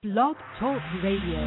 Blog Talk Radio.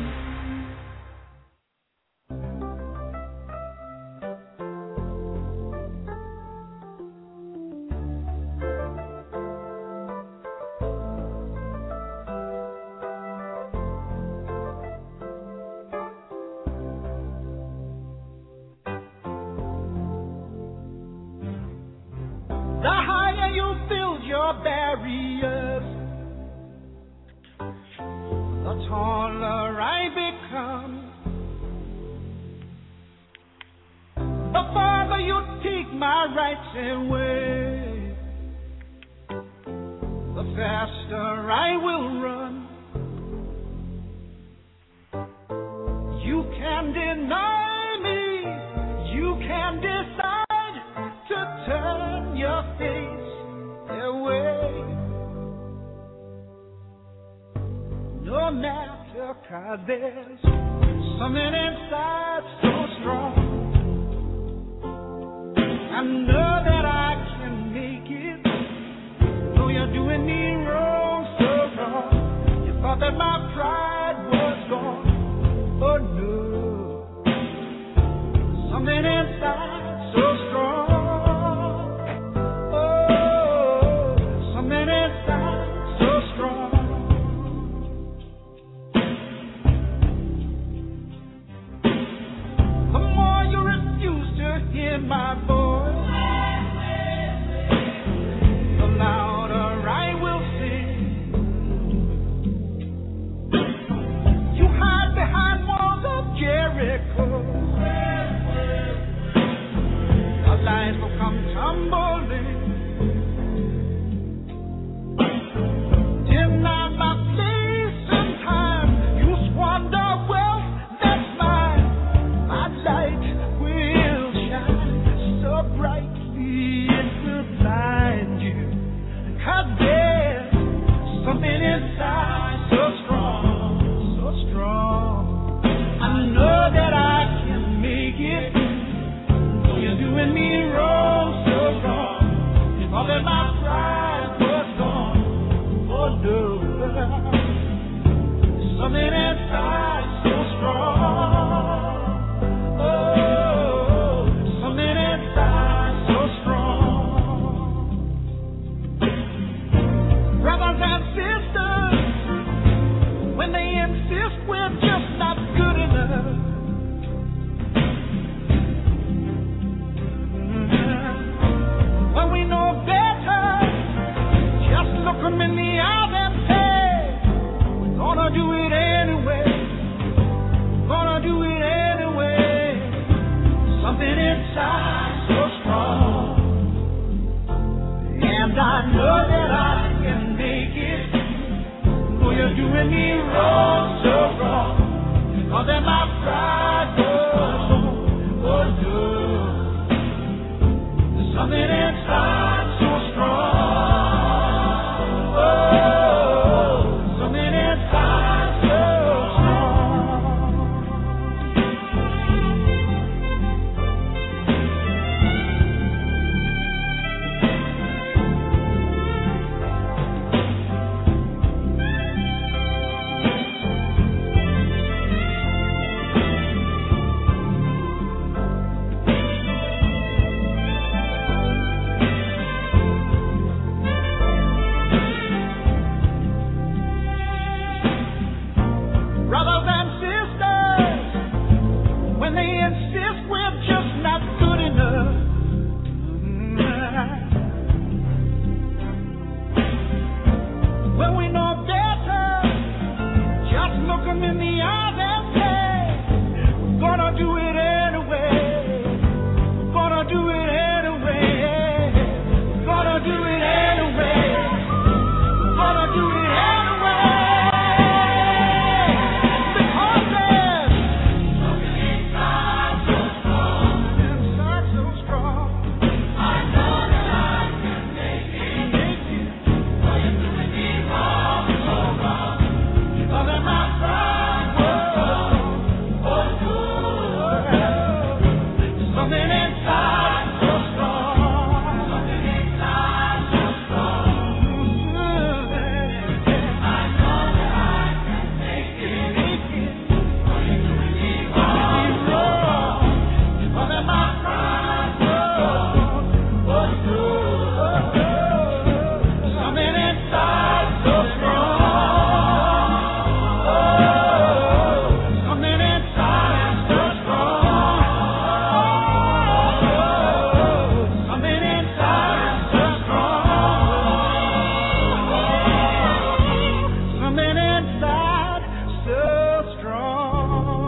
inside so strong.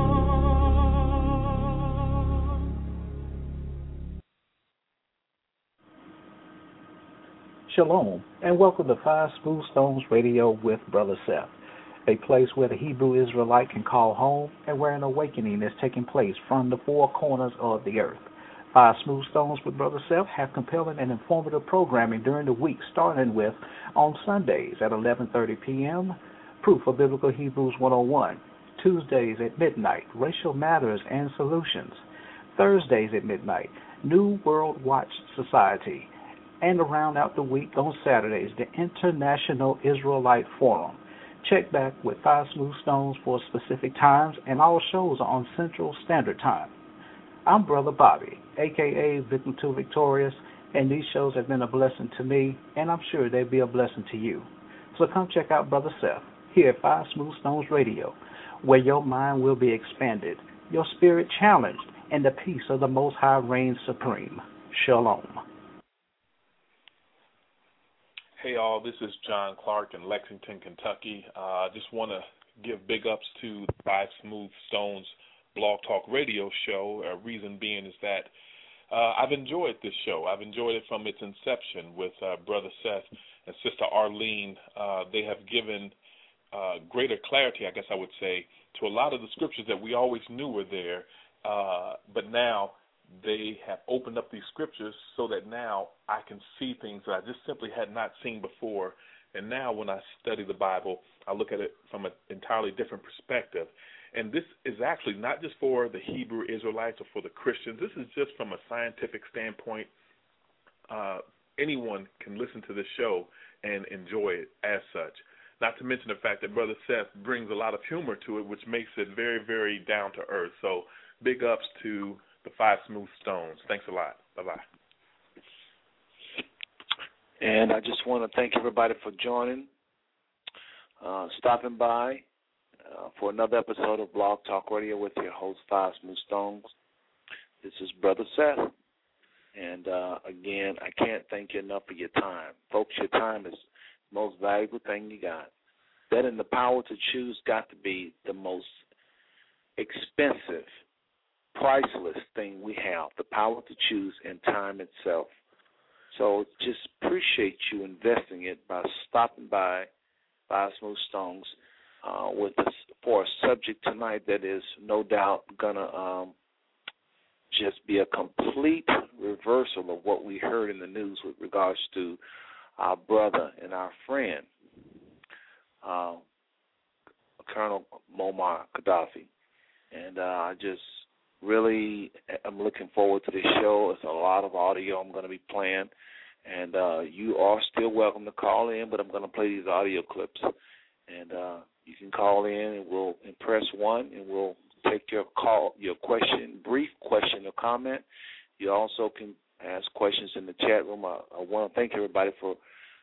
Shalom, and welcome to Five Smooth Stones Radio with Brother Seth, a place where the Hebrew Israelite can call home and where an awakening is taking place from the four corners of the earth. Five Smooth Stones with Brother Seth have compelling and informative programming during the week, starting with on Sundays at 11:30 p.m., Proof of Biblical Hebrews 101, Tuesdays at midnight, Racial Matters and Solutions, Thursdays at midnight, New World Watch Society, and to round out the week on Saturdays, the International Israelite Forum. Check back with Five Smooth Stones for specific times, and all shows are on Central Standard Time. I'm Brother Bobby, a.k.a. Victim 2 Victorious, and these shows have been a blessing to me, and I'm sure they'll be a blessing to you. So come check out Brother Seth here at Five Smooth Stones Radio, where your mind will be expanded, your spirit challenged, and the peace of the Most High reigns supreme. Shalom. Hey, all, this is John Clark in Lexington, Kentucky. I just want to give big ups to the Five Smooth Stones Blog Talk Radio show. Reason being is that I've enjoyed this show. I've enjoyed it from its inception with Brother Seth and Sister Arlene. They have given greater clarity, I guess I would say, to a lot of the scriptures that we always knew were there, but now they have opened up these scriptures so that now I can see things that I just simply had not seen before. And now when I study the Bible, I look at it from an entirely different perspective. And this is actually not just for the Hebrew Israelites or for the Christians. This is just from a scientific standpoint. Anyone can listen to this show and enjoy it as such. Not to mention the fact that Brother Seth brings a lot of humor to it, which makes it very, very down to earth. So big ups to the Five Smooth Stones. Thanks a lot. Bye-bye. And I just want to thank everybody for joining, stopping by for another episode of Blog Talk Radio with your host, Five Smooth Stones. This is Brother Seth. And, again, I can't thank you enough for your time. Folks, your time is the most valuable thing you got. That and the power to choose got to be the most expensive, priceless thing we have, the power to choose and time itself. So just appreciate you investing it by stopping by Five Smooth Stones with us for a subject tonight that is no doubt going to just be a complete reversal of what we heard in the news with regards to our brother and our friend, Colonel Muammar Gaddafi. And I just really I'm looking forward to this show. It's a lot of audio I'm going to be playing. And you are still welcome to call in, but I'm going to play these audio clips. And you can call in and we'll press 1 and we'll take your call, your question, brief question or comment. You also can ask questions in the chat room. I want to thank everybody for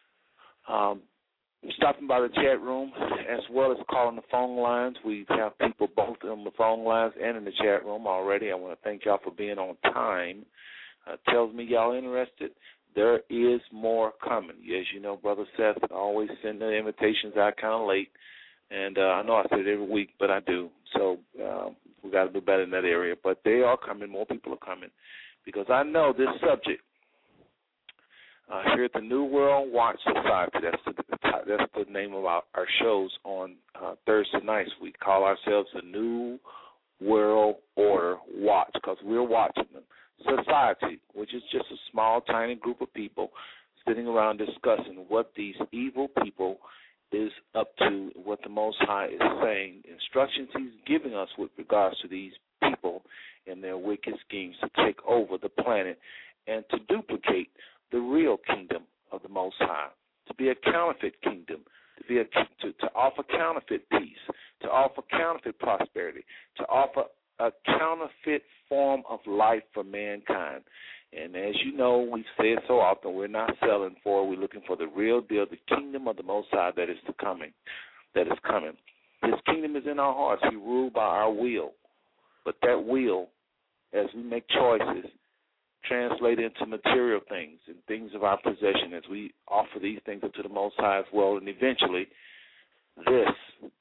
stopping by the chat room as well as calling the phone lines. We have people both on the phone lines and in the chat room already. I want to thank y'all for being on time. Tells me y'all interested. There is more coming. As you know, Brother Seth always send the invitations out kind of late. And I know I say it every week, but I do. So we got to do better in that area. But they are coming. More people are coming. Because I know this subject here at the New World Watch Society, that's the name of our shows on Thursday nights. We call ourselves the New World Order Watch because we're watching them. Society, which is just a small, tiny group of people sitting around discussing what these evil people is up to, what the Most High is saying, instructions he's giving us with regards to these people and their wicked schemes to take over the planet and to duplicate the real kingdom of the Most High, to be a counterfeit kingdom, to offer counterfeit peace, to offer counterfeit prosperity, to offer a counterfeit form of life for mankind. And as you know, we say it so often, we're not selling for, we're looking for the real deal, the kingdom of the Most High that is coming. His kingdom is in our hearts. We rule by our will. But that will, as we make choices, translate into material things and things of our possession as we offer these things unto the Most High as well. And eventually, this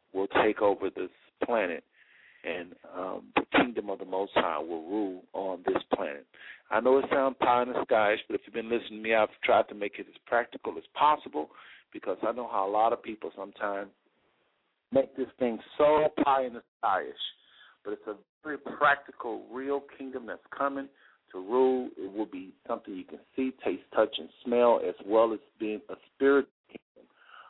take over this planet, and the kingdom of the Most High will rule on this planet. I know it sounds pie in the sky-ish, but if you've been listening to me, I've tried to make it as practical as possible, because I know how a lot of people sometimes make this thing so pie in the sky-ish. But it's a very practical, real kingdom that's coming to rule. It will be something you can see, taste, touch, and smell, as well as being a spirit kingdom.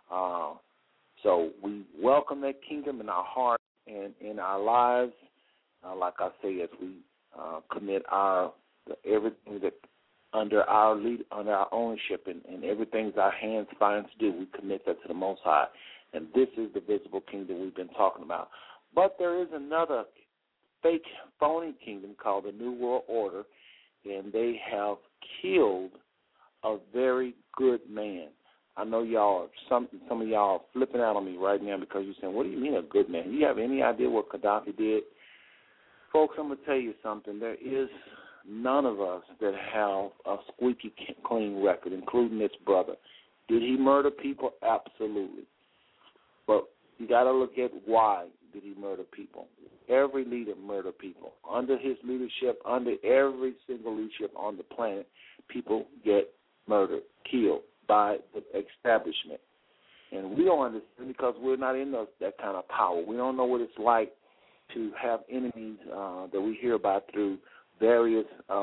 So we welcome that kingdom in our heart and in our lives, like I say, as we commit everything that under our ownership and everything our hands find to do, we commit that to the Most High. And this is the visible kingdom we've been talking about. But there is another fake, phony kingdom called the New World Order, and they have killed a very good man. I know some of y'all are flipping out on me right now because you're saying, what do you mean a good man? You have any idea what Gaddafi did? Folks, I'm going to tell you something. There is none of us that have a squeaky clean record, including this brother. Did he murder people? Absolutely. But you got to look at why did he murder people. Every leader murdered people. Under his leadership, under every single leadership on the planet, people get murdered, killed by the establishment. And we don't understand because we're not in that kind of power. We don't know what it's like to have enemies that we hear about through various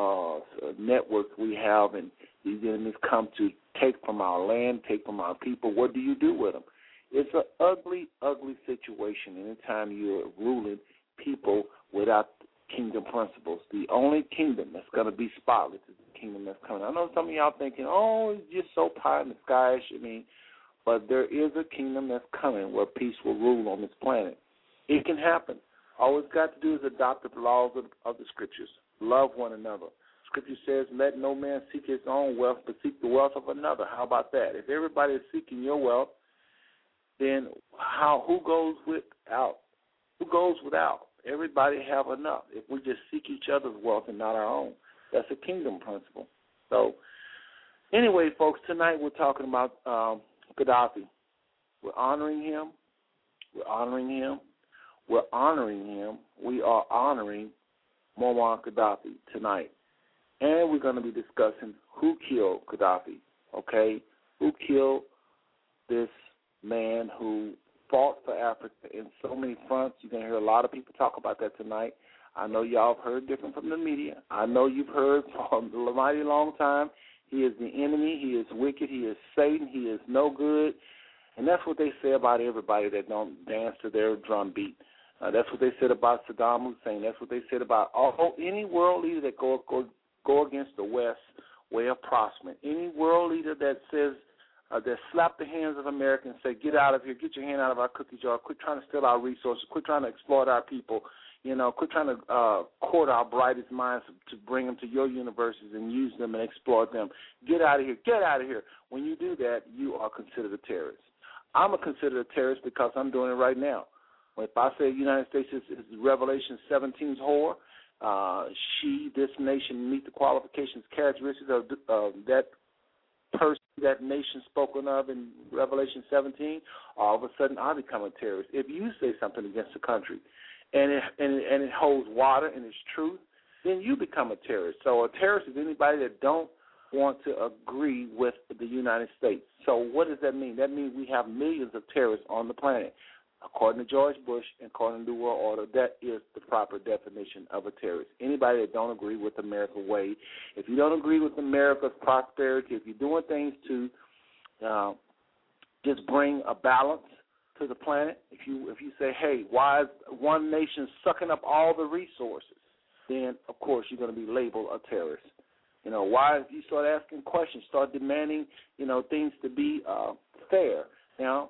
networks we have, and these enemies come to take from our land, take from our people. What do you do with them? It's an ugly, ugly situation anytime you're ruling people without kingdom principles. The only kingdom that's going to be spotless is the kingdom that's coming. I know some of y'all thinking, oh, it's just so pie in the sky. But there is a kingdom that's coming where peace will rule on this planet. It can happen. All we've got to do is adopt the laws of the Scriptures. Love one another. Scripture says, let no man seek his own wealth, but seek the wealth of another. How about that? If everybody is seeking your wealth, then who goes without? Who goes without? Everybody have enough. If we just seek each other's wealth and not our own, that's a kingdom principle. So, anyway, folks, tonight we're talking about Gaddafi. We're honoring him. We're honoring him. We're honoring him. We are honoring Muammar Gaddafi tonight. And we're going to be discussing who killed Gaddafi, okay? Who killed this man who fought for Africa in so many fronts. You're going to hear a lot of people talk about that tonight. I know y'all have heard different from the media. I know you've heard for a mighty long time. He is the enemy. He is wicked. He is Satan. He is no good. And that's what they say about everybody that don't dance to their drum beat. That's what they said about Saddam Hussein. That's what they said about any world leader that go against the West way of prospering. Any world leader that says, that slap the hands of Americans and say, get out of here, get your hand out of our cookie jar, quit trying to steal our resources, quit trying to exploit our people, quit trying to court our brightest minds to bring them to your universities and use them and exploit them. Get out of here, get out of here. When you do that, you are considered a terrorist. I'm considered a terrorist because I'm doing it right now. If I say the United States is Revelation 17's whore, this nation meet the qualifications, characteristics of that person, that nation spoken of in Revelation 17, all of a sudden I become a terrorist. If you say something against the country and it holds water and it's truth, then you become a terrorist. So a terrorist is anybody that don't want to agree with the United States. So what does that mean? That means we have millions of terrorists on the planet. According to George Bush and according to the World Order, that is the proper definition of a terrorist. Anybody that don't agree with America's way. If you don't agree with America's prosperity, if you're doing things to just bring a balance to the planet, if you say, hey, why is one nation sucking up all the resources, then, of course, you're going to be labeled a terrorist. Why, if you start asking questions, start demanding, things to be fair. Now,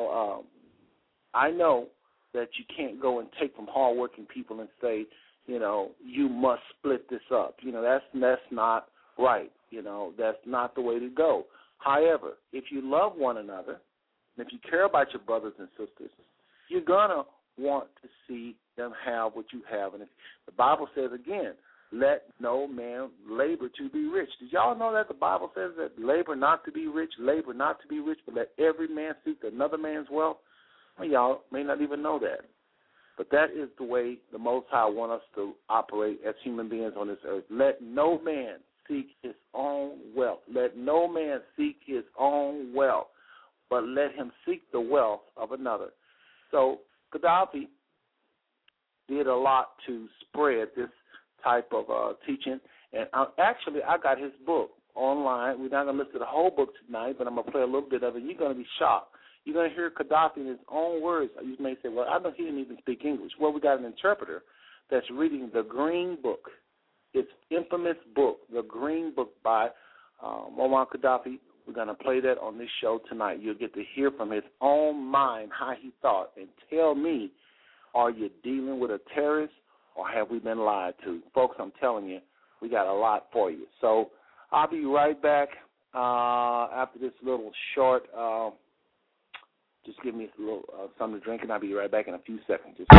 I know that you can't go and take from hardworking people and say, you must split this up. That's not right. That's not the way to go. However, if you love one another, and if you care about your brothers and sisters, you're going to want to see them have what you have. And if the Bible says, again, let no man labor to be rich. Did y'all know that the Bible says that labor not to be rich, but let every man seek another man's wealth? Y'all may not even know that. But that is the way the Most High wants us to operate as human beings on this earth. Let no man seek his own wealth. Let no man seek his own wealth, but let him seek the wealth of another. So Gaddafi did a lot to spread this type of teaching. And actually, I got his book online. We're not going to listen to the whole book tonight, but I'm going to play a little bit of it. You're going to be shocked. You're going to hear Gaddafi in his own words. You may say, well, I know he didn't even speak English. Well, we got an interpreter that's reading the Green Book. It's infamous book, the Green Book by Muammar Gaddafi. We're going to play that on this show tonight. You'll get to hear from his own mind how he thought. And tell me, are you dealing with a terrorist or have we been lied to? Folks, I'm telling you, we got a lot for you. So I'll be right back after this little short just give me a little something to drink, and I'll be right back in a few seconds. Oh,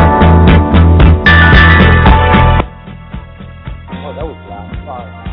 that was loud. Sorry.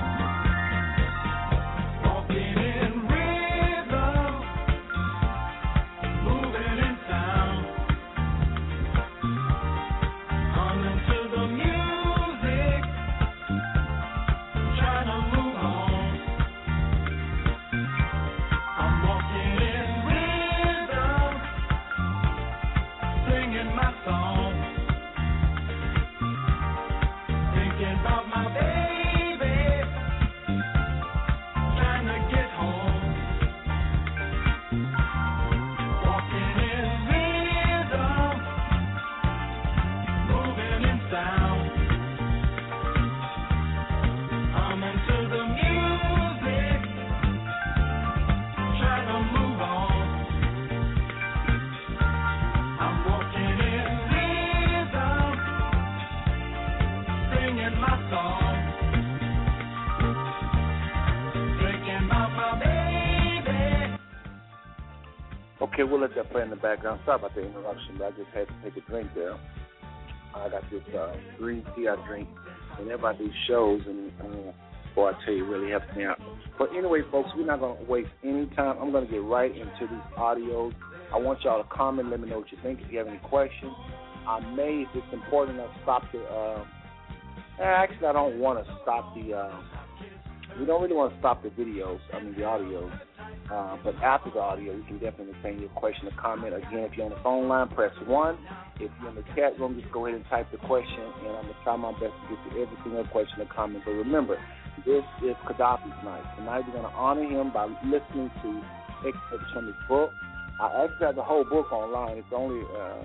Okay, we'll let that play in the background. Sorry about the interruption, but I just had to take a drink there. I got this green tea I drink whenever I do shows, and boy, I tell you, it really helps me out. But anyway, folks, we're not going to waste any time. I'm going to get right into these audios. I want y'all to comment, let me know what you think. If you have any questions, I may, if it's important enough, stop the actually, I don't want to stop the we don't really want to stop the videos, the audios. But after the audio, you can definitely send your question or comment. Again, if you're on the phone line, press 1. If you're in the chat room, just go ahead and type the question, and I'm going to try my best to get to every single question or comment. But remember, this is Gaddafi's night. Tonight we're going to honor him by listening to excerpts from his book. I actually have the whole book online. It's only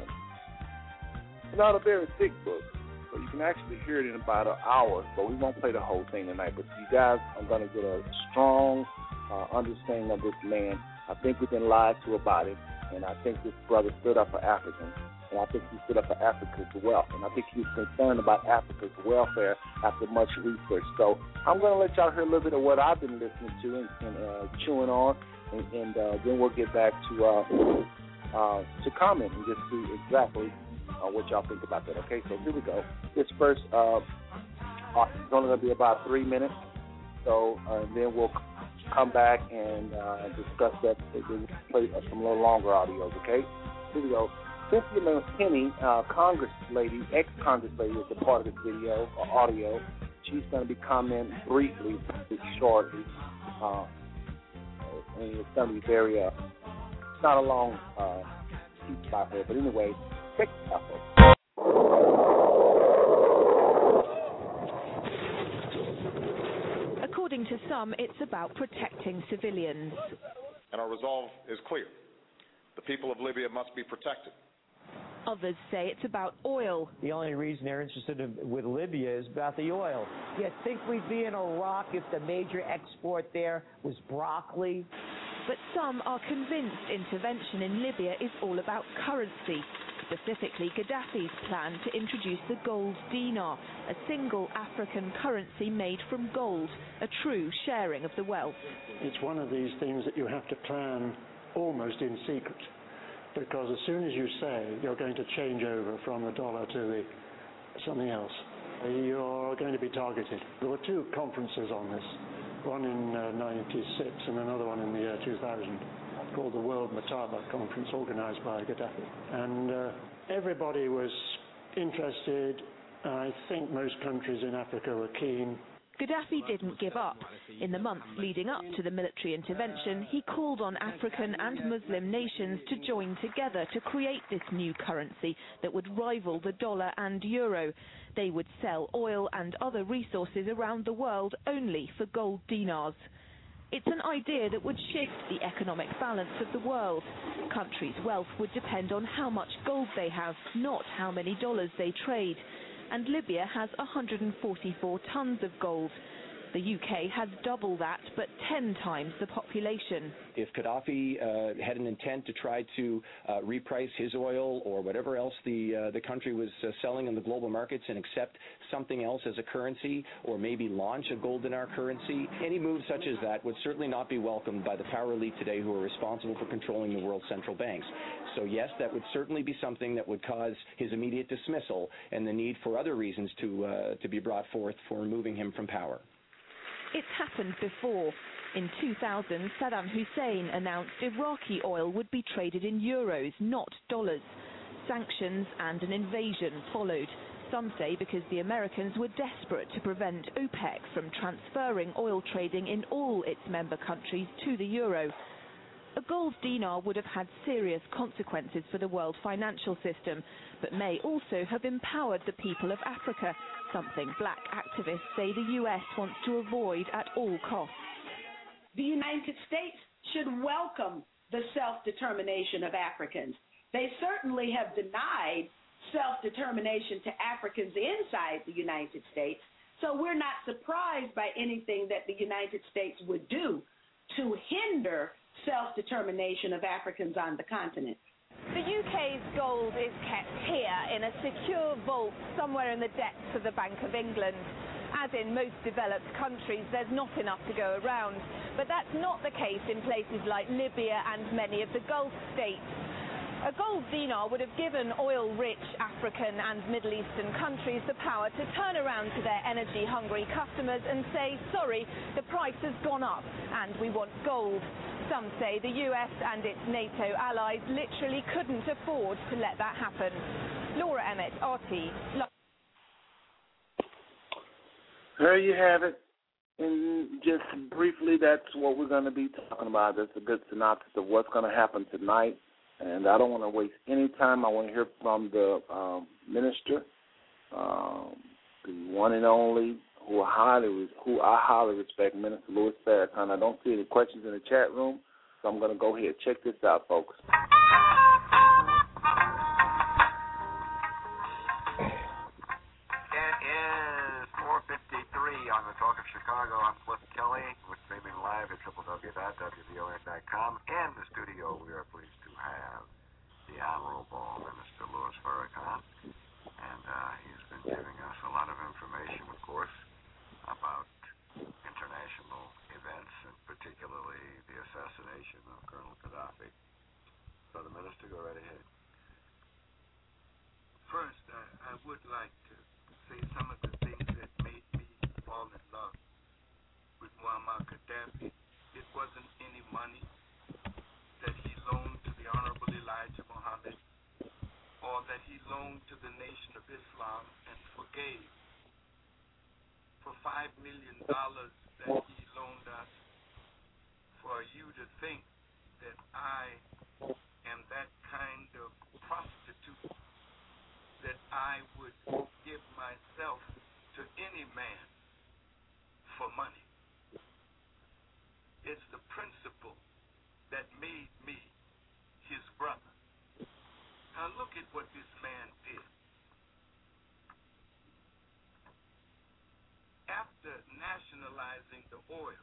not a very thick book, so you can actually hear it in about an hour. But we won't play the whole thing tonight. But you guys are going to get a strong understanding of this man. I think we've been lied to about it, and I think this brother stood up for Africans, and I think he stood up for Africa's wealth, and I think he was concerned about Africa's welfare after much research. So I'm going to let y'all hear a little bit of what I've been listening to and chewing on, and then we'll get back to comment and just see exactly what y'all think about that. Okay, so here we go. This first it's only going to be about 3 minutes, so then we'll come back and discuss that. We'll play some little longer audios, okay? Here we go. Cynthia McKinney, Congress lady, ex-Congress lady, is a part of this video or audio. She's going to be commenting briefly, shortly. And it's going to be very, it's not a long speech by her, but anyway, check it out, folks. According to some, it's about protecting civilians. And our resolve is clear. The people of Libya must be protected. Others say it's about oil. The only reason they're interested with Libya is about the oil. You think we'd be in Iraq if the major export there was broccoli? But some are convinced intervention in Libya is all about currency, specifically Gaddafi's plan to introduce the gold dinar, a single African currency made from gold, a true sharing of the wealth. It's one of these things that you have to plan almost in secret, because as soon as you say you're going to change over from the dollar to something else, you're going to be targeted. There were 2 conferences on this, one in 96 and another one in the year 2000. called the World Mataba Conference, organized by Gaddafi. And everybody was interested. I think most countries in Africa were keen. Gaddafi didn't give up. In the months leading up to the military intervention, he called on African and Muslim nations to join together to create this new currency that would rival the dollar and euro. They would sell oil and other resources around the world only for gold dinars. It's an idea that would shift the economic balance of the world. Countries' wealth would depend on how much gold they have, not how many dollars they trade. And Libya has 144 tons of gold. The UK has double that, but 10 times the population. If Gaddafi had an intent to try to reprice his oil or whatever else the country was selling in the global markets and accept something else as a currency, or maybe launch a gold dinar currency, any move such as that would certainly not be welcomed by the power elite today who are responsible for controlling the world's central banks. So yes, that would certainly be something that would cause his immediate dismissal and the need for other reasons to be brought forth for removing him from power. It's happened before. In 2000, Saddam Hussein announced Iraqi oil would be traded in euros, not dollars. Sanctions and an invasion followed. Some say because the Americans were desperate to prevent OPEC from transferring oil trading in all its member countries to the euro. A gold dinar would have had serious consequences for the world financial system, but may also have empowered the people of Africa, something black activists say the US wants to avoid at all costs. The United States should welcome the self-determination of Africans. They certainly have denied self-determination to Africans inside the United States, so we're not surprised by anything that the United States would do to hinder self-determination of Africans on the continent. The UK's gold is kept here in a secure vault somewhere in the depths of the Bank of England. As in most developed countries, there's not enough to go around. But that's not the case in places like Libya and many of the Gulf states. A gold dinar would have given oil-rich African and Middle Eastern countries the power to turn around to their energy-hungry customers and say, sorry, the price has gone up and we want gold. Some say the US and its NATO allies literally couldn't afford to let that happen. Laura Emmett, RT. There you have it. And just briefly, that's what we're going to be talking about. That's a good synopsis of what's going to happen tonight. And I don't want to waste any time. I want to hear from the minister, the one and only, who I highly respect, Minister Louis Farrakhan. I don't see any questions in the chat room, so I'm going to go ahead. Check this out, folks. It is 4:53 on the Talk of Chicago. I'm Cliff Kelly. We're streaming live at www.wvon.com. In the studio, we are pleased to have the Honorable Minister Louis Farrakhan, and he's been giving us a lot of information, of course, about international events, and particularly the assassination of Colonel Gaddafi. So the minister, go right ahead. First, I would like to say some of the things that made me fall in love with Muammar Gaddafi. It wasn't any money that he loaned to the Honorable Elijah Muhammad, or that he loaned to the Nation of Islam and forgave. For $5 million that he loaned us, for you to think that I am that kind of prostitute, that I would give myself to any man for money. It's the principle that made me his brother. Now look at what this man did. After nationalizing the oil,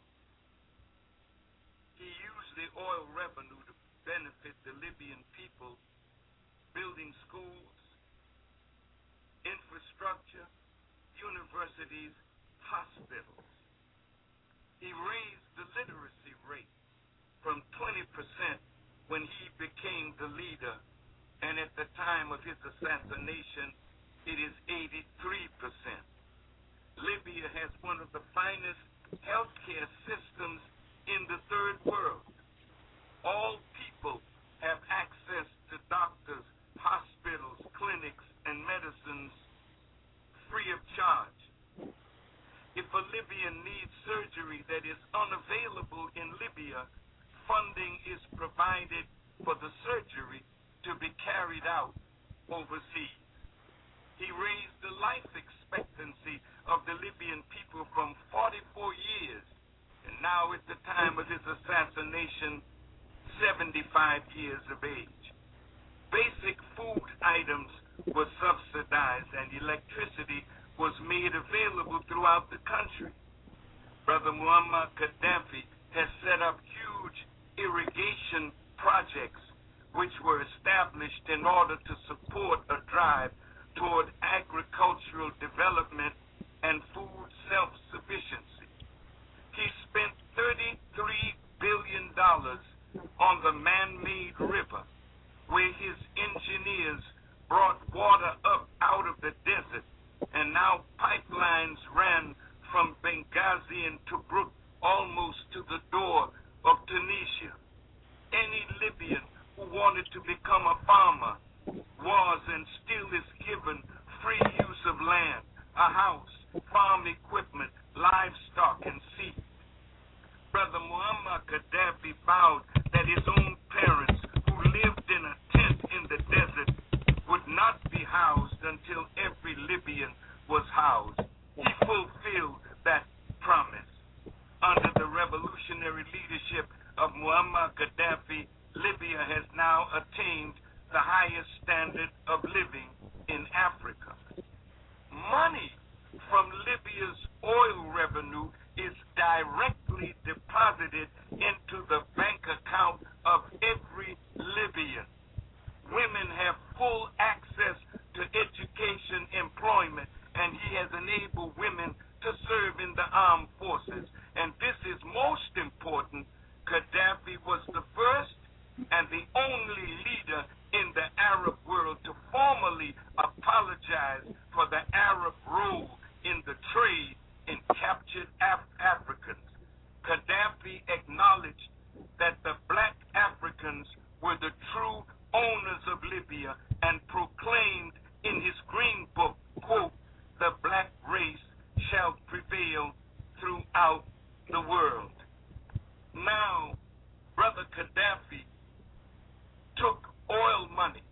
he used the oil revenue to benefit the Libyan people, building schools, infrastructure, universities, hospitals. He raised the literacy rate from 20% when he became the leader, and at the time of his assassination, it is 83%. Libya has one of the finest healthcare systems in the third world. all people have access to doctors, hospitals, clinics, and medicines free of charge. If a Libyan needs surgery that is unavailable in Libya, funding is provided for the surgery to be carried out overseas. He raised the life expectancy of the Libyan people from 44 years, and now at the time of his assassination, 75 years of age. Basic food items were subsidized and electricity was made available throughout the country. Brother Muammar Gaddafi has set up huge irrigation projects which were established in order to support a drive toward agricultural development and food self-sufficiency. He spent $33 billion on the man-made river, where his engineers brought water up out of the desert, and now pipelines ran from Benghazi and Tobruk almost to the door of Tunisia. Any Libyan who wanted to become a farmer was and still is given free use of land, a house, farm equipment, livestock, and seed. Brother Muammar Gaddafi vowed that his own parents, who lived in a tent in the desert, would not be housed until every Libyan was housed. He fulfilled that promise. Under the revolutionary leadership of Muammar Gaddafi, Libya has now attained the highest standard of living in Africa. Money from Libya's oil revenue is directly deposited into the bank account of every Libyan. Women have full access to education, employment, and he has enabled women to serve in the armed forces. And this is most important. Gaddafi was the first and the only leader in the Arab world to formally apologize for the Arab role in the trade in captured Africans. Gaddafi acknowledged that the black Africans were the true owners of Libya and proclaimed in his Green Book, quote, "The black race shall prevail throughout the world." Now, Brother Gaddafi took oil money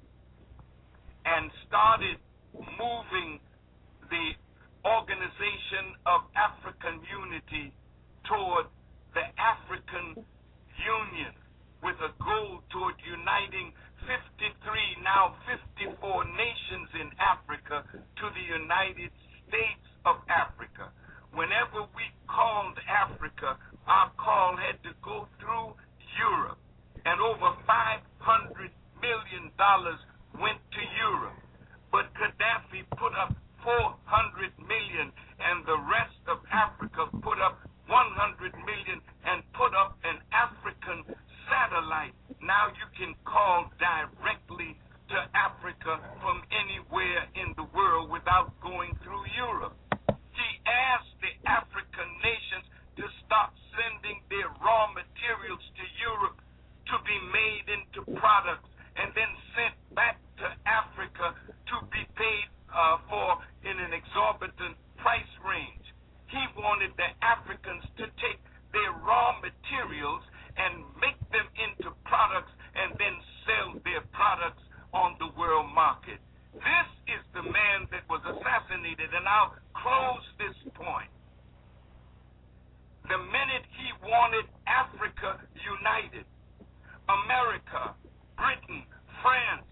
and started moving the Organization of African Unity toward the African Union with a goal toward uniting 53, now 54 nations in Africa to the United States of Africa. Whenever we called Africa, our call had to go through Europe, and over $500 million went to Europe. But Gaddafi put up $400 million, and the rest of Africa put up $100 million and put up an African satellite. Now you can call directly to Africa from anywhere in the world without going through Europe. He asked the African nations to stop sending their raw materials to Europe to be made into products and then sent back to Africa to be paid for in an exorbitant price range. He wanted the Africans to take their raw materials and make them into products and then sell their products on the world market. This is the man that was assassinated, and I'll close this point. The minute he wanted Africa united, America, Britain, France,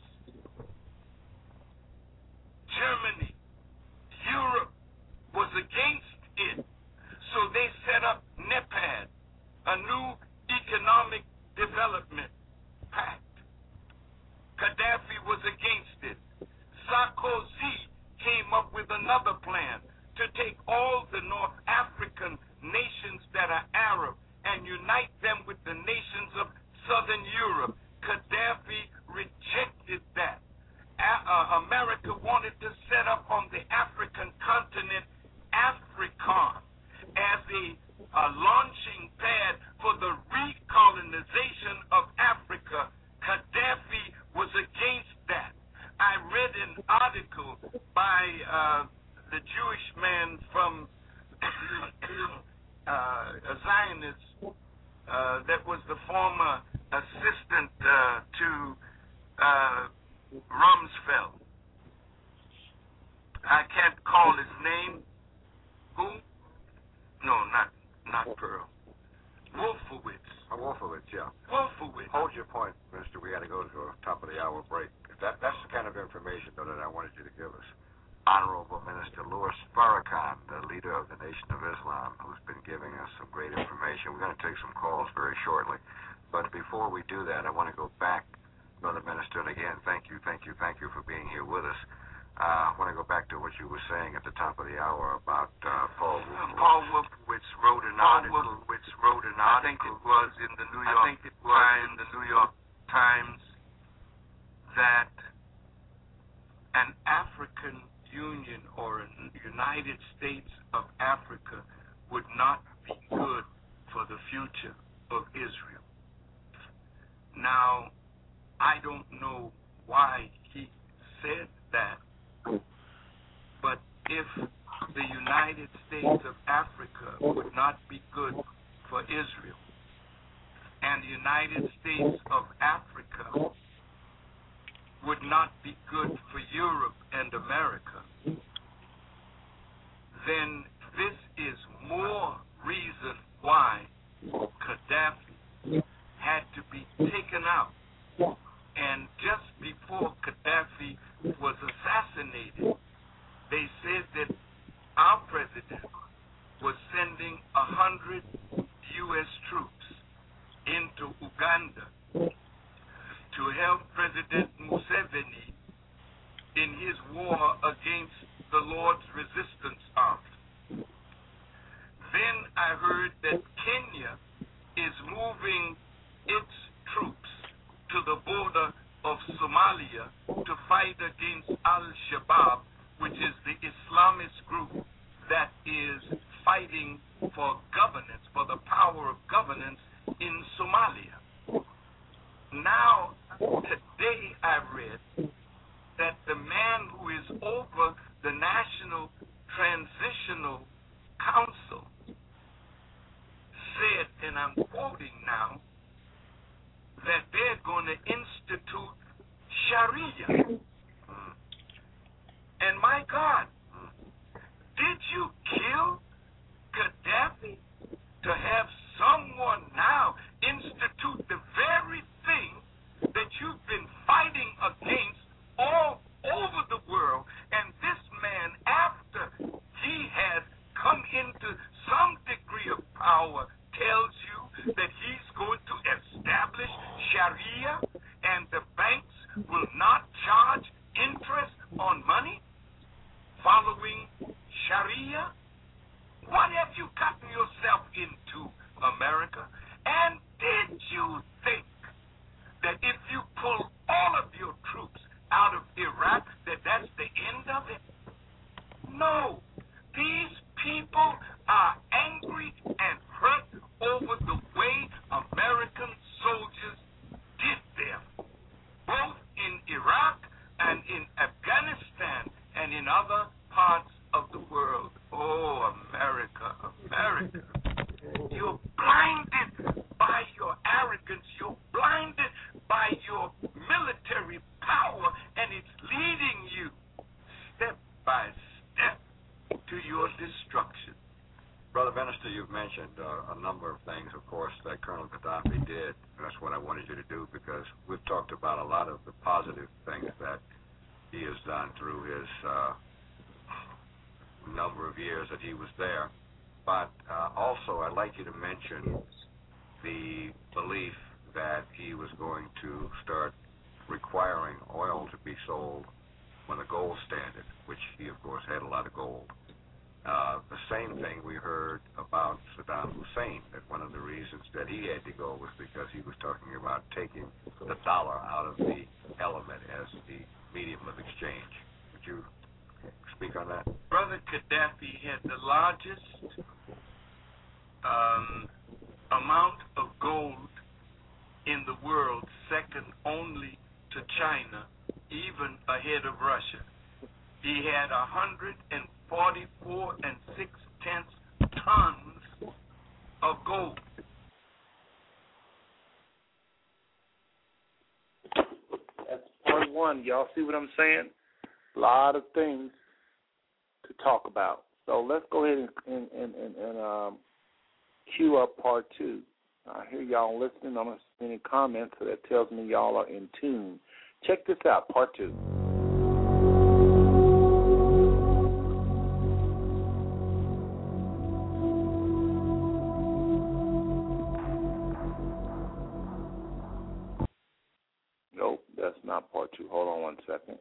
Germany, Europe was against it. So they set up NEPAD, a new economic development pact. Gaddafi was against it. Sarkozy came up with another plan to take all the North African nations that are Arab and unite them with the nations of Southern Europe. Gaddafi rejected that. America wanted to set up on the African continent AFRICOM as a launching pad for the recolonization of Africa. Gaddafi was against that. I read an article by the Jewish man from a Zionist that was the former assistant to Rumsfeld. I can't call his name. Who? No, not Pearl. Wolfowitz. Wolfowitz, yeah. Wolfowitz. Hold your point, Minister. We got to go to a top of the hour break. That's the kind of information, though, that I wanted you to give us. Honorable Minister Louis Farrakhan, the leader of the Nation of Islam, who's been giving us some great information. We're going to take some calls very shortly. But before we do that, I want to go back, Brother Minister, and again, thank you for being here with us. I want to go back to what you were saying at the top of the hour about Paul Wolfowitz. Paul Wolfowitz wrote an article. I think it was in the New York Times that an African Union or a United States of Africa would not be good for the future of Israel. Now, I don't know why he said that, but if the United States of Africa would not be good for Israel, and the United States of Africa would not be good for Europe and America, then this is more reason why Gaddafi had to be taken out. And just before Gaddafi was assassinated, they said that our president was sending 100 U.S. troops into Uganda to help President Museveni in his war against the Lord's Resistance Army. Then I heard that Kenya is moving its troops to the border of Somalia to fight against Al-Shabaab, which is the Islamist group that is fighting for governance, for the power of governance in Somalia. Now, today I read that the man who is over the National Transitional Council said, and I'm quoting now, that they're going to institute Sharia. And my God, did you kill Gaddafi to have someone now institute the very thing that you've been fighting against all over the world? And this man, after he has come into some degree of power, tells you that he's going to establish Sharia and the banks will not charge interest on money following Sharia? What have you gotten yourself into, America? And did you think that if you pull all of your troops out of Iraq, that that's the end of it? No. These people are angry and hurt over the way American soldiers did them, both in Iraq and in Afghanistan and in other parts of the world. Oh, America, America. You're blinded by your arrogance. You're blinded by your military power, and it's leading you step by step to your destruction. Brother Minister, you've mentioned a number of things, of course, that Colonel Gaddafi did. That's what I wanted you to do, because we've talked about a lot of the positive things that he has done through his number of years that he was there. But also, I'd like you to mention the belief that he was going to start requiring oil to be sold when the gold standard, which he, of course, had a lot of gold. The same thing we heard about Saddam Hussein, that one of the reasons that he had to go was because he was talking about taking the dollar out of the element as the medium of exchange. Would you speak on that? Brother Gaddafi had the largest amount of gold in the world, second only to China, even ahead of Russia. He had 144 6/10 tons of gold. That's part one. Y'all see what I'm saying? A lot of things to talk about. So let's go ahead and cue up part two. I hear y'all listening. I'm not seeing any comments, so that tells me y'all are in tune. Check this out, part two. Nope, that's not part two. Hold on one second.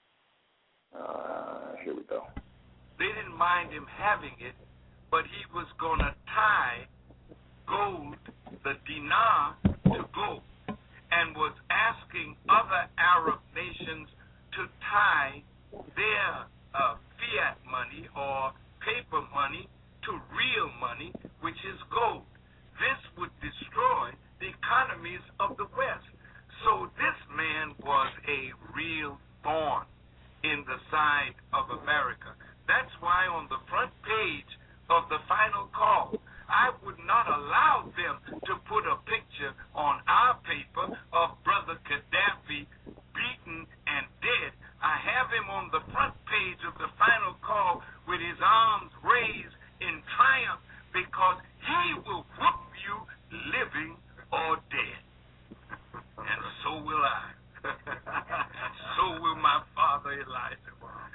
Here we go. They didn't mind him having it, but he was going to tie gold, the dinar, to gold, and was asking other Arab nations to tie their fiat money or paper money to real money, which is gold. This would destroy the economies of the West. So this man was a real thorn in the side of America. That's why on the front page of the Final Call, I would not allow them to put a picture on our paper of Brother Gaddafi beaten and dead. I have him on the front page of the Final Call with his arms raised in triumph, because he will whoop you living or dead. And so will I. So will my father Elijah.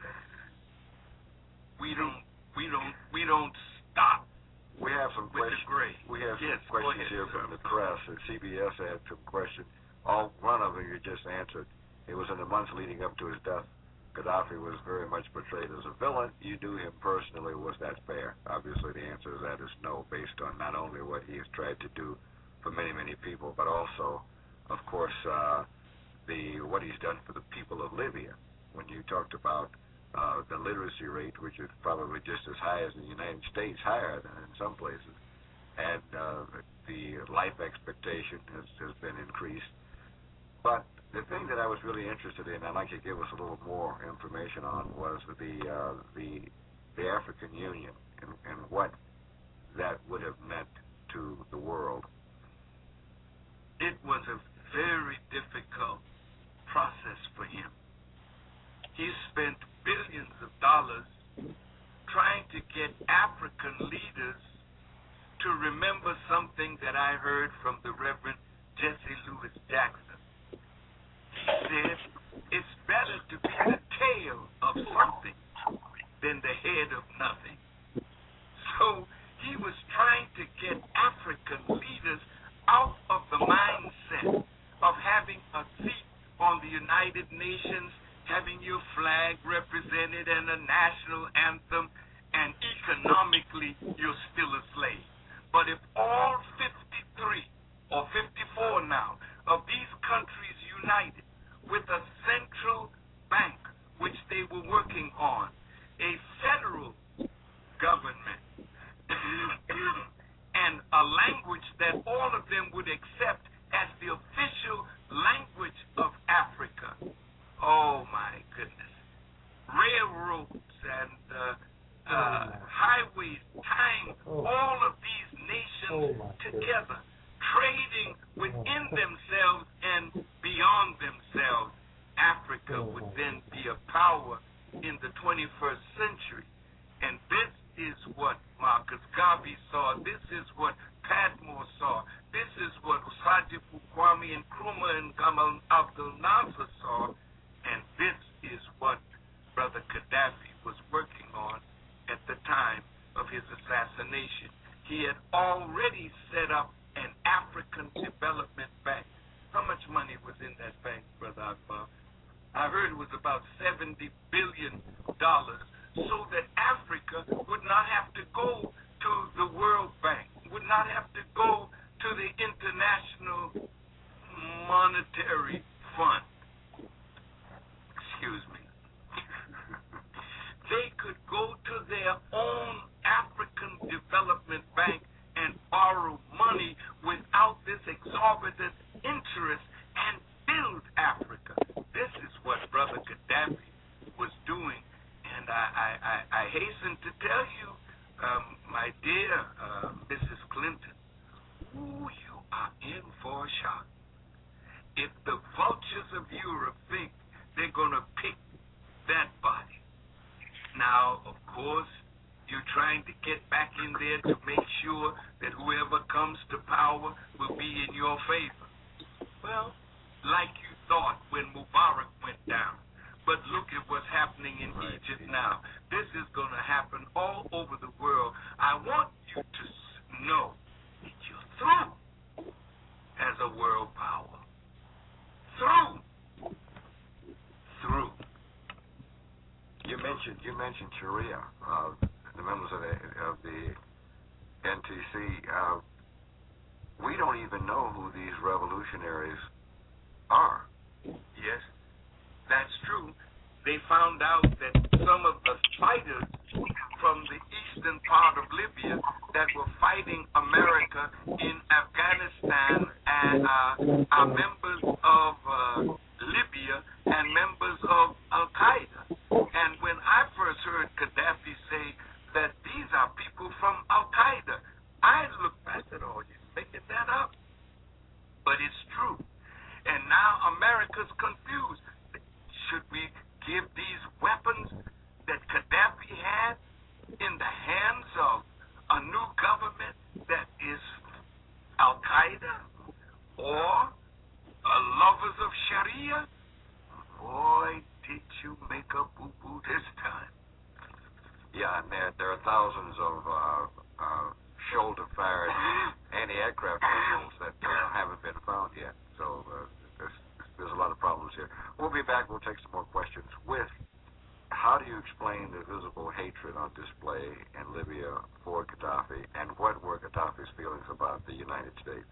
We don't stop. We have some questions. We have some questions here from the press. And CBS had some questions. One of them you just answered. It was in the months leading up to his death. Gaddafi was very much portrayed as a villain. You knew him personally. Was that fair? Obviously, the answer to that is no, based on not only what he has tried to do for many, many people, but also, of course, what he's done for the people of Libya. When you talked about the literacy rate, which is probably just as high as in the United States, higher than in some places, and the life expectation has been increased. But the thing that I was really interested in, I'd like you to give us a little more information on, was the African Union and what that would have meant to the world. It was a very difficult process for him. He spent billions of dollars trying to get African leaders to remember something that I heard from the Reverend Jesse Louis Jackson. He said, it's better to be the tail of something than the head of nothing. So he was trying to get African leaders out of the mindset of having a seat on the United Nations, having your flag represented and a national anthem, and economically you're still a slave. But if all 53 or 54 now of these countries united with a central bank, which they were working on, a federal government, and a language that all of them would accept as the official language of Africa. Oh, my goodness. Railroads and highways tying all of these nations together, trading within themselves and beyond themselves. Africa would then be a power in the 21st century. And this is what Marcus Garvey saw. This is what Padmore saw. This is what Usaji Kwame Nkrumah and Gamal Abdel Nasser saw. And this is what Brother Gaddafi was working on at the time of his assassination. He had already set up an African Development Bank. How much money was in that bank, Brother Akbar? I heard it was about $70 billion, so that Africa would not have to go to the World Bank, would not have to go to the International Monetary Fund. Excuse me. They could go to their own African Development Bank and borrow money without this exorbitant interest and build Africa. This is what Brother Gaddafi was doing, and I hasten to tell you, my dear Mrs. Clinton, you are in for a shock. If the vultures of Europe think they're going to pick that body. Now, of course, you're trying to get back in there to make sure that whoever comes to power will be in your favor. Well, like you thought when Mubarak went down. But look at what's happening in Egypt now. This is going to happen all over the world. I want you to know that you're through as a world power. Through. You mentioned Sharia. The members of the NTC. We don't even know who these revolutionaries are. Yes, that's true. They found out that some of the fighters from the eastern part of Libya that were fighting America in Afghanistan and are members of Libya and members of Al-Qaeda. And when I first heard Gaddafi say that these are people from Al-Qaeda, I looked back at all, you're making that up. But it's true. And now America's confused. Should we give these weapons that Gaddafi had in the hands of a new government that is Al-Qaeda or lovers of Sharia? Boy, did you make a boo-boo this time. Yeah, and there are thousands of shoulder-fired anti-aircraft missiles that haven't been found yet. So there's a lot of problems here. We'll be back. We'll take some more questions with how do you explain the visible hatred on display in Libya for Gaddafi, and what were Gaddafi's feelings about the United States?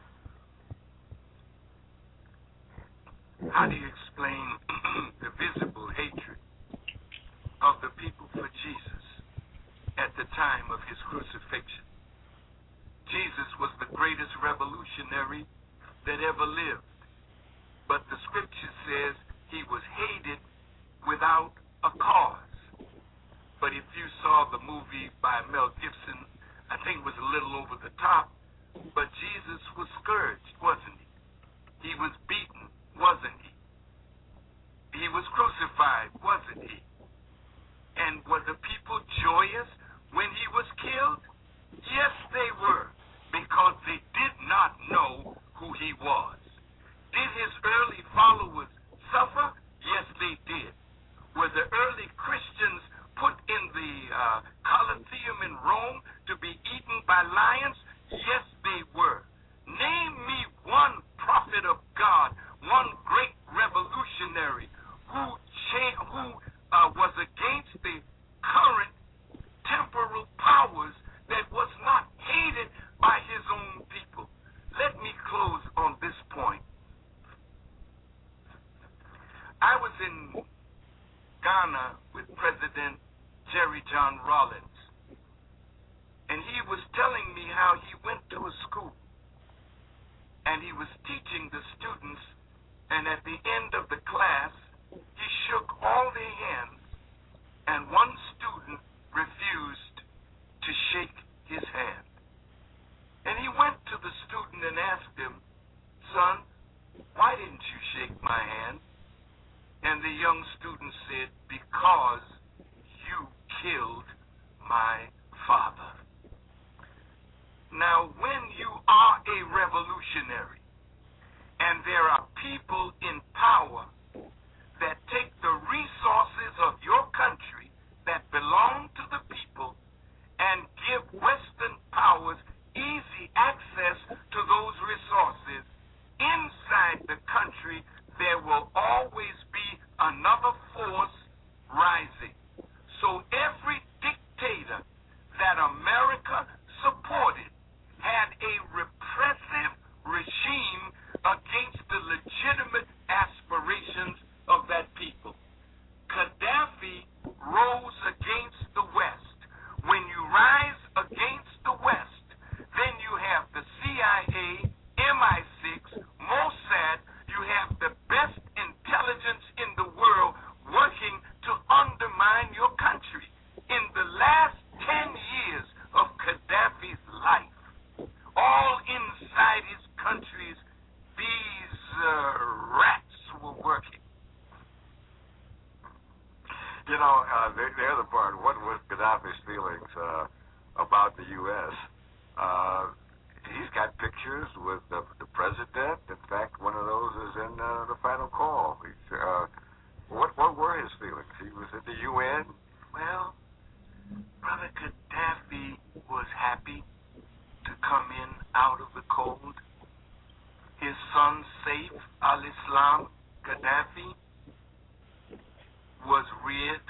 How do you explain the visible hatred of the people for Jesus at the time of his crucifixion? Jesus was the greatest revolutionary that ever lived. But the scripture says he was hated without a cause. But if you saw the movie by Mel Gibson, I think it was a little over the top, but Jesus was scourged, wasn't he? He was beaten, wasn't he? He was crucified, wasn't he? And were the people joyous when he was killed? Yes, they were, because they did not know who he was. Did his early followers suffer? Yes, they did. Were the early Christians put in the Colosseum in Rome to be eaten by lions? Yes, they were. Name me one prophet of God, one great revolutionary who was against the current temporal powers that was not hated by his own people. Let me close on this point. I was in Ghana with President Jerry John Rawlings, and he was telling me how he went to a school, and he was teaching the students, and at the end of the class, he shook all their hands, and one student refused to shake his hand. And he went to the student and asked him, "Son, why didn't you shake my hand?" And the young student said, "Because you killed my father." Now, when you are a revolutionary, and there are people in power that take the resources of your country that belong to the people and give Western powers easy access to those resources, inside the country there will always be another force rising. So every dictator that America supported had a repressive regime against the legitimate aspirations of that people. Gaddafi your country. In the last 10 years of Gaddafi's life, all inside his countries, these rats were working. You know, the other part, what was Gaddafi's feelings about the U.S.? He's got pictures with the president. In fact, one of those is in the final call. What were his feelings? He was at the UN. Well, Brother Gaddafi was happy to come in out of the cold. His son, Saif al-Islam Gaddafi, was reared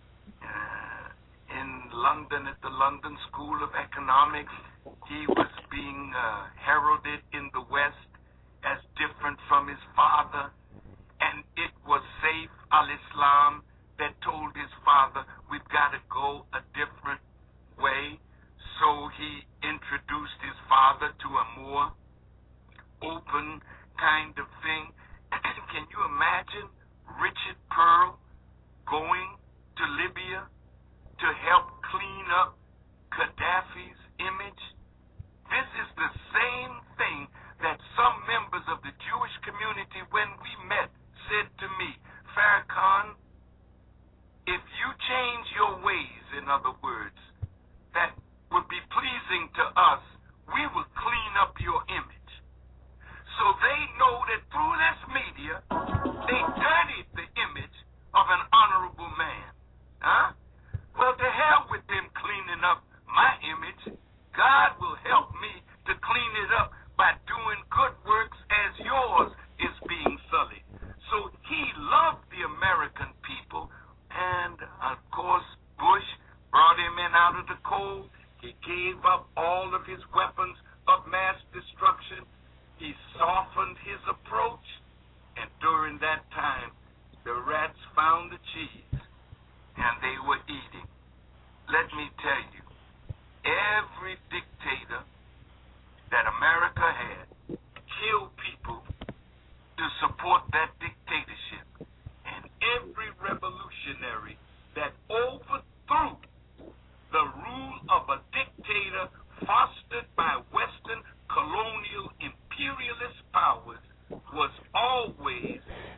in London at the London School of Economics. He was being heralded in the West as different from his father, and it was Saif al-Islam that told his father, we've got to go a different way. So he introduced his father to a more open kind of thing. Can you imagine Richard Pearl going to Libya to help clean up Gaddafi's image? This is the same thing that some members of the Jewish community, when we met, said to me, Farrakhan, if you change your ways, in other words, that would be pleasing to us, we will clean up your image. So they know that through this media, they dirtied the image of an honorable man. Huh? Well, to hell with them cleaning up my image. God will help me to clean it up by doing good works as yours is being sullied. So he loved the American people, and of course Bush brought him in out of the cold. He gave up all of his weapons of mass destruction. He softened his approach, and during that time, the rats found the cheese, and they were eating. Let me tell you, every dictator that America had killed people to support that dictatorship, and every revolutionary that overthrew the rule of a dictator fostered by Western colonial imperialist powers was always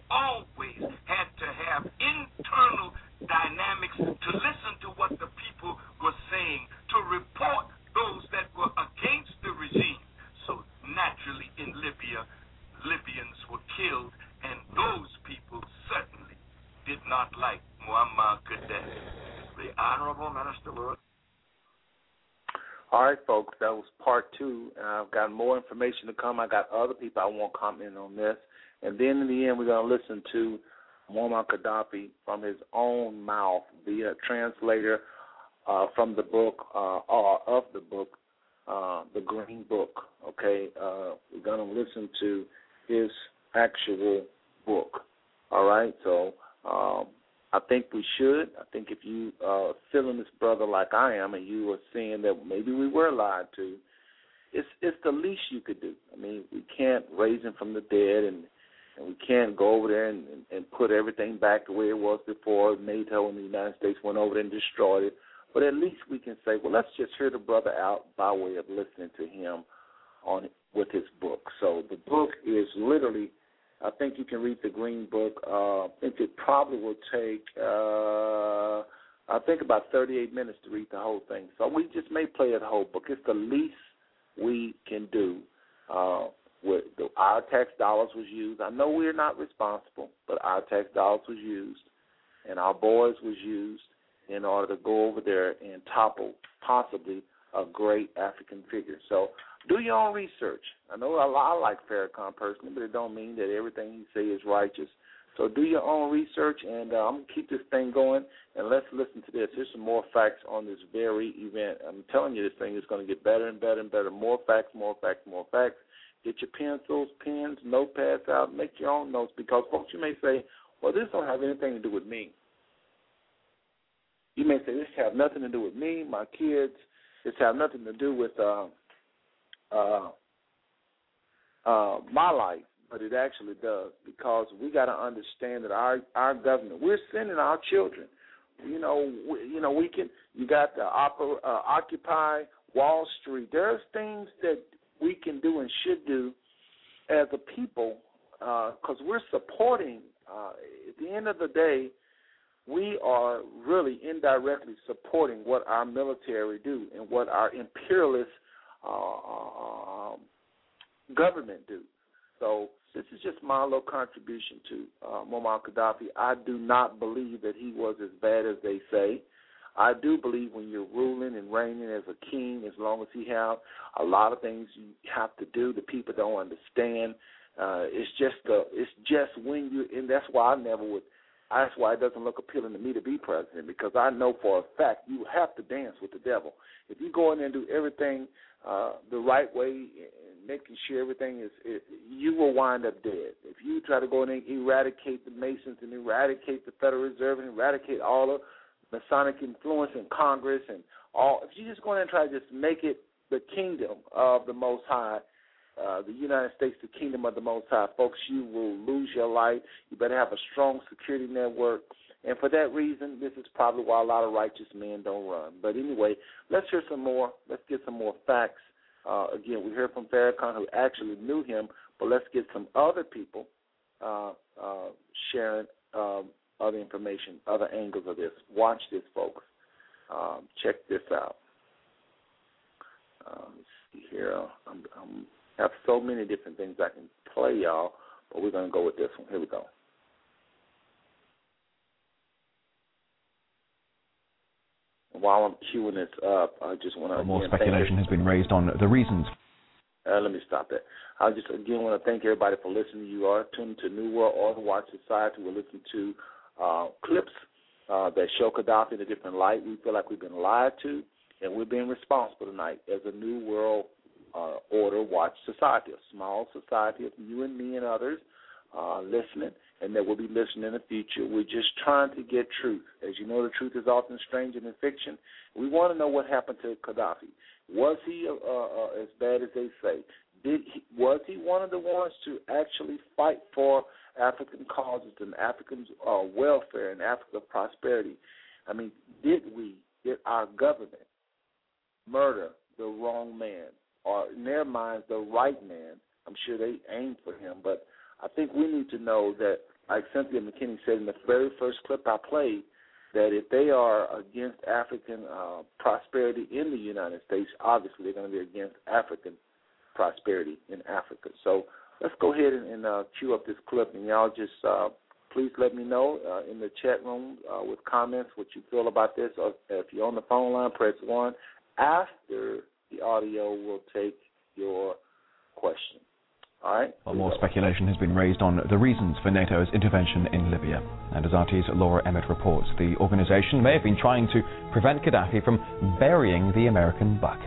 had to have internal dynamics to listen to what the people were saying, to report those that were against the regime. So naturally in Libya, Libyans were killed, and those people certainly did not like Muammar Gaddafi. The Honorable Minister Lewis. All right, folks, that was part 2. I've got more information to come. I got other people I want commenting on this. And then in the end, we're going to listen to Muammar Gaddafi from his own mouth via translator from the book, or of the book, The Green Book. Okay, we're going to listen to his actual book. All right, so I think we should. I think if you are feeling this brother like I am, and you are seeing that maybe we were lied to, it's the least you could do. I mean, we can't raise him from the dead, and we can't go over there and put everything back the way it was before NATO and the United States went over there and destroyed it. But at least we can say, well, let's just hear the brother out by way of listening to him with his book. So the book is literally, I think you can read the Green Book. I think it probably will take, I think about 38 minutes to read the whole thing. So we just may play the whole book. It's the least we can do. Our tax dollars was used. I know we're not responsible, but our tax dollars was used, and our boys was used in order to go over there and topple possibly a great African figure. So do your own research. I know I like Farrakhan personally, but it don't mean that everything he say is righteous. So do your own research, and I'm going to keep this thing going, and let's listen to this. There's some more facts on this very event. I'm telling you, this thing is going to get better and better and better. More facts, more facts, more facts. Get your pencils, pens, notepads out. Make your own notes, because, folks, you may say, well, this don't have anything to do with me. You may say, this have nothing to do with me, my kids. This have nothing to do with my life, but it actually does, because we got to understand that our government, we're sending our children. We can. You got the Occupy Wall Street. There's things that we can do and should do as a people, because we're supporting. At the end of the day, we are really indirectly supporting what our military do and what our imperialist government do. So this is just my little contribution to Muammar Gaddafi. I do not believe that he was as bad as they say. I do believe when you're ruling and reigning as a king, as long as he have a lot of things you have to do, the people don't understand. It's just when you, and that's why I never would. That's why it doesn't look appealing to me to be president, because I know for a fact you have to dance with the devil. If you go in there and do everything the right way and making sure everything is, you will wind up dead. If you try to go in and eradicate the Masons and eradicate the Federal Reserve and eradicate all of Masonic influence in Congress and all, if you just go in and try to just make it the kingdom of the Most High, the United States, the kingdom of the Most High, folks, you will lose your life. You better have a strong security network. And for that reason, this is probably why a lot of righteous men don't run. But anyway, let's hear some more. Let's get some more facts. Again, we heard from Farrakhan, who actually knew him, but let's get some other people sharing other information, other angles of this. Watch this, folks. Check this out. Let's see here. I have so many different things I can play, y'all, but we're going to go with this one. Here we go. While I'm queuing this up, I just want to... More speculation has been raised on the reasons. Let me stop that. I just, again, want to thank everybody for listening. You are tuned to New World Order Watch Society. We're listening to clips that show Gaddafi in a different light. We feel like we've been lied to, and we're being responsible tonight as a New World Order Watch Society, a small society of you and me and others listening, and that will be listening in the future. We're just trying to get truth. As you know, the truth is often stranger than fiction. We want to know what happened to Gaddafi. Was he as bad as they say? Was he one of the ones to actually fight for African causes and African welfare and African prosperity? I mean, did our government murder the wrong man, or in their minds, the right man? I'm sure they aimed for him, but I think we need to know that, like Cynthia McKinney said in the very first clip I played, that if they are against African prosperity in the United States, obviously they're going to be against African prosperity in Africa. So let's go ahead and cue up this clip, and y'all just please let me know in the chat room with comments what you feel about this. Or if you're on the phone line, press 1. After the audio, we'll take your question. All right? Well, more speculation has been raised on the reasons for NATO's intervention in Libya. And as RT's Laura Emmett reports, the organization may have been trying to prevent Gaddafi from burying the American buck.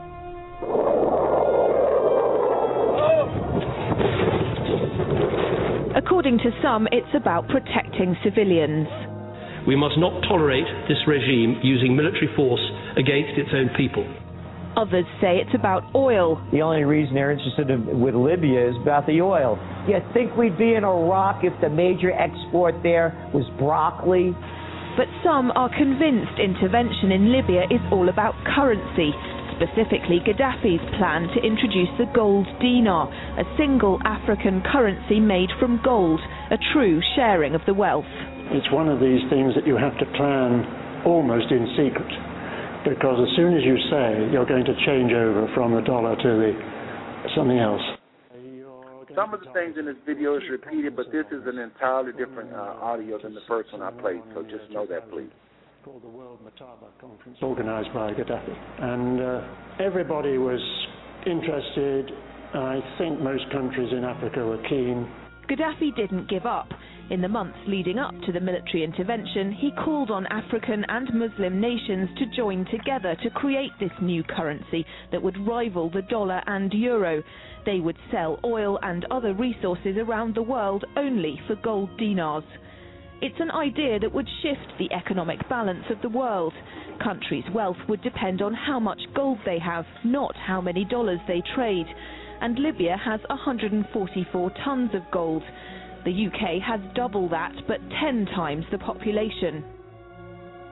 According to some, it's about protecting civilians. We must not tolerate this regime using military force against its own people. Others say it's about oil. The only reason they're interested with Libya is about the oil. You think we'd be in Iraq if the major export there was broccoli? But some are convinced intervention in Libya is all about currency, specifically Gaddafi's plan to introduce the gold dinar, a single African currency made from gold, a true sharing of the wealth. It's one of these things that you have to plan almost in secret, because as soon as you say you're going to change over from the dollar to something else. Some of the things in this video is repeated, but this is an entirely different audio than the first one I played, so just know that, please. Called the World Mataba Conference, organized by Gaddafi. And everybody was interested. I think most countries in Africa were keen. Gaddafi didn't give up. In the months leading up to the military intervention, he called on African and Muslim nations to join together to create this new currency that would rival the dollar and euro. They would sell oil and other resources around the world only for gold dinars. It's an idea that would shift the economic balance of the world. Countries' wealth would depend on how much gold they have, not how many dollars they trade. And Libya has 144 tons of gold. The UK has double that, but 10 times the population.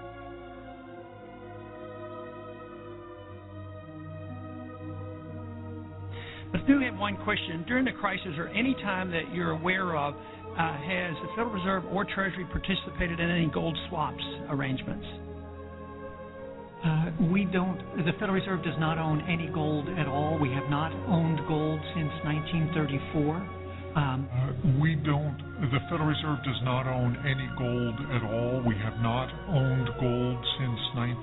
I do have one question. During the crisis or any time that you're aware of, has the Federal Reserve or Treasury participated in any gold swaps arrangements? The Federal Reserve does not own any gold at all. We have not owned gold since 1934. The Federal Reserve does not own any gold at all. We have not owned gold since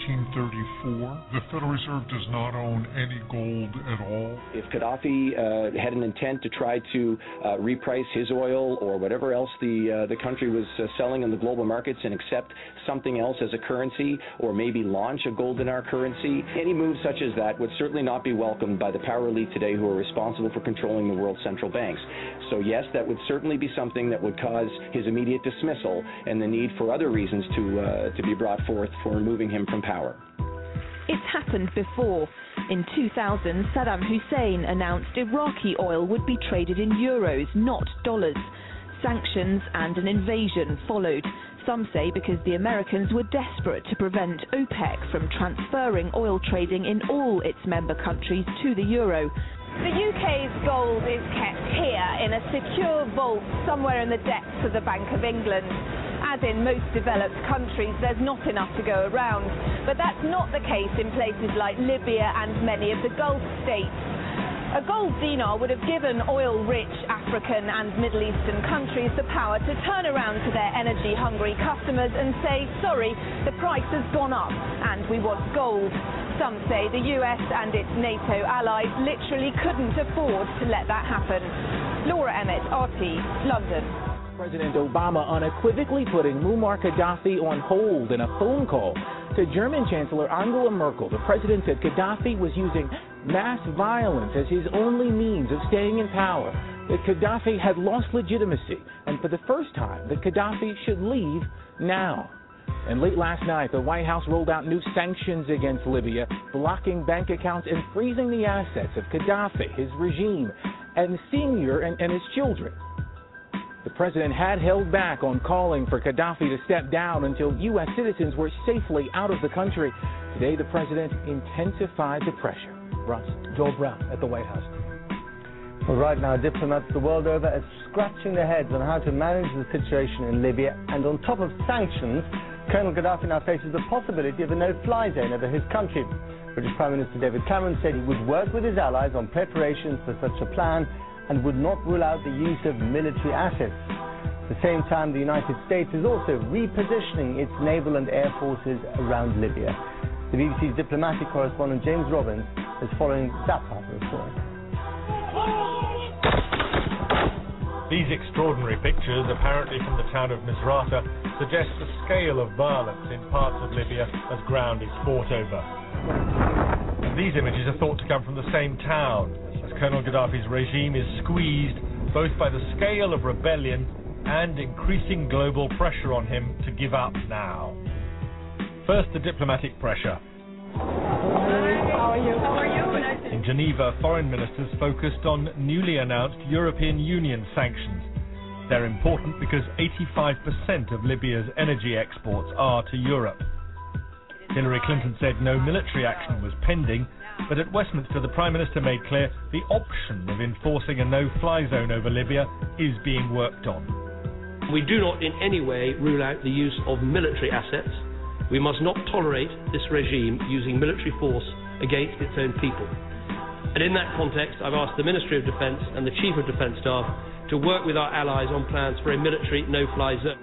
1934. The Federal Reserve does not own any gold at all. If Gaddafi had an intent to try to reprice his oil or whatever else the country was selling in the global markets and accept something else as a currency, or maybe launch a gold dinar currency, any move such as that would certainly not be welcomed by the power elite today who are responsible for controlling the world's central banks. So yes, that would certainly be something that would cause his immediate dismissal and the need for other reasons to be brought forth for removing him from power. It's happened before. In 2000, Saddam Hussein announced Iraqi oil would be traded in euros, not dollars. Sanctions and an invasion followed. Some say because the Americans were desperate to prevent OPEC from transferring oil trading in all its member countries to the euro. The UK's gold is kept here in a secure vault somewhere in the depths of the Bank of England. As in most developed countries, there's not enough to go around. But that's not the case in places like Libya and many of the Gulf states. A gold dinar would have given oil-rich African and Middle Eastern countries the power to turn around to their energy-hungry customers and say, sorry, the price has gone up and we want gold. Some say the US and its NATO allies literally couldn't afford to let that happen. Laura Emmett, RT, London. President Obama unequivocally putting Muammar Gaddafi on hold in a phone call to German Chancellor Angela Merkel. The president said Gaddafi was using mass violence as his only means of staying in power, that Gaddafi had lost legitimacy, and for the first time, that Gaddafi should leave now. And late last night, the White House rolled out new sanctions against Libya, blocking bank accounts and freezing the assets of Gaddafi, his regime, and Senior and his children. The president had held back on calling for Gaddafi to step down until U.S. citizens were safely out of the country. Today, the president intensified the pressure. Russ. Joel Brown at the White House. Well, right now, diplomats the world over are scratching their heads on how to manage the situation in Libya. And on top of sanctions, Colonel Gaddafi now faces the possibility of a no-fly zone over his country. British Prime Minister David Cameron said he would work with his allies on preparations for such a plan and would not rule out the use of military assets. At the same time, the United States is also repositioning its naval and air forces around Libya. The BBC's diplomatic correspondent James Robbins is following that part of the story. These extraordinary pictures, apparently from the town of Misrata, suggest the scale of violence in parts of Libya as ground is fought over. And these images are thought to come from the same town, as Colonel Gaddafi's regime is squeezed both by the scale of rebellion and increasing global pressure on him to give up now. First, the diplomatic pressure. How are you? In Geneva, foreign ministers focused on newly announced European Union sanctions. They're important because 85% of Libya's energy exports are to Europe. Hillary Clinton said no military action was pending, but at Westminster the Prime Minister made clear the option of enforcing a no-fly zone over Libya is being worked on. We do not in any way rule out the use of military assets. We must not tolerate this regime using military force against its own people. And in that context, I've asked the Ministry of Defence and the Chief of Defence Staff to work with our allies on plans for a military no-fly zone.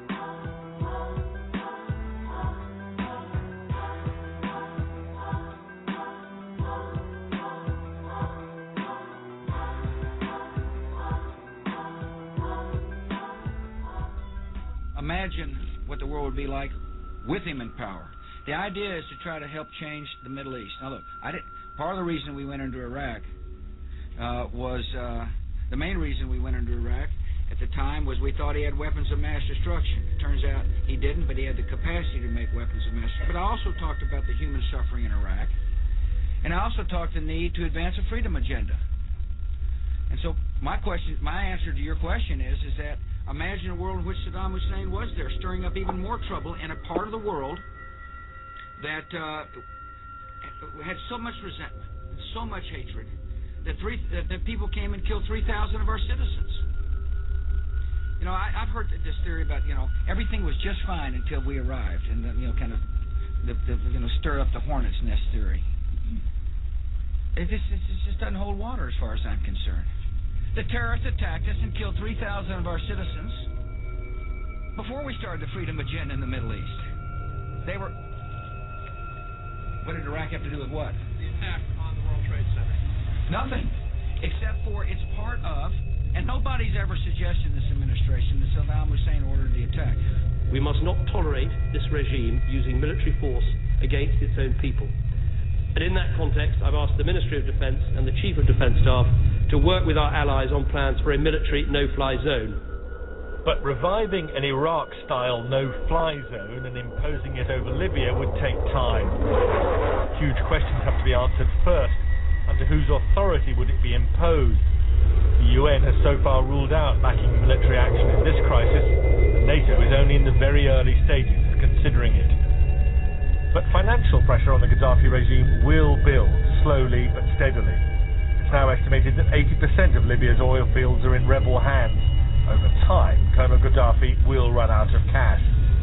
Imagine what the world would be like with him in power. The idea is to try to help change the Middle East. Now look, part of the reason we went into Iraq was the main reason we went into Iraq at the time was we thought he had weapons of mass destruction. It turns out he didn't, but he had the capacity to make weapons of mass destruction. But I also talked about the human suffering in Iraq, and I also talked the need to advance a freedom agenda. And so my answer to your question is that imagine a world in which Saddam Hussein was there, stirring up even more trouble in a part of the world that had so much resentment, so much hatred, that people came and killed 3,000 of our citizens. You know, I've heard this theory about, you know, everything was just fine until we arrived, and then, you know, kind of the stir up the hornet's nest theory. It just doesn't hold water as far as I'm concerned. The terrorists attacked us and killed 3,000 of our citizens before we started the freedom agenda in the Middle East. They were... What did Iraq have to do with what? The attack on the World Trade Center. Nothing, except for it's part of, and nobody's ever suggested in this administration that Saddam Hussein ordered the attack. We must not tolerate this regime using military force against its own people. And in that context, I've asked the Ministry of Defence and the Chief of Defence Staff to work with our allies on plans for a military no-fly zone. But reviving an Iraq-style no-fly zone and imposing it over Libya would take time. Huge questions have to be answered first. Under whose authority would it be imposed? The UN has so far ruled out backing military action in this crisis, and NATO is only in the very early stages of considering it. But financial pressure on the Gaddafi regime will build, slowly but steadily. It's now estimated that 80% of Libya's oil fields are in rebel hands. Over time, Colonel Gaddafi will run out of cash.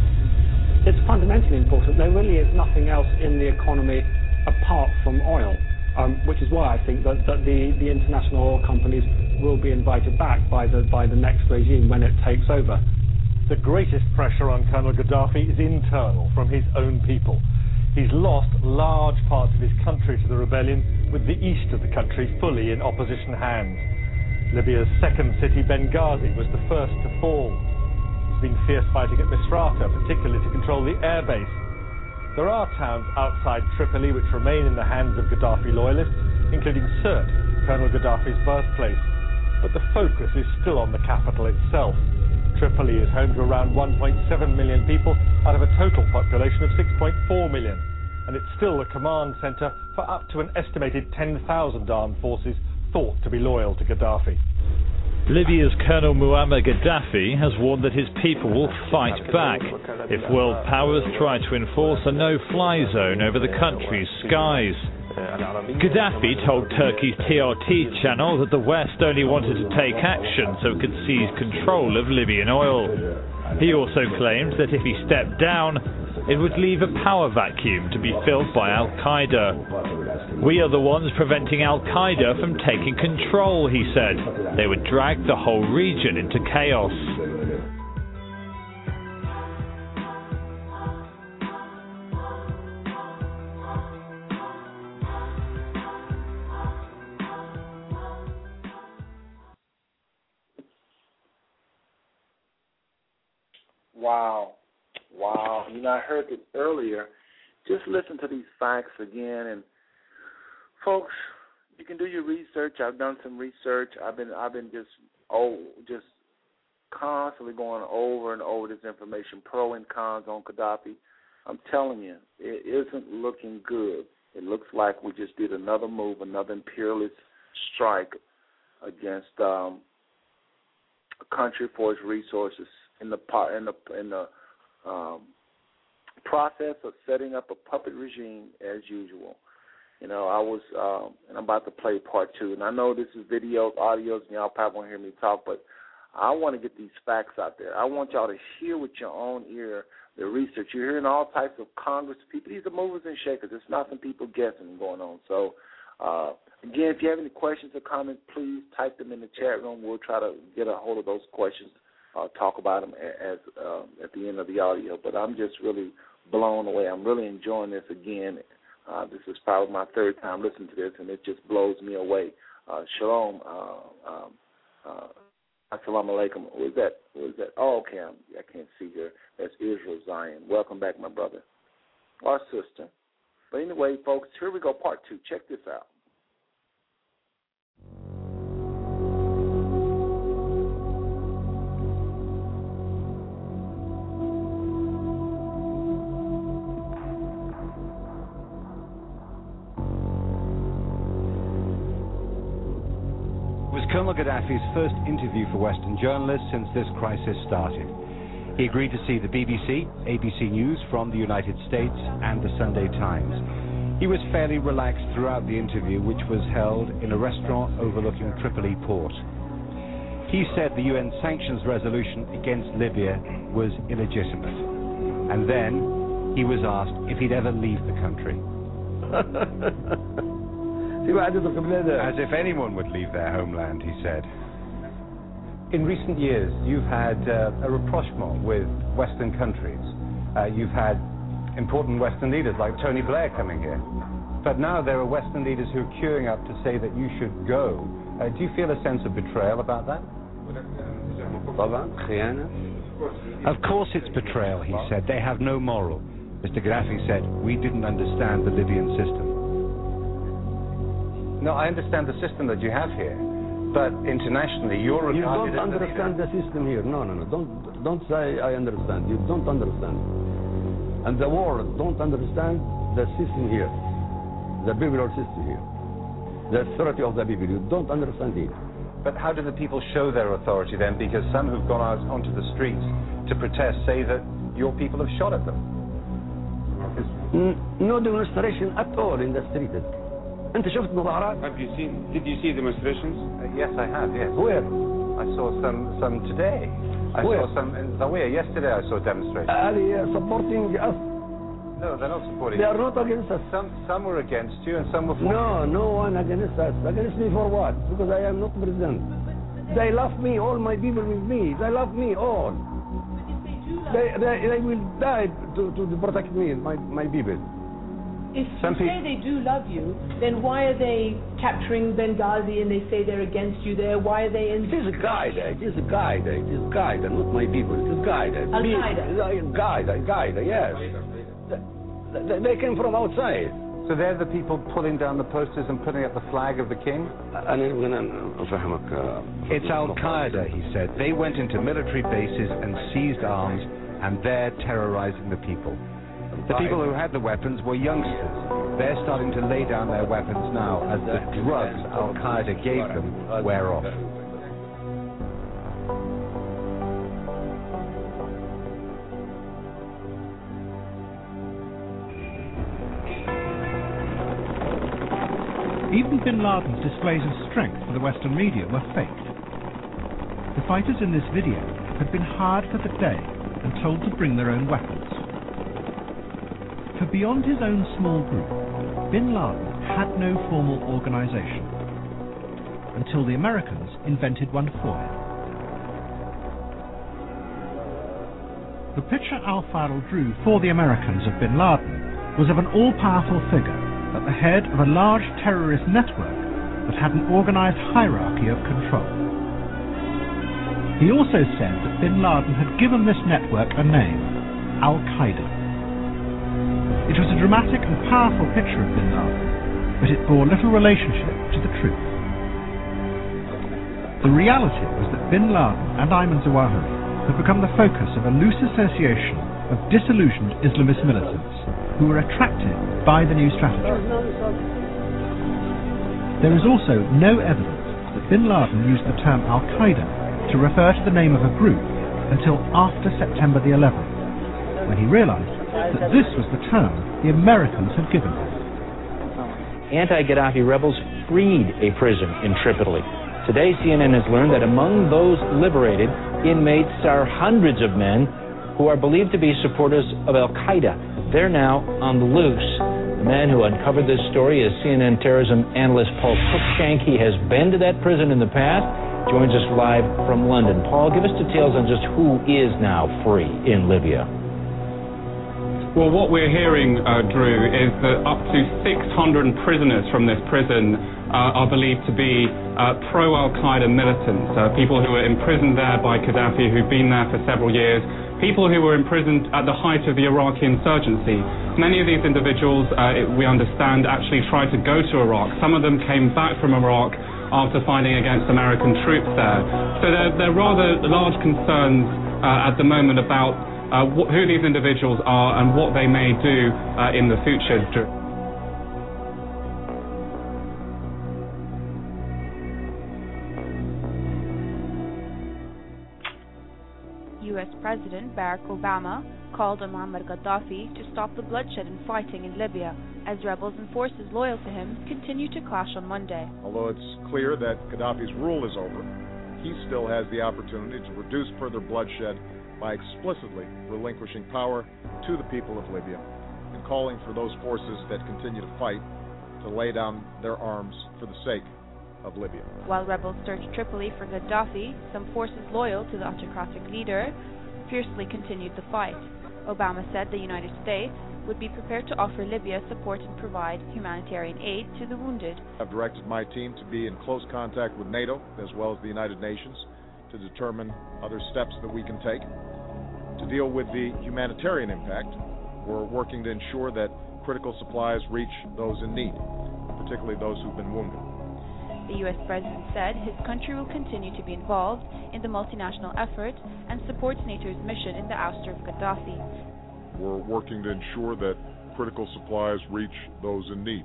It's fundamentally important. There really is nothing else in the economy apart from oil, which is why I think that the international oil companies will be invited back by the next regime when it takes over. The greatest pressure on Colonel Gaddafi is internal, from his own people. He's lost large parts of his country to the rebellion, with the east of the country fully in opposition hands. Libya's second city, Benghazi, was the first to fall. There's been fierce fighting at Misrata, particularly to control the airbase. There are towns outside Tripoli which remain in the hands of Gaddafi loyalists, including Sirte, Colonel Gaddafi's birthplace. But the focus is still on the capital itself. Tripoli is home to around 1.7 million people out of a total population of 6.4 million, and it's still the command centre for up to an estimated 10,000 armed forces thought to be loyal to Gaddafi. Libya's Colonel Muammar Gaddafi has warned that his people will fight back if world powers try to enforce a no-fly zone over the country's skies. Gaddafi told Turkey's TRT channel that the West only wanted to take action so it could seize control of Libyan oil. He also claimed that if he stepped down, it would leave a power vacuum to be filled by Al-Qaeda. We are the ones preventing Al-Qaeda from taking control, he said. They would drag the whole region into chaos. Wow. You know, I heard it earlier. Just listen to these facts again. And, folks, you can do your research. I've done some research. I've been just constantly going over and over this information, pro and cons on Gaddafi. I'm telling you, it isn't looking good. It looks like we just did another move, another imperialist strike against a country for its resources in the process of setting up a puppet regime as usual. You know, I was, and I'm about to play part two. And I know this is videos, audios, and y'all probably won't hear me talk, but I want to get these facts out there. I want y'all to hear with your own ear the research. You're hearing all types of Congress people. These are movers and shakers. It's not some people guessing going on. So, again, if you have any questions or comments, please type them in the chat room. We'll try to get a hold of those questions, talk about them as at the end of the audio. But I'm just really blown away. I'm really enjoying this again. This is probably my third time listening to this, and it just blows me away. Shalom. Assalamu alaikum. What is that? Oh, okay. I can't see here. That's Israel Zion. Welcome back, my brother. Or sister. But anyway, folks, here we go, part two. Check this out. Colonel Gaddafi's first interview for Western journalists since this crisis started. He agreed to see the BBC, ABC News from the United States, and the Sunday Times. He was fairly relaxed throughout the interview, which was held in a restaurant overlooking Tripoli port. He said the UN sanctions resolution against Libya was illegitimate. And then he was asked if he'd ever leave the country. As if anyone would leave their homeland, he said. In recent years, you've had a rapprochement with Western countries. You've had important Western leaders like Tony Blair coming here. But now there are Western leaders who are queuing up to say that you should go. Do you feel a sense of betrayal about that? Of course it's betrayal, he said. They have no moral. Mr. Gaddafi said, we didn't understand the Libyan system. No, I understand the system that you have here. But internationally, you're regarded You don't understand the system here. No. Don't say I understand. You don't understand. And the world don't understand the system here. The biblical system here. The authority of the people. You don't understand it. But how do the people show their authority then? Because some who've gone out onto the streets to protest say that your people have shot at them. No demonstration at all in the street. Did you see demonstrations? Yes, I have, yes. Where? I saw some today. I saw some in Zawiya. Yesterday I saw demonstrations. Are they supporting us? No, they're not supporting They us. are not against us. Some were against you and some were for you. No one against us. Against me for what? Because I am not president. They love me, all my people with me. They love me all. They will die to protect me, my people. If you say they do love you, then why are they capturing Benghazi and they say they're against you there? Why are they in... It is Qaeda, not my people. It is Qaeda. Al-Qaeda? Qaeda, yes. They came from outside. So they're the people pulling down the posters and putting up the flag of the king? It's Al-Qaeda, he said. They went into military bases and seized arms, and they're terrorizing the people. The people who had the weapons were youngsters. They're starting to lay down their weapons now as the drugs Al-Qaeda gave them wear off. Even bin Laden's displays of strength for the Western media were faked. The fighters in this video had been hired for the day and told to bring their own weapons. For beyond his own small group, bin Laden had no formal organization until the Americans invented one for him. The picture Al-Fadl drew for the Americans of bin Laden was of an all-powerful figure at the head of a large terrorist network that had an organized hierarchy of control. He also said that bin Laden had given this network a name, Al-Qaeda. It was a dramatic and powerful picture of bin Laden, but it bore little relationship to the truth. The reality was that bin Laden and Ayman Zawahiri had become the focus of a loose association of disillusioned Islamist militants who were attracted by the new strategy. There is also no evidence that bin Laden used the term Al-Qaeda to refer to the name of a group until after September the 11th, when he realized that this was the term the Americans had given him. Anti-Gaddafi rebels freed a prison in Tripoli. Today, CNN has learned that among those liberated inmates are hundreds of men who are believed to be supporters of Al-Qaeda. They're now on the loose. The man who uncovered this story is CNN terrorism analyst Paul Cruikshank. He has been to that prison in the past, joins us live from London. Paul, give us details on just who is now free in Libya. Well, what we're hearing, Drew, is that up to 600 prisoners from this prison are believed to be pro-Al-Qaeda militants, people who were imprisoned there by Gaddafi, who've been there for several years, people who were imprisoned at the height of the Iraqi insurgency. Many of these individuals, we understand, actually tried to go to Iraq. Some of them came back from Iraq after fighting against American troops there. So there are rather large concerns at the moment about who these individuals are and what they may do in the future. US U.S. President Barack Obama called on Muammar Gaddafi to stop the bloodshed and fighting in Libya, as rebels and forces loyal to him continue to clash on Monday. Although it's clear that Gaddafi's rule is over, he still has the opportunity to reduce further bloodshed by explicitly relinquishing power to the people of Libya and calling for those forces that continue to fight to lay down their arms for the sake of Libya. While rebels search Tripoli for Gaddafi, some forces loyal to the autocratic leader fiercely continued the fight. Obama said the United States would be prepared to offer Libya support and provide humanitarian aid to the wounded. I've directed my team to be in close contact with NATO as well as the United Nations to determine other steps that we can take. To deal with the humanitarian impact, we're working to ensure that critical supplies reach those in need, particularly those who've been wounded. The U.S. President said his country will continue to be involved in the multinational effort and supports NATO's mission in the ouster of Gaddafi. We're working to ensure that critical supplies reach those in need.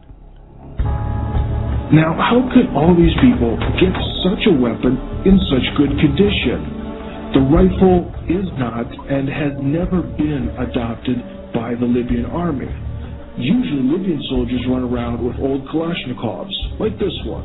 Now, how could all these people get such a weapon in such good condition? The rifle is not and has never been adopted by the Libyan army. Usually, Libyan soldiers run around with old Kalashnikovs, like this one.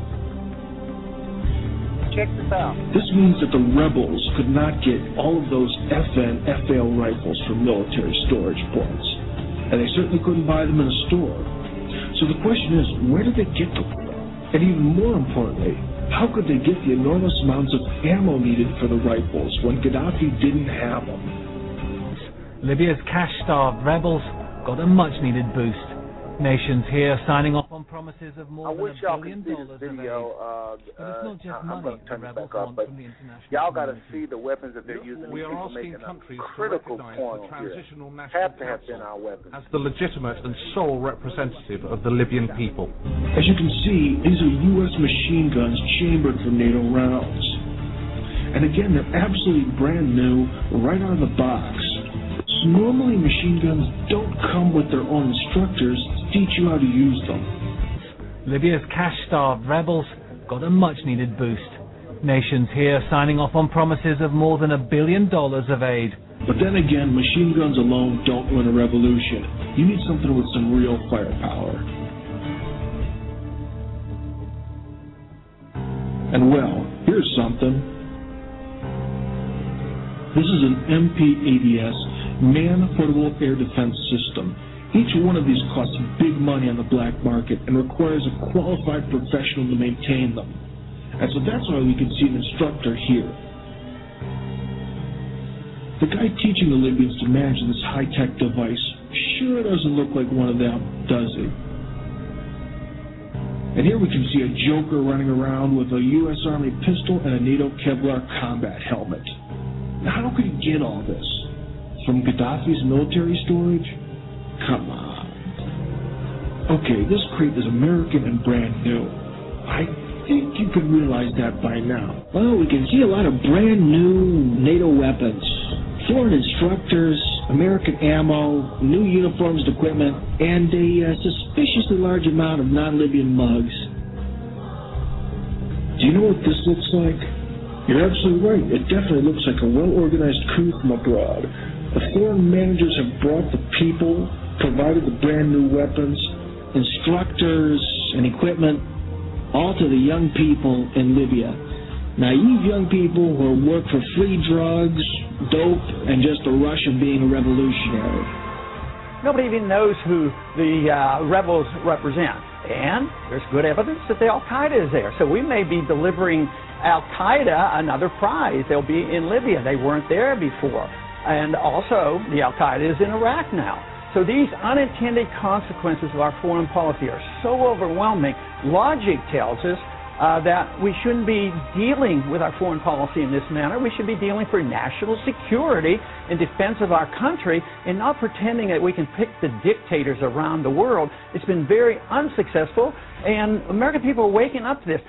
Check this out. This means that the rebels could not get all of those FN, FAL rifles from military storage points. And they certainly couldn't buy them in a store. So the question is, where did they get them? And even more importantly, how could they get the enormous amounts of ammo needed for the rifles when Gaddafi didn't have them? Libya's cash-starved rebels got a much-needed boost. Nations here signing off on promises of more than $1 billion of aid. But it's not just money the rebels want from the international y'all got to see the weapons that they're using. We are asking countries to recognize the Transitional National Council as the legitimate and sole representative of the Libyan people. As you can see, these are U.S. machine guns chambered for NATO rounds. And again, they're absolutely brand new, right out of the box. Normally, machine guns don't come with their own instructors to teach you how to use them. Libya's cash-starved rebels got a much-needed boost. Nations here signing off on promises of more than $1 billion of aid. But then again, machine guns alone don't win a revolution. You need something with some real firepower. And well, here's something. This is an MP-ADS man-portable air defense system. Each one of these costs big money on the black market and requires a qualified professional to maintain them. And so that's why we can see an instructor here. The guy teaching the Libyans to manage this high-tech device sure doesn't look like one of them, does he? And here we can see a Joker running around with a U.S. Army pistol and a NATO Kevlar combat helmet. Now, how could he get all this? From Gaddafi's military storage? Come on. Okay, this crate is American and brand new. I think you can realize that by now. Well, we can see a lot of brand new NATO weapons. Foreign instructors, American ammo, new uniforms and equipment, and a suspiciously large amount of non-Libyan mugs. Do you know what this looks like? You're absolutely right. It definitely looks like a well-organized coup from abroad. The foreign managers have brought the people, provided the brand new weapons, instructors, and equipment, all to the young people in Libya. Naive young people who work for free drugs, dope, and just the rush of being a revolutionary. Nobody even knows who the rebels represent. And there's good evidence that the Al-Qaeda is there. So we may be delivering Al-Qaeda another prize. They'll be in Libya. They weren't there before. And also, the Al-Qaeda is in Iraq now. So these unintended consequences of our foreign policy are so overwhelming. Logic tells us that we shouldn't be dealing with our foreign policy in this manner. We should be dealing for national security and defense of our country and not pretending that we can pick the dictators around the world. It's been very unsuccessful, and American people are waking up to this.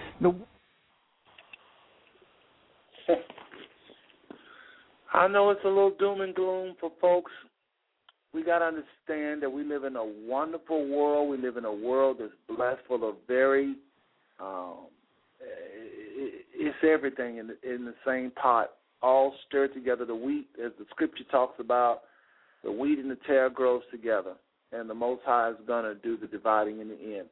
I know it's a little doom and gloom for folks. We got to understand that we live in a wonderful world. We live in a world that's blessed full of it's everything in the same pot all stir together. The wheat, as the scripture talks about, the wheat and the tare grows together, and the Most High is going to do the dividing in the end.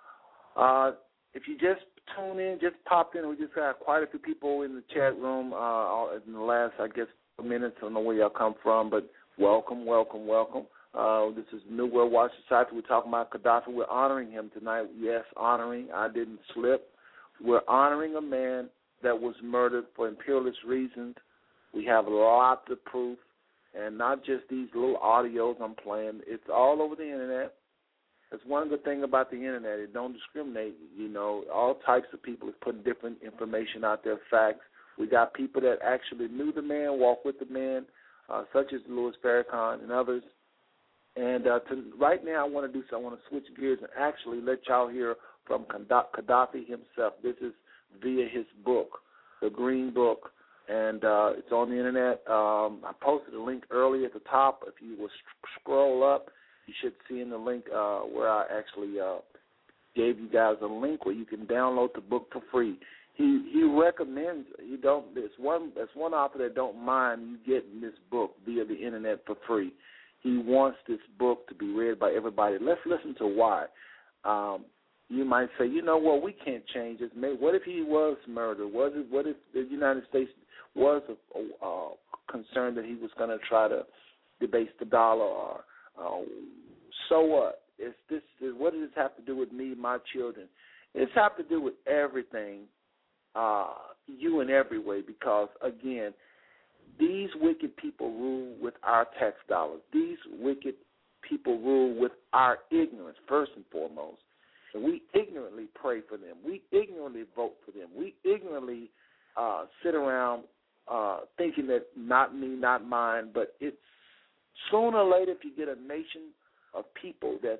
If you just tune in, just popped in, we just got quite a few people in the chat room in the last, I guess, minutes. I don't know where y'all come from, but welcome, welcome, welcome. This is New World Watch Society. We're talking about Gaddafi. We're honoring him tonight. Yes, honoring. I didn't slip. We're honoring a man that was murdered for imperialist reasons. We have lots of proof, and not just these little audios I'm playing. It's all over the Internet. That's one good thing about the Internet. It don't discriminate. You know, all types of people is putting different information out there, facts. We got people that actually knew the man, walked with the man, such as Louis Farrakhan and others. And right now I want to do so. I want to switch gears and actually let y'all hear from Gaddafi himself. This is via his book, The Green Book, and it's on the Internet. I posted a link earlier at the top. If you will scroll up, you should see in the link where I actually gave you guys a link where you can download the book for free. He recommends there's one author that don't mind you getting this book via the Internet for free. He wants this book to be read by everybody. Let's listen to why. You might say, you know what, we can't change this. What if he was murdered? What if the United States was concerned that he was going to try to debase the dollar? Or so what? What does this have to do with me, my children? It's have to do with everything, you in every way, because, again, these wicked people rule with our tax dollars. These wicked people rule with our ignorance, first and foremost. And we ignorantly pray for them. We ignorantly vote for them. We ignorantly sit around thinking that not me, not mine, but it's sooner or later if you get a nation of people that's,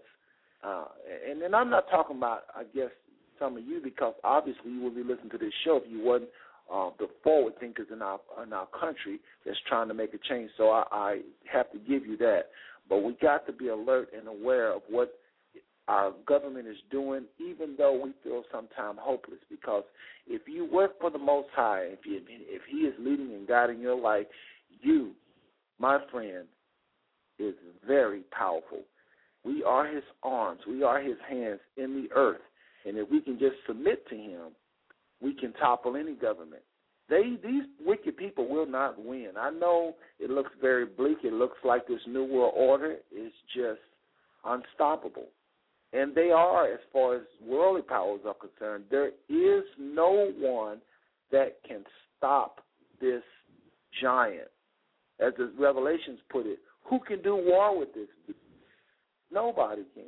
and I'm not talking about, I guess, some of you, because obviously you would be listening to this show if you wasn't the forward thinkers in our country that's trying to make a change. So I have to give you that. But we got to be alert and aware of what our government is doing, even though we feel sometimes hopeless. Because if you work for the Most High, if He is leading and guiding your life, you, my friend, is very powerful. We are His arms. We are His hands in the earth. And if we can just submit to Him, we can topple any government. These wicked people will not win. I know it looks very bleak. It looks like this New World Order is just unstoppable. And they are, as far as worldly powers are concerned. There is no one that can stop this giant. As the Revelations put it, who can do war with this beast? Nobody can.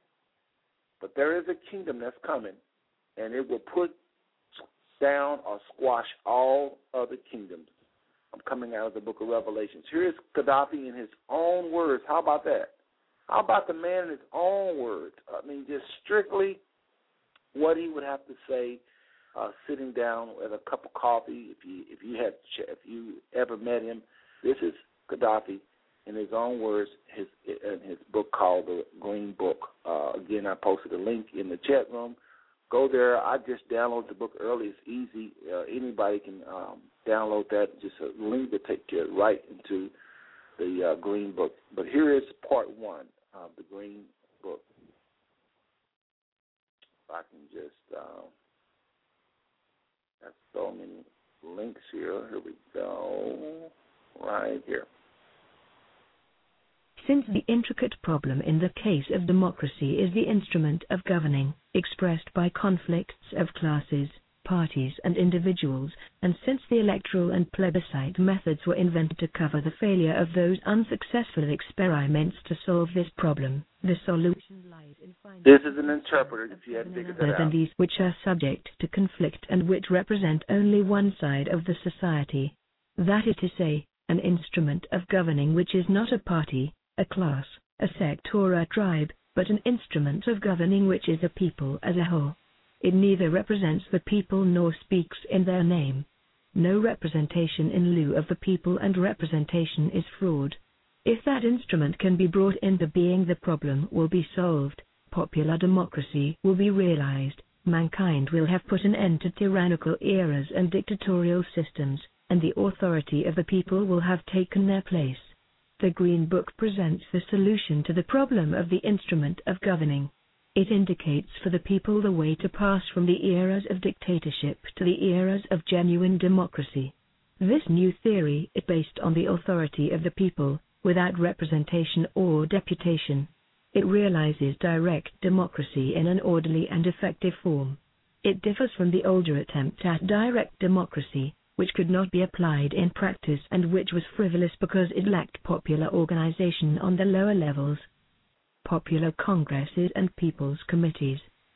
But there is a kingdom that's coming, and it will put down or squash all other kingdoms. I'm coming out of the book of Revelations. Here is Gaddafi in his own words. How about that? How about the man in his own words? I mean, just strictly what he would have to say, sitting down at a cup of coffee. If you ever met him, this is Gaddafi in his own words. In his book called The Green Book. Again, I posted a link in the chat room. Go there. I just downloaded the book early. It's easy. Anybody can download that. Just a link to take you right into the Green Book. But here is part one of the Green Book. If I can just, got so many links here. Here we go. Right here. Since the intricate problem in the case of democracy is the instrument of governing, expressed by conflicts of classes, parties and individuals, and since the electoral and plebiscite methods were invented to cover the failure of those unsuccessful experiments to solve this problem, the solution lies in finding... This is an interpreter, if you hadn't figured that out. ...than these which are subject to conflict and which represent only one side of the society. That is to say, an instrument of governing which is not a party, a class, a sect or a tribe, but an instrument of governing which is a people as a whole. It neither represents the people nor speaks in their name. No representation in lieu of the people, and representation is fraud. If that instrument can be brought into being, the problem will be solved, popular democracy will be realized, mankind will have put an end to tyrannical eras and dictatorial systems, and the authority of the people will have taken their place. The Green Book presents the solution to the problem of the instrument of governing. It indicates for the people the way to pass from the eras of dictatorship to the eras of genuine democracy. This new theory is based on the authority of the people, without representation or deputation. It realizes direct democracy in an orderly and effective form. It differs from the older attempt at direct democracy, which could not be applied in practice and which was frivolous because it lacked popular organization on the lower levels. Popular congresses and people's committees.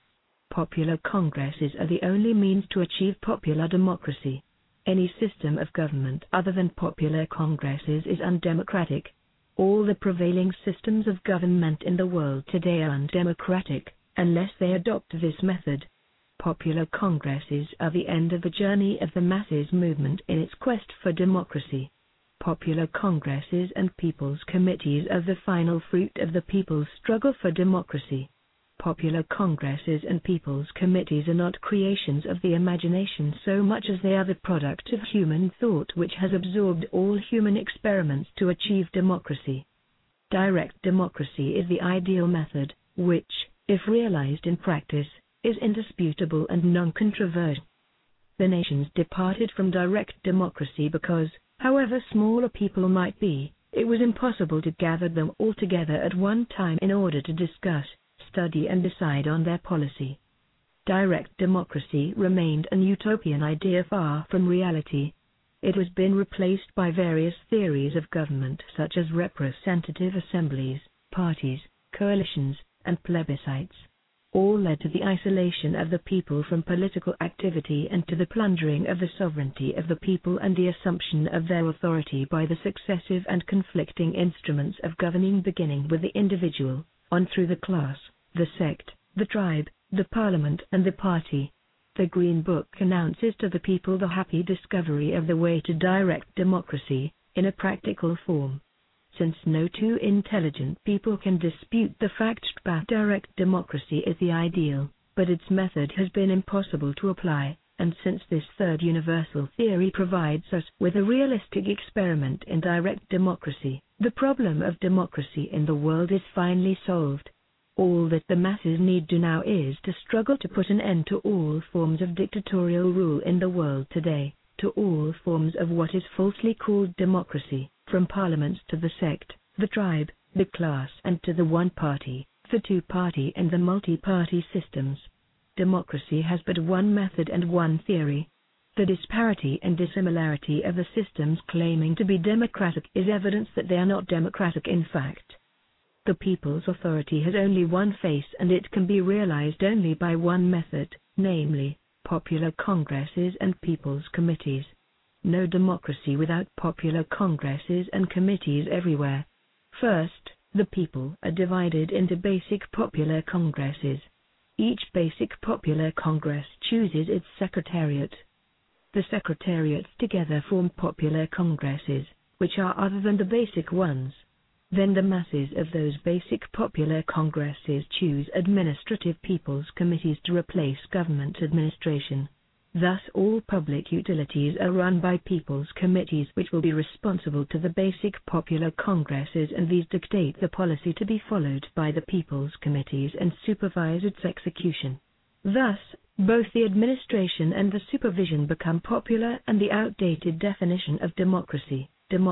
Popular congresses are the only means to achieve popular democracy. Any system of government other than popular congresses is undemocratic. All the prevailing systems of government in the world today are undemocratic, unless they adopt this method. Popular congresses are the end of the journey of the masses movement in its quest for democracy. Popular congresses and people's committees are the final fruit of the people's struggle for democracy. Popular congresses and people's committees are not creations of the imagination so much as they are the product of human thought which has absorbed all human experiments to achieve democracy. Direct democracy is the ideal method, which, if realized in practice, is indisputable and non-controversial. The nations departed from direct democracy because, however small a people might be, it was impossible to gather them all together at one time in order to discuss, study and decide on their policy. Direct democracy remained an utopian idea far from reality. It has been replaced by various theories of government such as representative assemblies, parties, coalitions, and plebiscites. All led to the isolation of the people from political activity and to the plundering of the sovereignty of the people and the assumption of their authority by the successive and conflicting instruments of governing, beginning with the individual, on through the class, the sect, the tribe, the parliament and the party. The Green Book announces to the people the happy discovery of the way to direct democracy, in a practical form. Since no two intelligent people can dispute the fact that direct democracy is the ideal, but its method has been impossible to apply, and since this third universal theory provides us with a realistic experiment in direct democracy, the problem of democracy in the world is finally solved. All that the masses need do now is to struggle to put an end to all forms of dictatorial rule in the world today, to all forms of what is falsely called democracy, from parliaments to the sect, the tribe, the class and to the one-party, the two-party and the multi-party systems. Democracy has but one method and one theory. The disparity and dissimilarity of the systems claiming to be democratic is evidence that they are not democratic in fact. The people's authority has only one face and it can be realized only by one method, namely, popular congresses and people's committees. No democracy without popular congresses and committees everywhere. First, the people are divided into basic popular congresses. Each basic popular congress chooses its secretariat. The secretariats together form popular congresses, which are other than the basic ones. Then the masses of those basic popular congresses choose administrative people's committees to replace government administration. Thus all public utilities are run by people's committees which will be responsible to the basic popular congresses, and these dictate the policy to be followed by the people's committees and supervise its execution. Thus, both the administration and the supervision become popular, and the outdated definition of democracy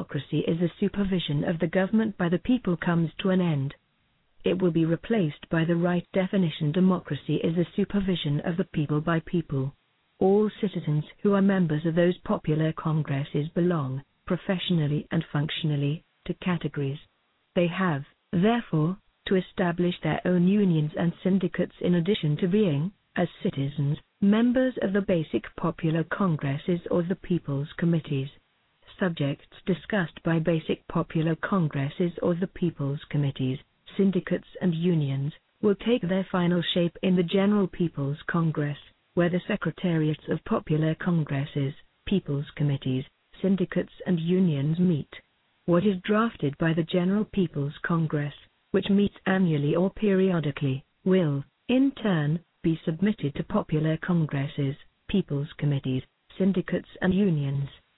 is the supervision of the government by the people, comes to an end. It will be replaced by the right definition: democracy is the supervision of the people by people. All citizens who are members of those popular congresses belong, professionally and functionally, to categories. They have, therefore, to establish their own unions and syndicates in addition to being, as citizens, members of the basic popular congresses or the people's committees. Subjects discussed by basic popular congresses or the people's committees, syndicates and unions, will take their final shape in the General People's Congress, where the secretariats of popular congresses, people's committees, syndicates and unions meet. What is drafted by the General People's Congress, which meets annually or periodically, will, in turn, be submitted to popular congresses, people's committees, syndicates and unions.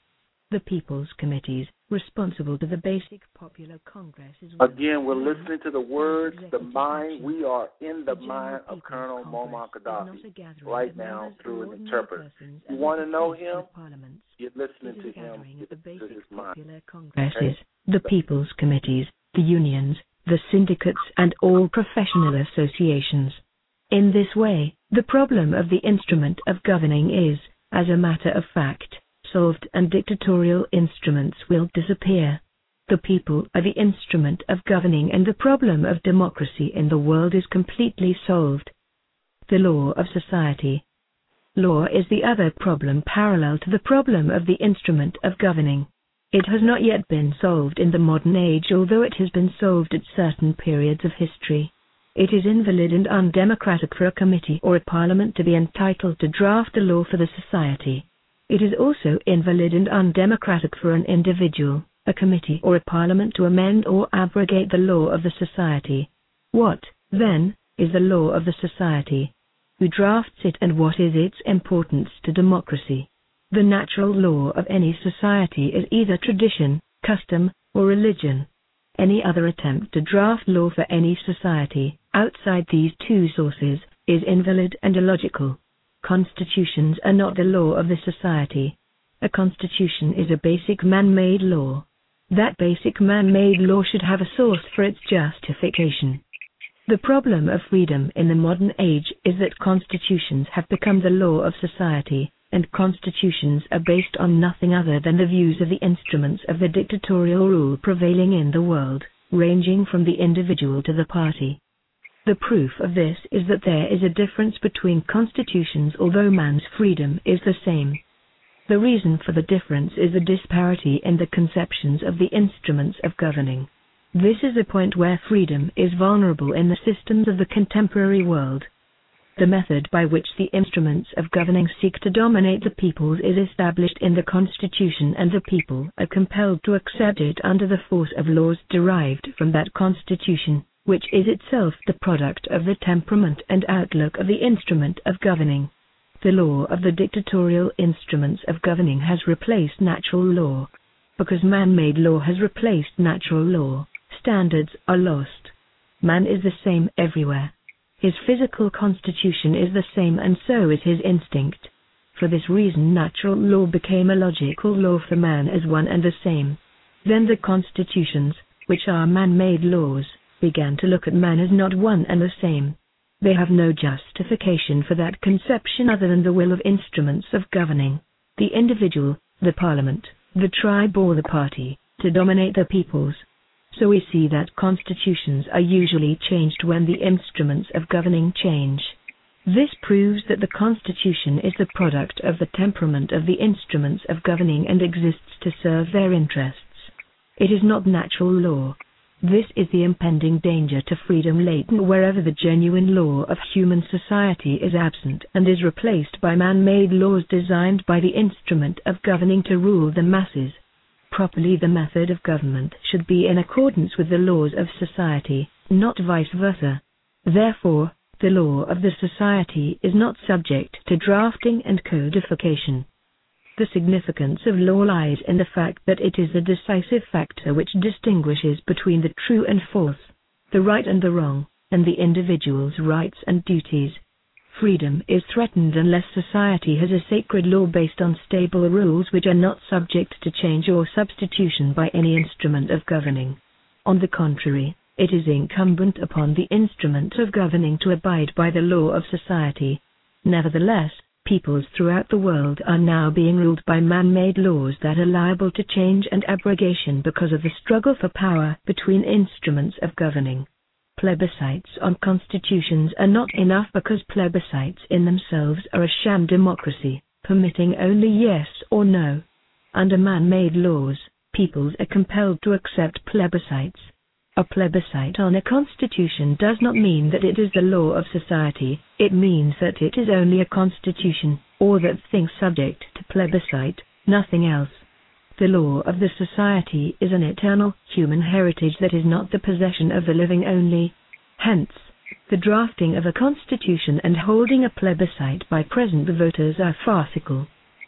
The People's Committees, responsible to the Basic Popular Congress. Again, we're listening to the words, the mind. We are in the mind of Colonel Muammar Gaddafi right now through an interpreter. You want to know him? You're listening to him, to his mind. Congresses, the People's Committees, the unions, the syndicates, and all professional associations. In this way, the problem of the instrument of governing is, as a matter of fact, solved, and dictatorial instruments will disappear. The people are the instrument of governing, and the problem of democracy in the world is completely solved. The law of society. Law is the other problem parallel to the problem of the instrument of governing. It has not yet been solved in the modern age, although it has been solved at certain periods of history. It is invalid and undemocratic for a committee or a parliament to be entitled to draft a law for the society. It is also invalid and undemocratic for an individual, a committee, or a parliament to amend or abrogate the law of the society. What, then, is the law of the society? Who drafts it, and what is its importance to democracy? The natural law of any society is either tradition, custom, or religion. Any other attempt to draft law for any society, outside these two sources, is invalid and illogical. Constitutions are not the law of the society. A constitution is a basic man-made law. That basic man-made law should have a source for its justification. The problem of freedom in the modern age is that constitutions have become the law of society, and constitutions are based on nothing other than the views of the instruments of the dictatorial rule prevailing in the world, ranging from the individual to the party. The proof of this is that there is a difference between constitutions, although man's freedom is the same. The reason for the difference is the disparity in the conceptions of the instruments of governing. This is a point where freedom is vulnerable in the systems of the contemporary world. The method by which the instruments of governing seek to dominate the peoples is established in the Constitution, and the people are compelled to accept it under the force of laws derived from that Constitution, which is itself the product of the temperament and outlook of the instrument of governing. The law of the dictatorial instruments of governing has replaced natural law. Because man-made law has replaced natural law, standards are lost. Man is the same everywhere. His physical constitution is the same, and so is his instinct. For this reason, natural law became a logical law for man as one and the same. Then the constitutions, which are man-made laws, began to look at man as not one and the same. They have no justification for that conception other than the will of instruments of governing, the individual, the parliament, the tribe, or the party, to dominate the peoples. So we see that constitutions are usually changed when the instruments of governing change. This proves that the constitution is the product of the temperament of the instruments of governing and exists to serve their interests. It is not natural law. This is the impending danger to freedom latent wherever the genuine law of human society is absent and is replaced by man-made laws designed by the instrument of governing to rule the masses. Properly, the method of government should be in accordance with the laws of society, not vice versa. Therefore, the law of the society is not subject to drafting and codification. The significance of law lies in the fact that it is the decisive factor which distinguishes between the true and false, the right and the wrong, and the individual's rights and duties. Freedom is threatened unless society has a sacred law based on stable rules which are not subject to change or substitution by any instrument of governing. On the contrary, it is incumbent upon the instrument of governing to abide by the law of society. Nevertheless, peoples throughout the world are now being ruled by man-made laws that are liable to change and abrogation because of the struggle for power between instruments of governing. Plebiscites on constitutions are not enough because plebiscites in themselves are a sham democracy, permitting only yes or no. Under man-made laws, peoples are compelled to accept plebiscites. A plebiscite on a constitution does not mean that it is the law of society, it means that it is only a constitution, or that things subject to plebiscite, nothing else. The law of the society is an eternal, human heritage that is not the possession of the living only. Hence, the drafting of a constitution and holding a plebiscite by present voters are farcical.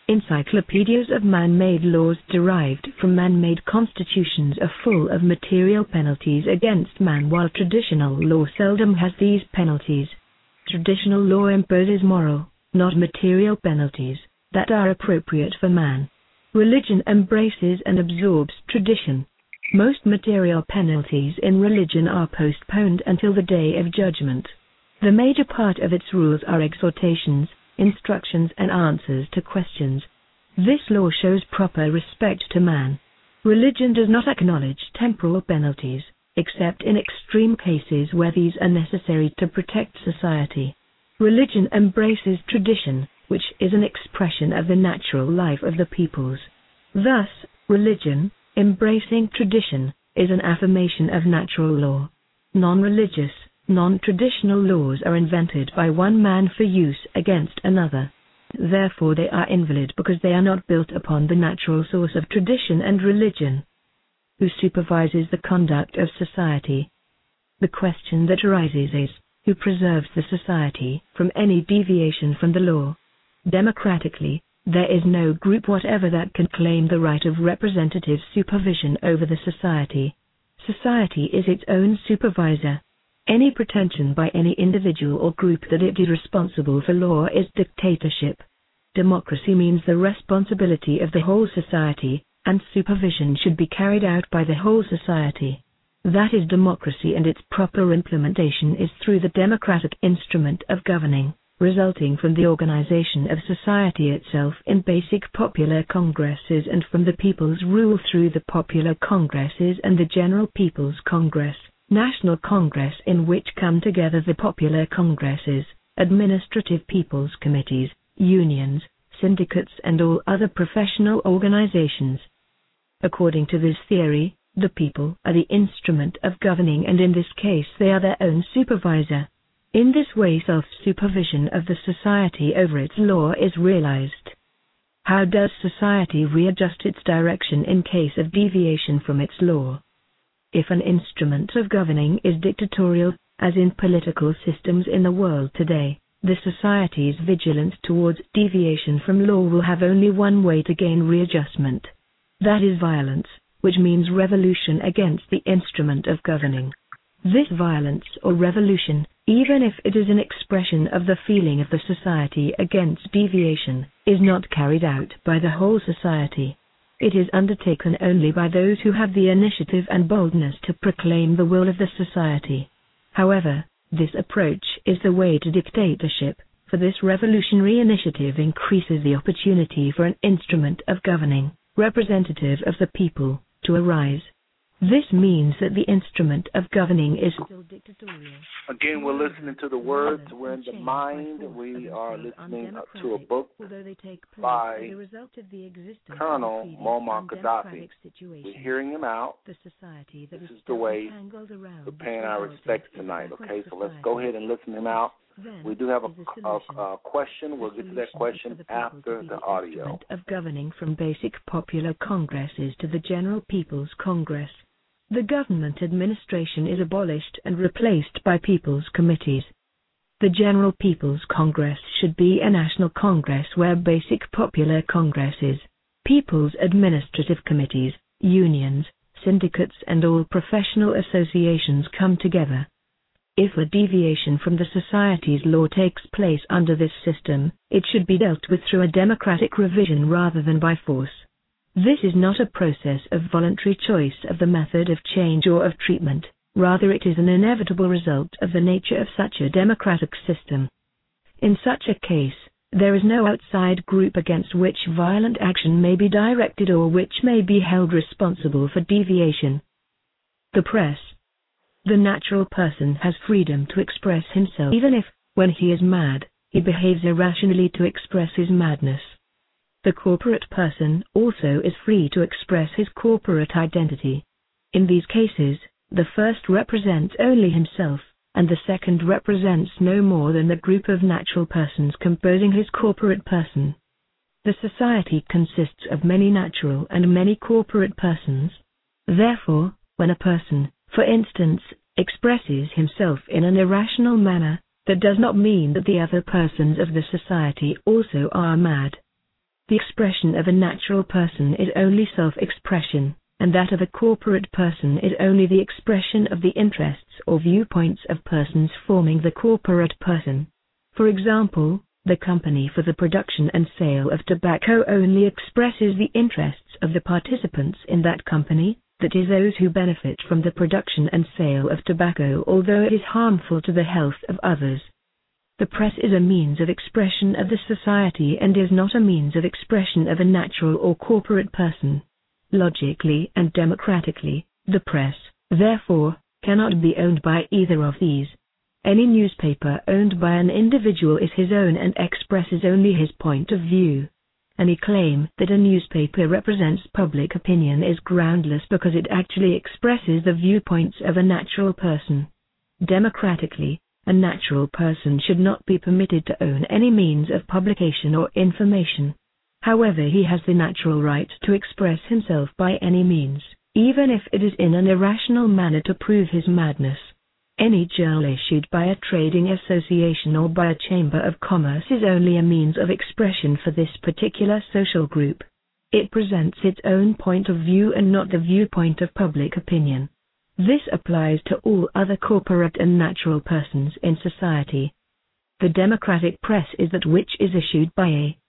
Encyclopedias of man-made laws derived from man-made constitutions are full of material penalties against man, while traditional law seldom has these penalties. Traditional law imposes moral, not material penalties, that are appropriate for man. Religion embraces and absorbs tradition. Most material penalties in religion are postponed until the day of judgment. The major part of its rules are exhortations, instructions and answers to questions. This law shows proper respect to man. Religion does not acknowledge temporal penalties, except in extreme cases where these are necessary to protect society. Religion embraces tradition, which is an expression of the natural life of the peoples. Thus, religion, embracing tradition, is an affirmation of natural law. Non-religious, non-traditional laws are invented by one man for use against another. Therefore they are invalid because they are not built upon the natural source of tradition and religion. Who supervises the conduct of society? The question that arises is, who preserves the society from any deviation from the law? Democratically, there is no group whatever that can claim the right of representative supervision over the society. Society is its own supervisor. Any pretension by any individual or group that it is responsible for law is dictatorship. Democracy means the responsibility of the whole society, and supervision should be carried out by the whole society. That is democracy, and its proper implementation is through the democratic instrument of governing, resulting from the organization of society itself in basic popular congresses and from the people's rule through the popular congresses and the General People's Congress, National Congress, in which come together the popular congresses, administrative people's committees, unions, syndicates and all other professional organizations. According to this theory, the people are the instrument of governing, and in this case they are their own supervisor. In this way self-supervision of the society over its law is realized. How does society readjust its direction in case of deviation from its law? If an instrument of governing is dictatorial, as in political systems in the world today, the society's vigilance towards deviation from law will have only one way to gain readjustment. That is violence, which means revolution against the instrument of governing. This violence or revolution, even if it is an expression of the feeling of the society against deviation, is not carried out by the whole society. It is undertaken only by those who have the initiative and boldness to proclaim the will of the society. However, this approach is the way to dictatorship, for this revolutionary initiative increases the opportunity for an instrument of governing, representative of the people, to arise. This means that the instrument of governing is still dictatorial. Again, we're listening to the words. We're in the mind. We are listening to a book by Colonel Muammar Gaddafi. We're hearing him out. This is the way we're paying our respects tonight. Okay, so let's go ahead and listen him out. We do have a question. We'll get to that question after the audio. Of governing from basic popular congresses to the General People's Congress. The government administration is abolished and replaced by people's committees. The General People's Congress should be a national congress where basic popular congresses, people's administrative committees, unions, syndicates and all professional associations come together. If a deviation from the society's law takes place under this system, it should be dealt with through a democratic revision rather than by force. This is not a process of voluntary choice of the method of change or of treatment, rather it is an inevitable result of the nature of such a democratic system. In such a case, there is no outside group against which violent action may be directed or which may be held responsible for deviation. The press. The natural person has freedom to express himself even if, when he is mad, he behaves irrationally to express his madness. The corporate person also is free to express his corporate identity. In these cases, the first represents only himself, and the second represents no more than the group of natural persons composing his corporate person. The society consists of many natural and many corporate persons. Therefore, when a person, for instance, expresses himself in an irrational manner, that does not mean that the other persons of the society also are mad. The expression of a natural person is only self-expression, and that of a corporate person is only the expression of the interests or viewpoints of persons forming the corporate person. For example, the company for the production and sale of tobacco only expresses the interests of the participants in that company, that is, those who benefit from the production and sale of tobacco, although it is harmful to the health of others. The press is a means of expression of the society and is not a means of expression of a natural or corporate person. Logically and democratically, the press, therefore, cannot be owned by either of these. Any newspaper owned by an individual is his own and expresses only his point of view. Any claim that a newspaper represents public opinion is groundless because it actually expresses the viewpoints of a natural person. Democratically, a natural person should not be permitted to own any means of publication or information. However, he has the natural right to express himself by any means, even if it is in an irrational manner to prove his madness. Any journal issued by a trading association or by a chamber of commerce is only a means of expression for this particular social group. It presents its own point of view and not the viewpoint of public opinion. This applies to all other corporate and natural persons in society. The democratic press is that which is issued by a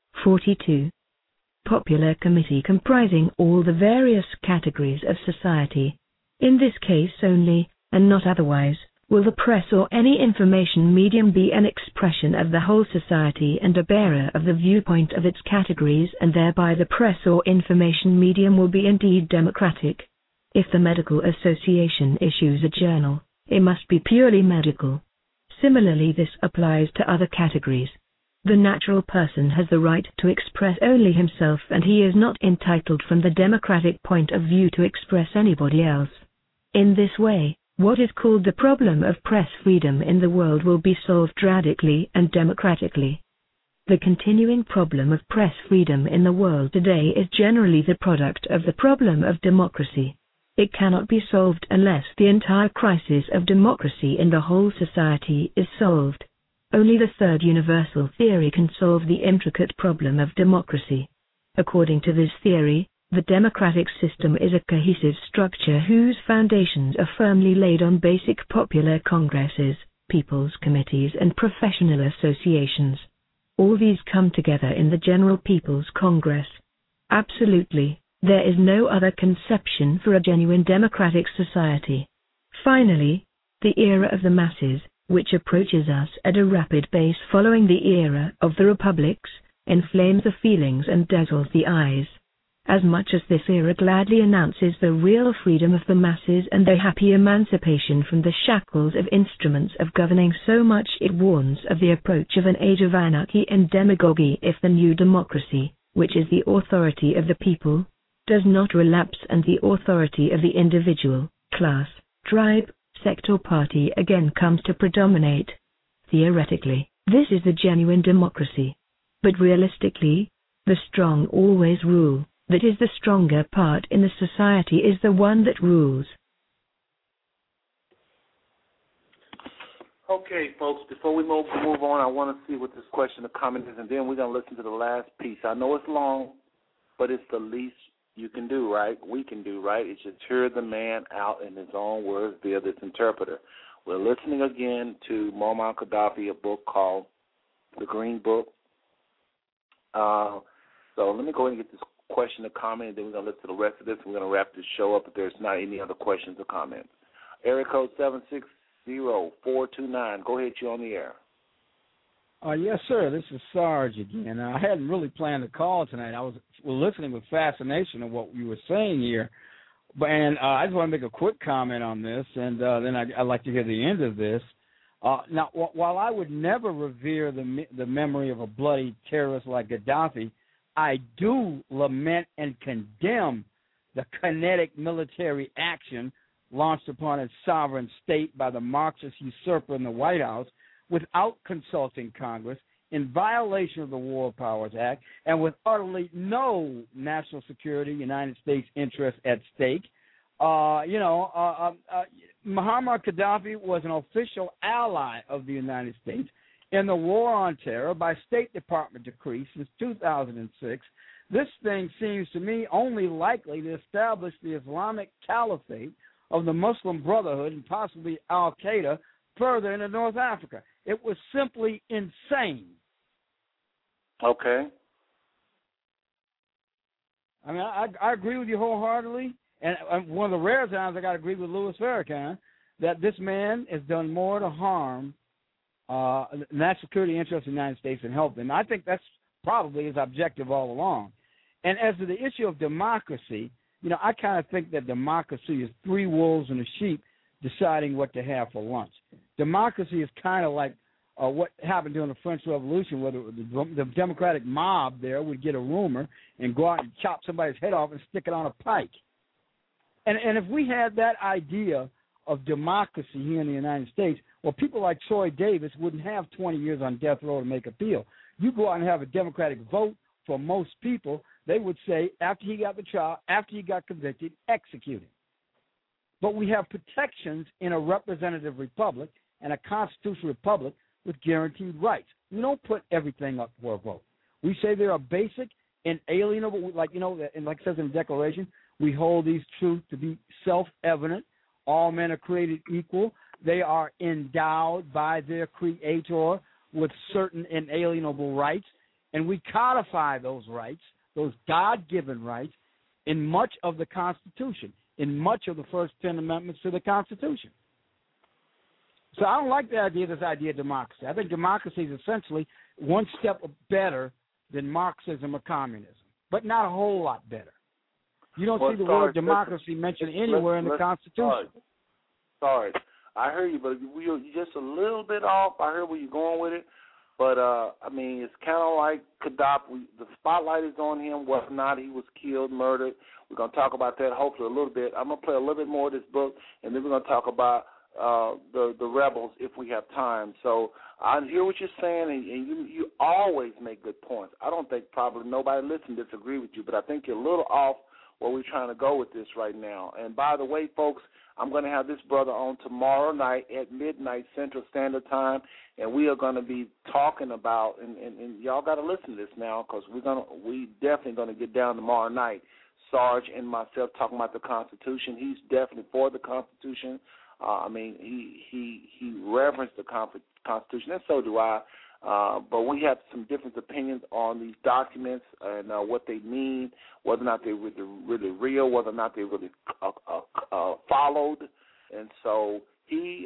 42. Popular committee comprising all the various categories of society. In this case only, and not otherwise, will the press or any information medium be an expression of the whole society and a bearer of the viewpoint of its categories, and thereby the press or information medium will be indeed democratic. If the medical association issues a journal, it must be purely medical. Similarly, this applies to other categories. The natural person has the right to express only himself, and he is not entitled from the democratic point of view to express anybody else. In this way, what is called the problem of press freedom in the world will be solved radically and democratically. The continuing problem of press freedom in the world today is generally the product of the problem of democracy. It cannot be solved unless the entire crisis of democracy in the whole society is solved. Only the third universal theory can solve the intricate problem of democracy. According to this theory, the democratic system is a cohesive structure whose foundations are firmly laid on basic popular congresses, people's committees and professional associations. All these come together in the General People's Congress. Absolutely, there is no other conception for a genuine democratic society. Finally, the era of the masses, which approaches us at a rapid pace following the era of the republics, inflames the feelings and dazzles the eyes. As much as this era gladly announces the real freedom of the masses and their happy emancipation from the shackles of instruments of governing, so much it warns of the approach of an age of anarchy and demagogy if the new democracy, which is the authority of the people, does not relapse and the authority of the individual, class, tribe, sect or party again comes to predominate. Theoretically, this is the genuine democracy. But realistically, the strong always rule. That is, the stronger part in the society is the one that rules. Okay, folks, before we move on, I want to see what this question or comment is, and then we're going to listen to the last piece. I know it's long, but it's the least you can do, right? We can do, right? It's just hear the man out in his own words via this interpreter. We're listening again to Muammar Gaddafi, a book called The Green Book. So let me go ahead and get this question or comment, and then we're going to listen to the rest of this. We're going to wrap this show up if there's not any other questions or comments. Area code 760-429. Go ahead, you're on the air. Yes, sir. This is Sarge again. I hadn't really planned to call tonight. I was listening with fascination to what you were saying here. And I just want to make a quick comment on this, and then I'd like to hear the end of this. Now, while I would never revere the memory of a bloody terrorist like Gaddafi, I do lament and condemn the kinetic military action launched upon its sovereign state by the Marxist usurper in the White House without consulting Congress, in violation of the War Powers Act, and with utterly no national security, United States interest at stake. Muammar Gaddafi was an official ally of the United States. in the War on Terror by State Department decree since 2006, this thing seems to me only likely to establish the Islamic Caliphate of the Muslim Brotherhood and possibly Al-Qaeda further into North Africa. It was simply insane. Okay. I mean, I agree with you wholeheartedly, and one of the rare times I got to agree with Louis Farrakhan that this man has done more to harm national security interests of the United States than help them. I think that's probably his objective all along. And as to the issue of democracy, you know, I kind of think that democracy is three wolves and a sheep deciding what to have for lunch. Democracy is kind of like what happened during the French Revolution, where the Democratic mob there would get a rumor and go out and chop somebody's head off and stick it on a pike. And if we had that idea of democracy here in the United States, well, people like Troy Davis wouldn't have 20 years on death row to make appeal. You go out and have a Democratic vote for most people, they would say after he got the trial, after he got convicted, execute him. But we have protections in a representative republic and a constitutional republic with guaranteed rights. We don't put everything up for a vote. We say there are basic, inalienable, like, you know, and like it says in the Declaration, we hold these truths to be self-evident. All men are created equal. They are endowed by their Creator with certain inalienable rights, and we codify those rights, those God-given rights, in much of the Constitution, in much of the first 10 amendments to the Constitution. So I don't like this idea of democracy. I think democracy is essentially one step better than Marxism or communism, but not a whole lot better. You don't see the word democracy mentioned anywhere in the Constitution. Sorry, I hear you, but you're just a little bit off. I hear where you're going with it, but I mean, it's kind of like Gaddafi. The spotlight is on him, whether or not he was killed, murdered. We're going to talk about that hopefully a little bit. I'm going to play a little bit more of this book, and then we're going to talk about the rebels if we have time. So I hear what you're saying, and you always make good points. I don't think probably nobody listening disagree with you, but I think you're a little off where we're trying to go with this right now. And by the way, folks, I'm going to have this brother on tomorrow night at midnight Central Standard Time, and we are going to be talking about, and y'all got to listen to this now, because we definitely going to get down tomorrow night. Sarge and myself talking about the Constitution. He's definitely for the Constitution. I mean, he reverenced the Constitution, and so do I. But we have some different opinions on these documents and what they mean, whether or not they're really real, whether or not they really followed. And so he's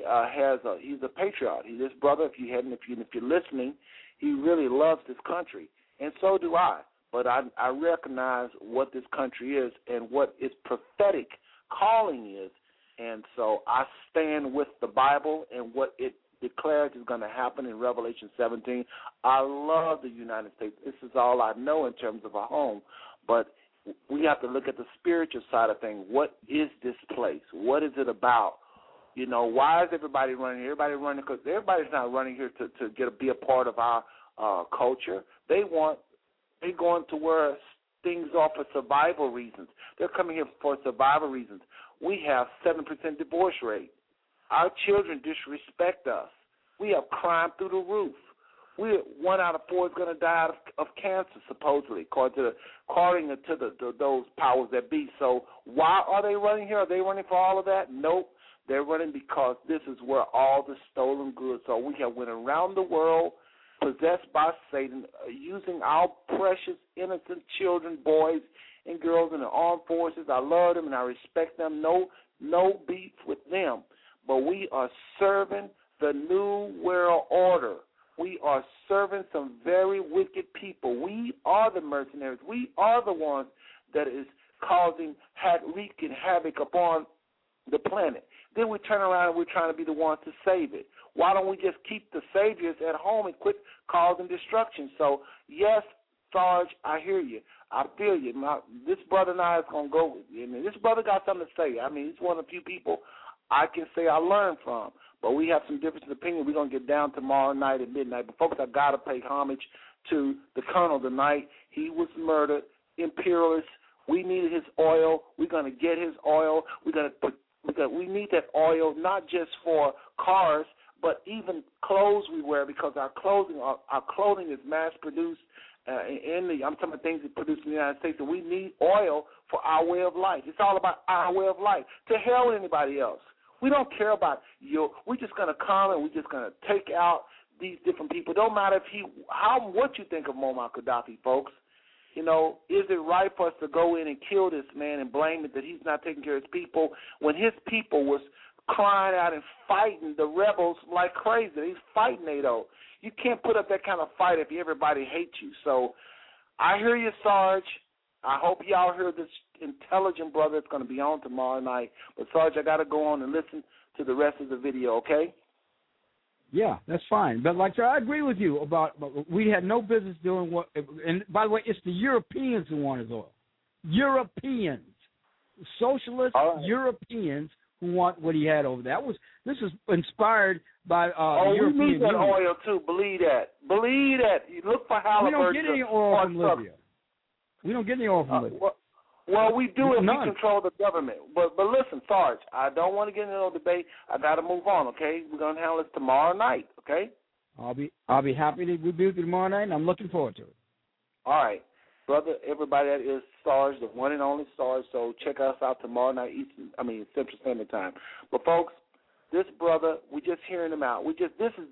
a patriot. This brother, if you're listening, he really loves this country, and so do I. But I recognize what this country is and what its prophetic calling is, and so I stand with the Bible and what it declares is going to happen in Revelation 17. I love the United States. This is all I know in terms of a home, but we have to look at the spiritual side of things. What is this place? What is it about? You know, why is everybody running here? Everybody running because everybody's not running here to be a part of our culture. They're going to where things are for survival reasons. They're coming here for survival reasons. We have 7% divorce rate. Our children disrespect us. We have crime through the roof. 1 out of 4 is going to die of cancer, supposedly, according to those powers that be. So why are they running here? Are they running for all of that? Nope. They're running because this is where all the stolen goods are. We have went around the world possessed by Satan, using our precious, innocent children, boys and girls in the armed forces. I love them and I respect them. No beef with them. But we are serving the New World Order. We are serving some very wicked people. We are the mercenaries. We are the ones that is wreaking havoc upon the planet. Then we turn around and we're trying to be the ones to save it. Why don't we just keep the saviors at home and quit causing destruction? So, yes, Sarge, I hear you. I feel you. This brother and I is going to go. This brother got something to say. I mean, he's one of the few people I can say I learned from. But we have some difference of opinion. We're going to get down tomorrow night at midnight. But, folks, I got to pay homage to the colonel tonight. He was murdered, imperialist. We needed his oil. We're going to get his oil. We need that oil not just for cars, but even clothes we wear, because our clothing is mass-produced. I'm talking about things that produce in the United States, and we need oil for our way of life. It's all about our way of life. To hell with anybody else. We don't care about you. We're just going to come and we're just going to take out these different people. Don't matter what you think of Muammar Gaddafi, folks. You know, is it right for us to go in and kill this man and blame it that he's not taking care of his people when his people was crying out and fighting the rebels like crazy? He's fighting NATO. You can't put up that kind of fight if everybody hates you. So I hear you, Sarge. I hope y'all hear this intelligent brother that's going to be on tomorrow night. But, Sarge, I got to go on and listen to the rest of the video, okay? Yeah, that's fine. But, like, I agree with you about we had no business doing what – and, by the way, it's the Europeans who want his oil. Europeans. Socialist Europeans who want what he had over there. This is inspired by the European Union. We need that oil, too. Believe that. Believe that. You look for Halliburton. We don't get any oil from Libya. We don't get any oil from Libya. Well, we do if we control the government. But listen, Sarge, I don't want to get into no debate. I got to move on, okay? We're going to handle this tomorrow night, okay? I'll be happy to be with you tomorrow night, and I'm looking forward to it. All right. Brother, everybody, that is Sarge, the one and only Sarge. So check us out tomorrow night, Central Standard Time. But, folks, this brother, we're just hearing him out. This is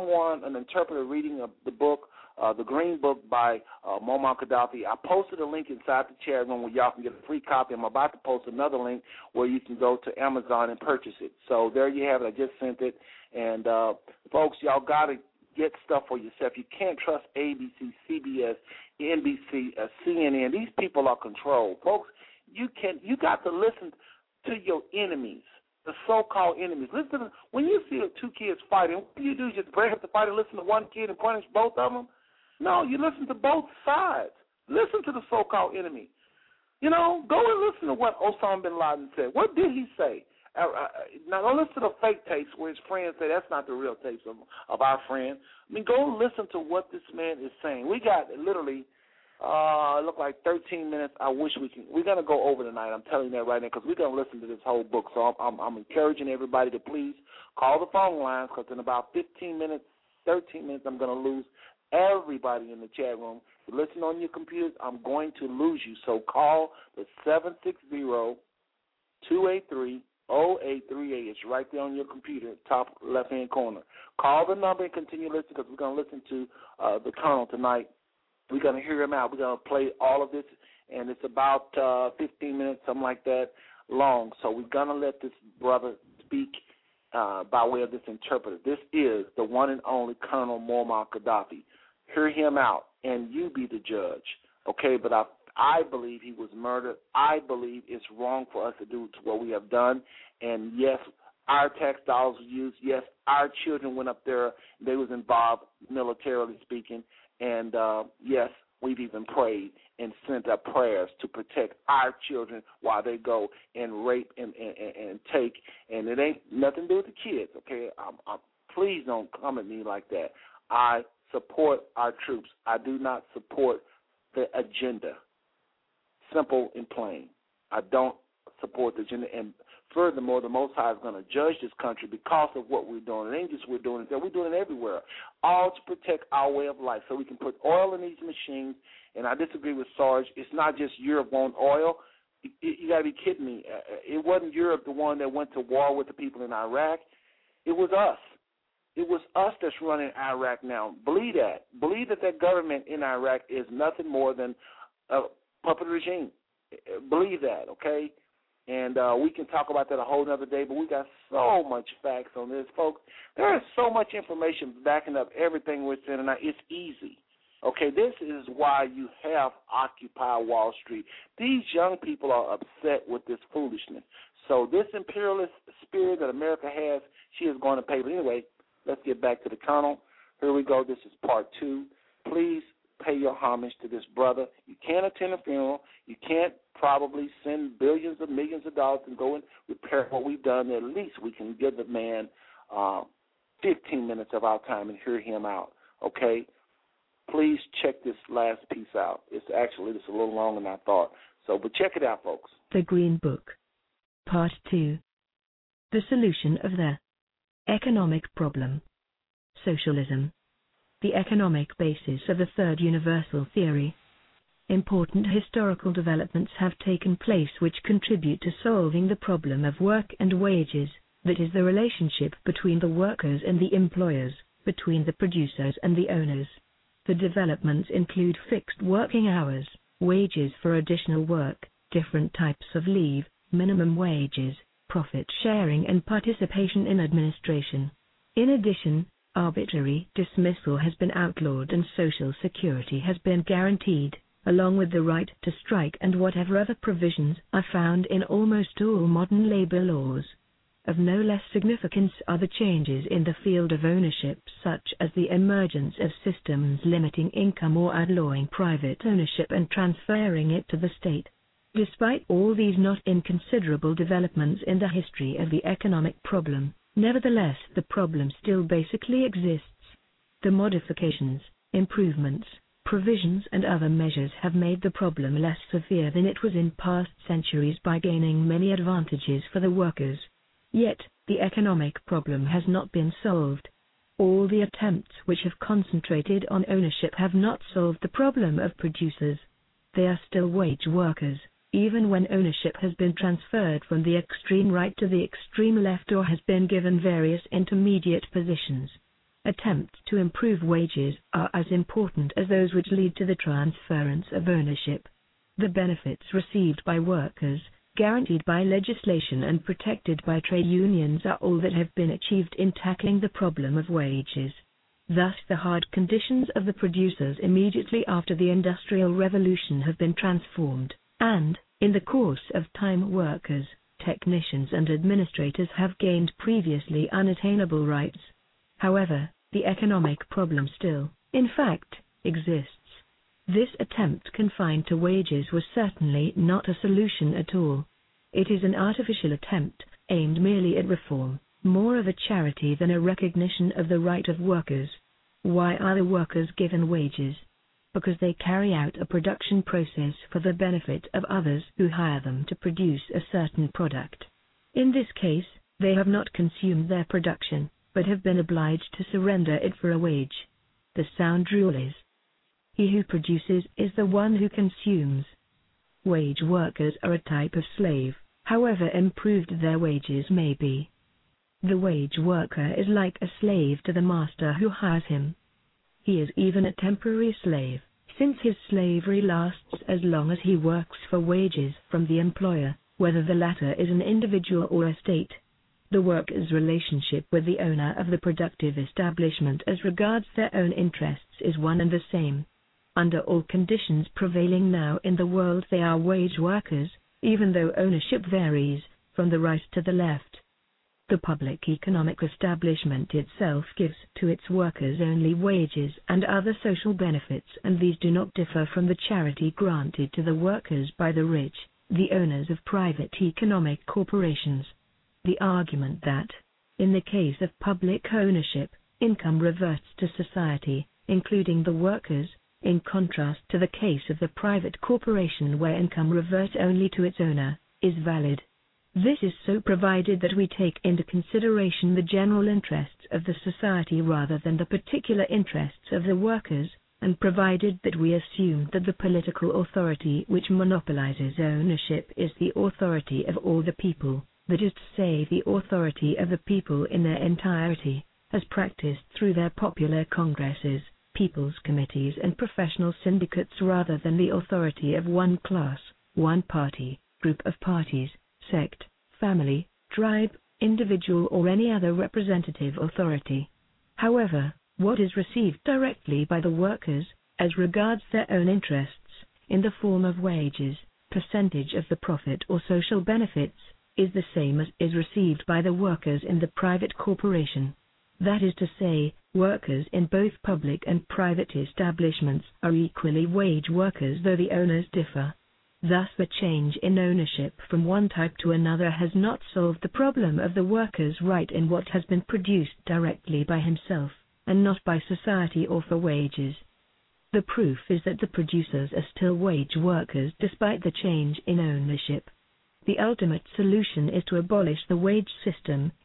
an interpreter reading of the book, The Green Book by Muammar Gaddafi. I posted a link inside the chat room where y'all can get a free copy. I'm about to post another link where you can go to Amazon and purchase it. So there you have it. I just sent it. And, folks, y'all got to get stuff for yourself. You can't trust ABC, CBS, NBC, CNN. These people are controlled. Folks, you got to listen to your enemies, the so-called enemies. Listen, when you see two kids fighting, what you do is just break up the fight and listen to one kid and punish both of them? No, you listen to both sides. Listen to the so-called enemy. You know, go and listen to what Osama bin Laden said. What did he say? Now, don't listen to the fake tapes where his friends say that's not the real tapes of our friend. I mean, go listen to what this man is saying. We got literally, look like 13 minutes. I wish we're going to go over tonight. I'm telling you that right now because we're going to listen to this whole book. So I'm encouraging everybody to please call the phone lines because in about 15 minutes, 13 minutes, I'm going to lose everybody in the chat room. If you listen on your computers, I'm going to lose you. So call the 760-283-0838. It's right there on your computer, top left-hand corner. Call the number and continue listening because we're going to listen to the Colonel tonight. We're going to hear him out. We're going to play all of this, and it's about 15 minutes, something like that, long. So we're going to let this brother speak by way of this interpreter. This is the one and only Colonel Muammar Gaddafi. Hear him out, and you be the judge, okay? But I believe he was murdered. I believe it's wrong for us to do what we have done. And, yes, our tax dollars were used. Yes, our children went up there. They was involved, militarily speaking. And, yes, we've even prayed and sent up prayers to protect our children while they go and rape and take. And it ain't nothing to do with the kids, okay? Please don't come at me like that. I support our troops. I do not support the agenda. Simple and plain. I don't support the agenda. And furthermore, the Most High is going to judge this country because of what we're doing. It ain't just we're doing it there. We're doing it everywhere, all to protect our way of life so we can put oil in these machines. And I disagree with Sarge. It's not just Europe want oil. You got to be kidding me. It wasn't Europe the one that went to war with the people in Iraq. It was us. It was us that's running Iraq now. Believe that. Believe that government in Iraq is nothing more than a puppet regime. Believe that, okay? And we can talk about that a whole other day, but we got so much facts on this, folks. There is so much information backing up everything we're saying tonight. It's easy. Okay, this is why you have Occupy Wall Street. These young people are upset with this foolishness. So this imperialist spirit that America has, she is going to pay. But anyway, let's get back to the Colonel. Here we go. This is part 2. Please pay your homage to this brother. You can't attend a funeral. You can't probably send billions of millions of dollars and go and repair what we've done. At least we can give the man 15 minutes of our time and hear him out, okay? Please check this last piece out. It's a little longer than I thought. So, but check it out, folks. The Green Book, Part 2. The Solution of the Economic Problem. Socialism. The economic basis of the Third Universal Theory. Important historical developments have taken place which contribute to solving the problem of work and wages, that is the relationship between the workers and the employers, between the producers and the owners. The developments include fixed working hours, wages for additional work, different types of leave, minimum wages, profit sharing and participation in administration. In addition, arbitrary dismissal has been outlawed and social security has been guaranteed, along with the right to strike and whatever other provisions are found in almost all modern labor laws. Of no less significance are the changes in the field of ownership, such as the emergence of systems limiting income or outlawing private ownership and transferring it to the state. Despite all these not inconsiderable developments in the history of the economic problem, nevertheless the problem still basically exists. The modifications, improvements, provisions and other measures have made the problem less severe than it was in past centuries by gaining many advantages for the workers. Yet, the economic problem has not been solved. All the attempts which have concentrated on ownership have not solved the problem of producers. They are still wage workers, even when ownership has been transferred from the extreme right to the extreme left or has been given various intermediate positions. Attempts to improve wages are as important as those which lead to the transference of ownership. The benefits received by workers, guaranteed by legislation and protected by trade unions are all that have been achieved in tackling the problem of wages. Thus the hard conditions of the producers immediately after the Industrial Revolution have been transformed, and, in the course of time, workers, technicians and administrators have gained previously unattainable rights. However, the economic problem still, in fact, exists. This attempt confined to wages was certainly not a solution at all. It is an artificial attempt, aimed merely at reform, more of a charity than a recognition of the right of workers. Why are the workers given wages? Because they carry out a production process for the benefit of others who hire them to produce a certain product. In this case, they have not consumed their production, but have been obliged to surrender it for a wage. The sound rule is, he who produces is the one who consumes. Wage workers are a type of slave, however improved their wages may be. The wage worker is like a slave to the master who hires him. He is even a temporary slave, since his slavery lasts as long as he works for wages from the employer, whether the latter is an individual or a state. The worker's relationship with the owner of the productive establishment as regards their own interests is one and the same. Under all conditions prevailing now in the world they are wage workers, even though ownership varies from the right to the left. The public economic establishment itself gives to its workers only wages and other social benefits, and these do not differ from the charity granted to the workers by the rich, the owners of private economic corporations. The argument that, in the case of public ownership, income reverts to society, including the workers, in contrast to the case of the private corporation where income reverts only to its owner, is valid. This is so provided that we take into consideration the general interests of the society rather than the particular interests of the workers, and provided that we assume that the political authority which monopolizes ownership is the authority of all the people, that is to say the authority of the people in their entirety, as practiced through their popular congresses, people's committees and professional syndicates rather than the authority of one class, one party, group of parties, sect, family, tribe, individual or any other representative authority. However, what is received directly by the workers, as regards their own interests, in the form of wages, percentage of the profit or social benefits, is the same as is received by the workers in the private corporation. That is to say, workers in both public and private establishments are equally wage workers though the owners differ. Thus the change in ownership from one type to another has not solved the problem of the worker's right in what has been produced directly by himself, and not by society or for wages. The proof is that the producers are still wage workers despite the change in ownership. The ultimate solution is to abolish the wage system,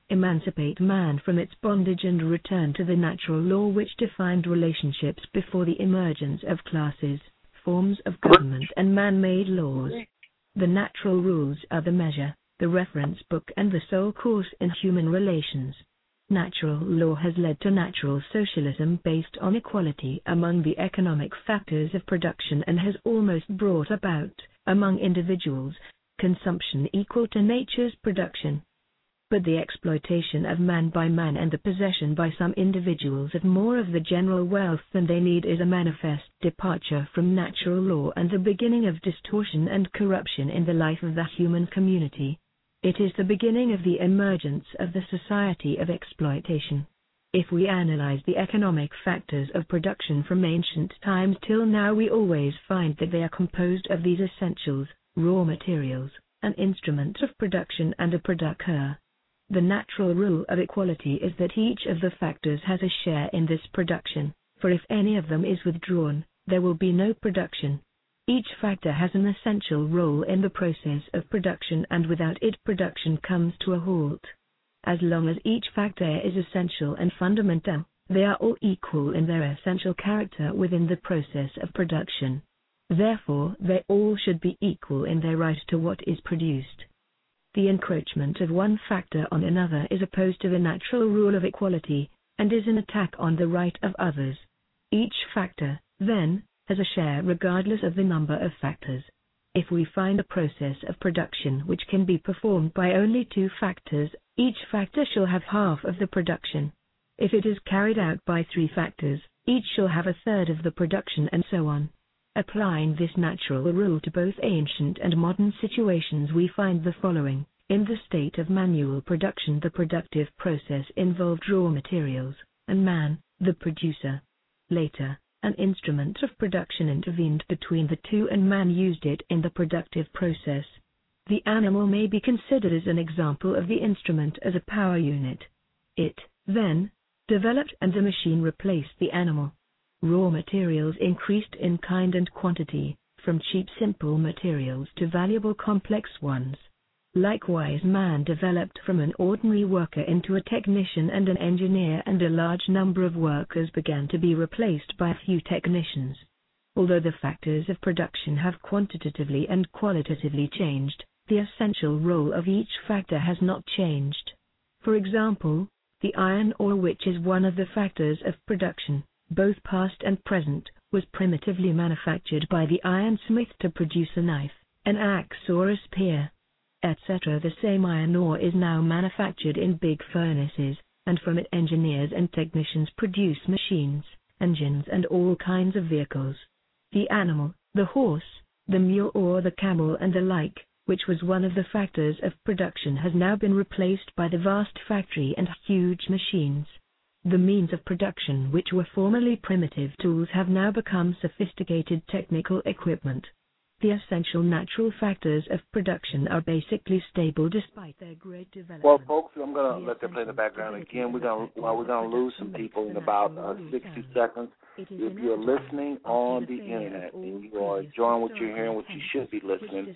emancipate man from its bondage and return to the natural law which defined relationships before the emergence of classes, forms of government and man-made laws. The natural rules are the measure, the reference book and the sole course in human relations. Natural law has led to natural socialism based on equality among the economic factors of production and has almost brought about, among individuals, consumption equal to nature's production. But the exploitation of man by man and the possession by some individuals of more of the general wealth than they need is a manifest departure from natural law and the beginning of distortion and corruption in the life of the human community. It is the beginning of the emergence of the society of exploitation. If we analyze the economic factors of production from ancient times till now, we always find that they are composed of these essentials: raw materials, an instrument of production and a producer. The natural rule of equality is that each of the factors has a share in this production, for if any of them is withdrawn, there will be no production. Each factor has an essential role in the process of production, and without it production comes to a halt. As long as each factor is essential and fundamental, they are all equal in their essential character within the process of production. Therefore, they all should be equal in their right to what is produced. The encroachment of one factor on another is opposed to the natural rule of equality, and is an attack on the right of others. Each factor, then, has a share regardless of the number of factors. If we find a process of production which can be performed by only two factors, each factor shall have half of the production. If it is carried out by three factors, each shall have a third of the production, and so on. Applying this natural rule to both ancient and modern situations, we find the following. In the state of manual production, the productive process involved raw materials, and man, the producer. Later, an instrument of production intervened between the two, and man used it in the productive process. The animal may be considered as an example of the instrument as a power unit. It, then, developed and the machine replaced the animal. Raw materials increased in kind and quantity, from cheap simple materials to valuable complex ones. Likewise, man developed from an ordinary worker into a technician and an engineer, and a large number of workers began to be replaced by a few technicians. Although the factors of production have quantitatively and qualitatively changed, the essential role of each factor has not changed. For example, the iron ore, which is one of the factors of production, both past and present, was primitively manufactured by the ironsmith to produce a knife, an axe or a spear, etc. The same iron ore is now manufactured in big furnaces, and from it engineers and technicians produce machines, engines and all kinds of vehicles. The animal, the horse, the mule or the camel and the like, which was one of the factors of production, has now been replaced by the vast factory and huge machines. The means of production which were formerly primitive tools have now become sophisticated technical equipment. The essential natural factors of production are basically stable despite their great development. Well, folks, I'm going to let them play in the background again. We're going to lose some people in about 60 seconds. If you're listening on the internet and you are enjoying what you're hearing, what you should be listening,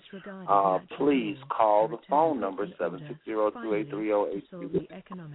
please call the phone number 760-283-0822.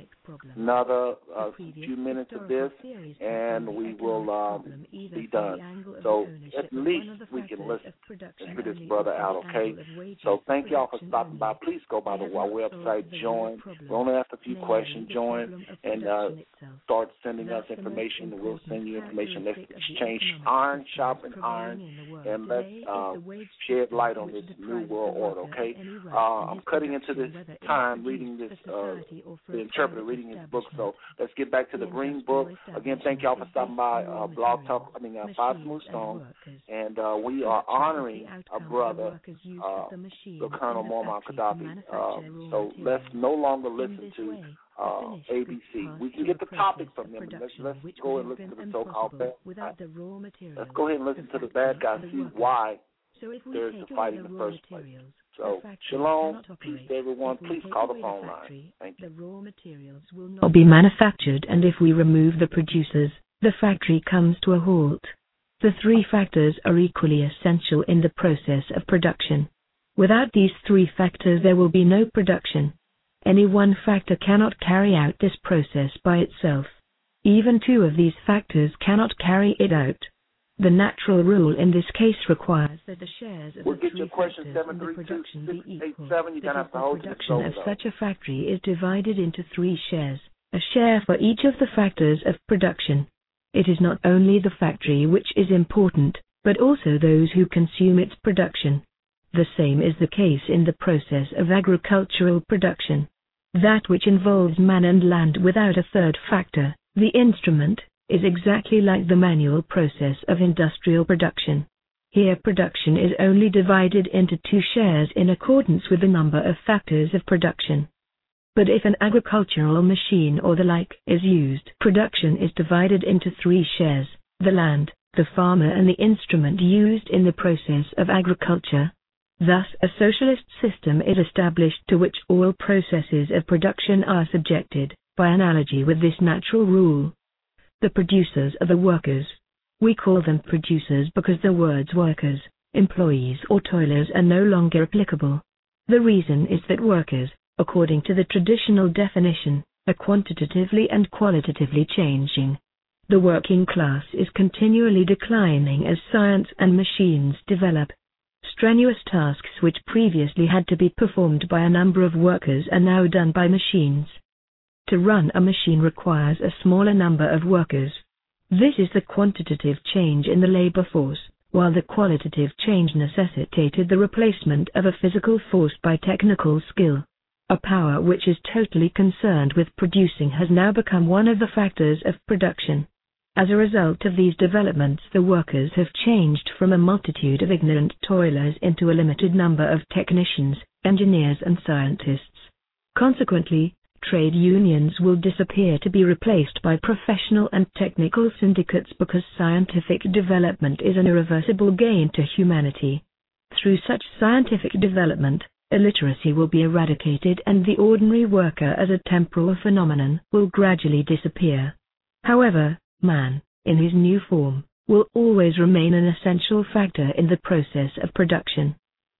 Another few minutes of this, and we will be done. So at least we can listen and hear this brother out, okay? So thank y'all for stopping by. Please go by our website, join. We only ask a few questions, join, and start sending us information. We'll send you information. Let's exchange iron, sharpen iron, and let's shed light on this new world order, okay? I'm cutting into this time reading this, the interpreter reading his book, so let's get back to the Green Book. Again, thank y'all for stopping by Blog Talk, Five Smooth Stones, and we are honoring our brother, the Colonel Muammar Gaddafi. So let's no longer listen to ABC. We can get the topic from them. Let's go and listen to the so-called bad guy. Let's go ahead and listen to the bad guy, see why there's the fight in the first place. So, shalom, peace to everyone. Please call the phone line. Thank you. The raw materials will not be manufactured, and if we remove the producers, the factory comes to a halt. The three factors are equally essential in the process of production. Without these three factors, there will be no production. Any one factor cannot carry out this process by itself. Even two of these factors cannot carry it out. The natural rule in this case requires that the shares of the three factors in the production be equal. That is, the production of such a factory is divided into three shares, a share for each of the factors of production. It is not only the factory which is important, but also those who consume its production. The same is the case in the process of agricultural production. That which involves man and land without a third factor, the instrument, is exactly like the manual process of industrial production. Here production is only divided into two shares in accordance with the number of factors of production. But if an agricultural machine or the like is used, production is divided into three shares, the land, the farmer and the instrument used in the process of agriculture. Thus a socialist system is established to which all processes of production are subjected, by analogy with this natural rule. The producers are the workers. We call them producers because the words workers, employees or toilers are no longer applicable. The reason is that workers, according to the traditional definition, are quantitatively and qualitatively changing. The working class is continually declining as science and machines develop. Strenuous tasks which previously had to be performed by a number of workers are now done by machines. To run a machine requires a smaller number of workers. This is the quantitative change in the labor force, while the qualitative change necessitated the replacement of a physical force by technical skill. A power which is totally concerned with producing has now become one of the factors of production. As a result of these developments, the workers have changed from a multitude of ignorant toilers into a limited number of technicians, engineers and scientists. Consequently, trade unions will disappear to be replaced by professional and technical syndicates because scientific development is an irreversible gain to humanity. Through such scientific development, illiteracy will be eradicated and the ordinary worker as a temporal phenomenon will gradually disappear. However, man, in his new form, will always remain an essential factor in the process of production.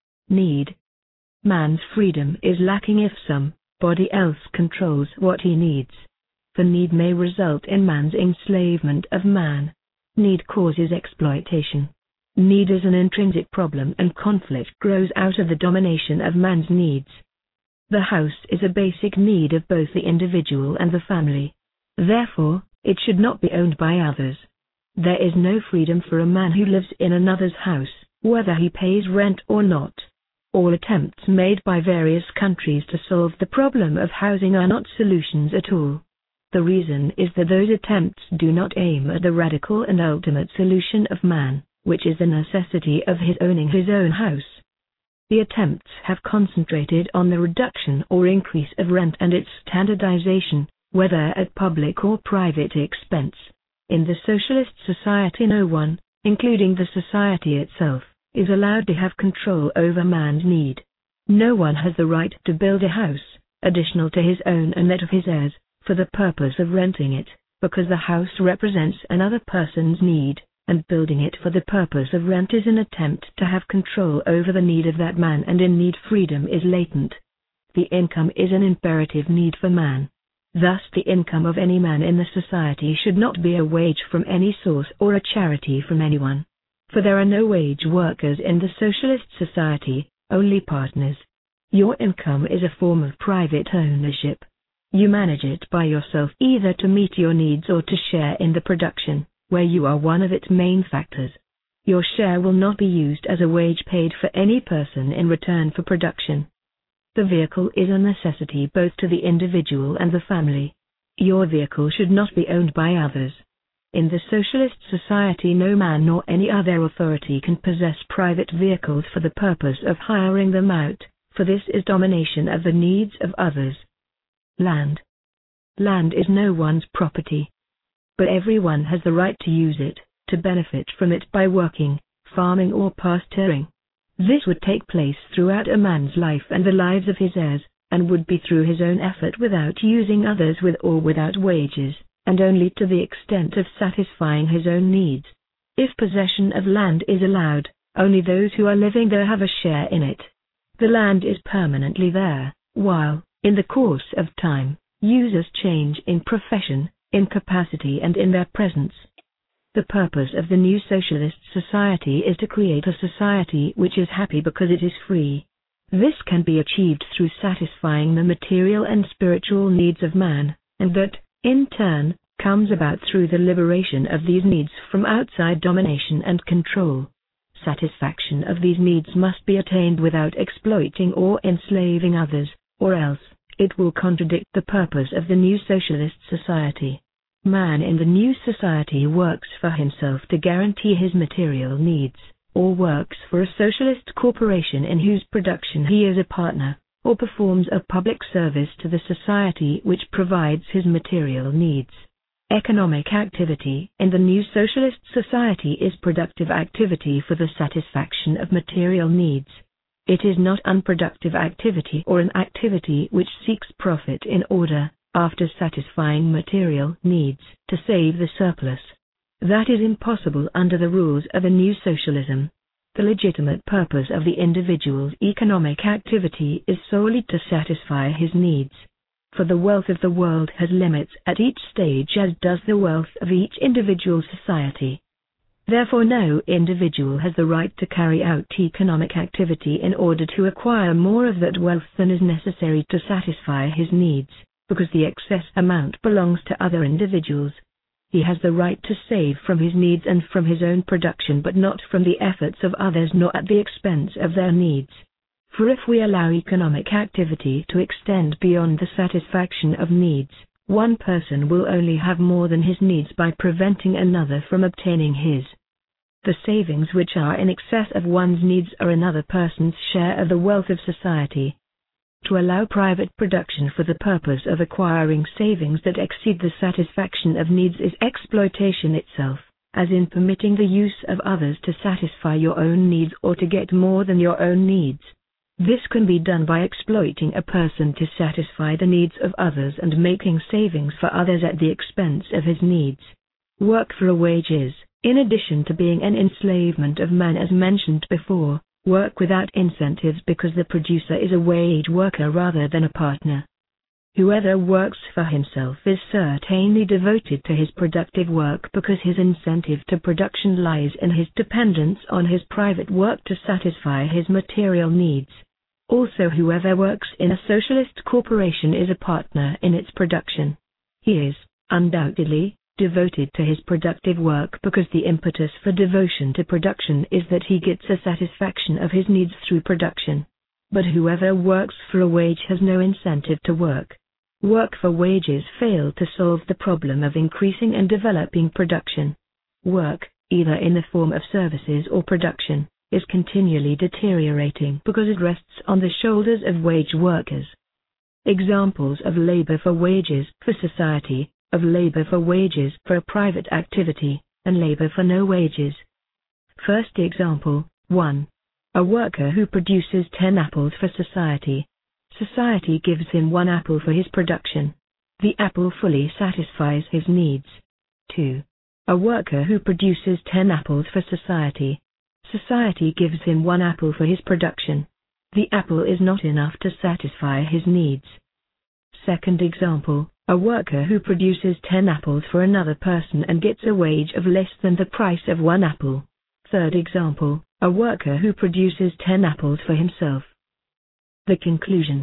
Need. Man's freedom is lacking if somebody else controls what he needs. The need may result in man's enslavement of man. Need causes exploitation. Need is an intrinsic problem and conflict grows out of the domination of man's needs. The house is a basic need of both the individual and the family. Therefore, it should not be owned by others. There is no freedom for a man who lives in another's house, whether he pays rent or not. All attempts made by various countries to solve the problem of housing are not solutions at all. The reason is that those attempts do not aim at the radical and ultimate solution of man, which is the necessity of his owning his own house. The attempts have concentrated on the reduction or increase of rent and its standardization, whether at public or private expense. In the socialist society no one, including the society itself, is allowed to have control over man's need. No one has the right to build a house, additional to his own and that of his heirs, for the purpose of renting it, because the house represents another person's need, and building it for the purpose of rent is an attempt to have control over the need of that man, and in need freedom is latent. The income is an imperative need for man. Thus the income of any man in the society should not be a wage from any source or a charity from anyone. For there are no wage workers in the socialist society, only partners. Your income is a form of private ownership. You manage it by yourself either to meet your needs or to share in the production, where you are one of its main factors. Your share will not be used as a wage paid for any person in return for production. The vehicle is a necessity both to the individual and the family. Your vehicle should not be owned by others. In the socialist society no man nor any other authority can possess private vehicles for the purpose of hiring them out, for this is domination of the needs of others. Land. Land is no one's property. But everyone has the right to use it, to benefit from it by working, farming or pasturing. This would take place throughout a man's life and the lives of his heirs, and would be through his own effort without using others with or without wages, and only to the extent of satisfying his own needs. If possession of land is allowed, only those who are living there have a share in it. The land is permanently there, while, In the course of time, users change in profession, in capacity and in their presence. The purpose of the new socialist society is to create a society which is happy because it is free. This can be achieved through satisfying the material and spiritual needs of man, and that, in turn, comes about through the liberation of these needs from outside domination and control. Satisfaction of these needs must be attained without exploiting or enslaving others, or else it will contradict the purpose of the new socialist society. Man in the new society works for himself to guarantee his material needs, or works for a socialist corporation in whose production he is a partner, or performs a public service to the society which provides his material needs. Economic activity in the new socialist society is productive activity for the satisfaction of material needs. It is not unproductive activity or an activity which seeks profit in order, after satisfying material needs, to save the surplus. That is impossible under the rules of a new socialism. The legitimate purpose of the individual's economic activity is solely to satisfy his needs. For the wealth of the world has limits at each stage, as does the wealth of each individual society. Therefore no individual has the right to carry out economic activity in order to acquire more of that wealth than is necessary to satisfy his needs, because the excess amount belongs to other individuals. He has the right to save from his needs and from his own production, but not from the efforts of others nor at the expense of their needs. For if we allow economic activity to extend beyond the satisfaction of needs, one person will only have more than his needs by preventing another from obtaining his. The savings which are in excess of one's needs are another person's share of the wealth of society. To allow private production for the purpose of acquiring savings that exceed the satisfaction of needs is exploitation itself, as in permitting the use of others to satisfy your own needs or to get more than your own needs. This can be done by exploiting a person to satisfy the needs of others and making savings for others at the expense of his needs. Work for a wage is, in addition to being an enslavement of man as mentioned before, work without incentives because the producer is a wage worker rather than a partner. Whoever works for himself is certainly devoted to his productive work because his incentive to production lies in his dependence on his private work to satisfy his material needs. Also, whoever works in a socialist corporation is a partner in its production. He is, undoubtedly, devoted to his productive work because the impetus for devotion to production is that he gets a satisfaction of his needs through production. But whoever works for a wage has no incentive to work. Work for wages fail to solve the problem of increasing and developing production. Work, either in the form of services or production, is continually deteriorating because it rests on the shoulders of wage workers. Examples of labor for wages for society, of labor for wages for a private activity, and labor for no wages. First example, 1. A worker who produces 10 apples for society. Society gives him 1 apple for his production. The apple fully satisfies his needs. 2. A worker who produces 10 apples for society. Society gives him 1 apple for his production. The apple is not enough to satisfy his needs. Second example, a worker who produces 10 apples for another person and gets a wage of less than the price of 1 apple. Third example, a worker who produces 10 apples for himself. The conclusion.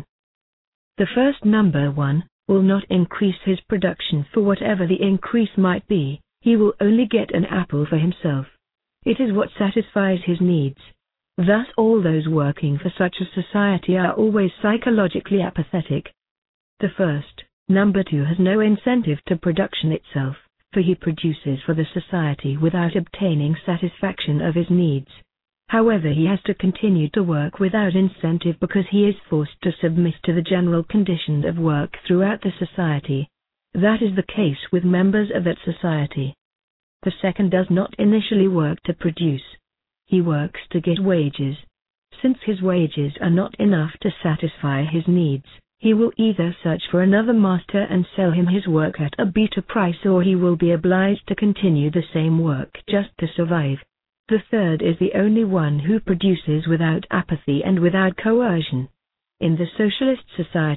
The first number 1 will not increase his production for whatever the increase might be. He will only get an apple for himself. It is what satisfies his needs. Thus all those working for such a society are always psychologically apathetic. The first, number 2, has no incentive to production itself, for he produces for the society without obtaining satisfaction of his needs. However, he has to continue to work without incentive because he is forced to submit to the general conditions of work throughout the society. That is the case with members of that society. The second does not initially work to produce. He works to get wages. Since his wages are not enough to satisfy his needs, he will either search for another master and sell him his work at a better price, or he will be obliged to continue the same work just to survive. The third is the only one who produces without apathy and without coercion. In the socialist society,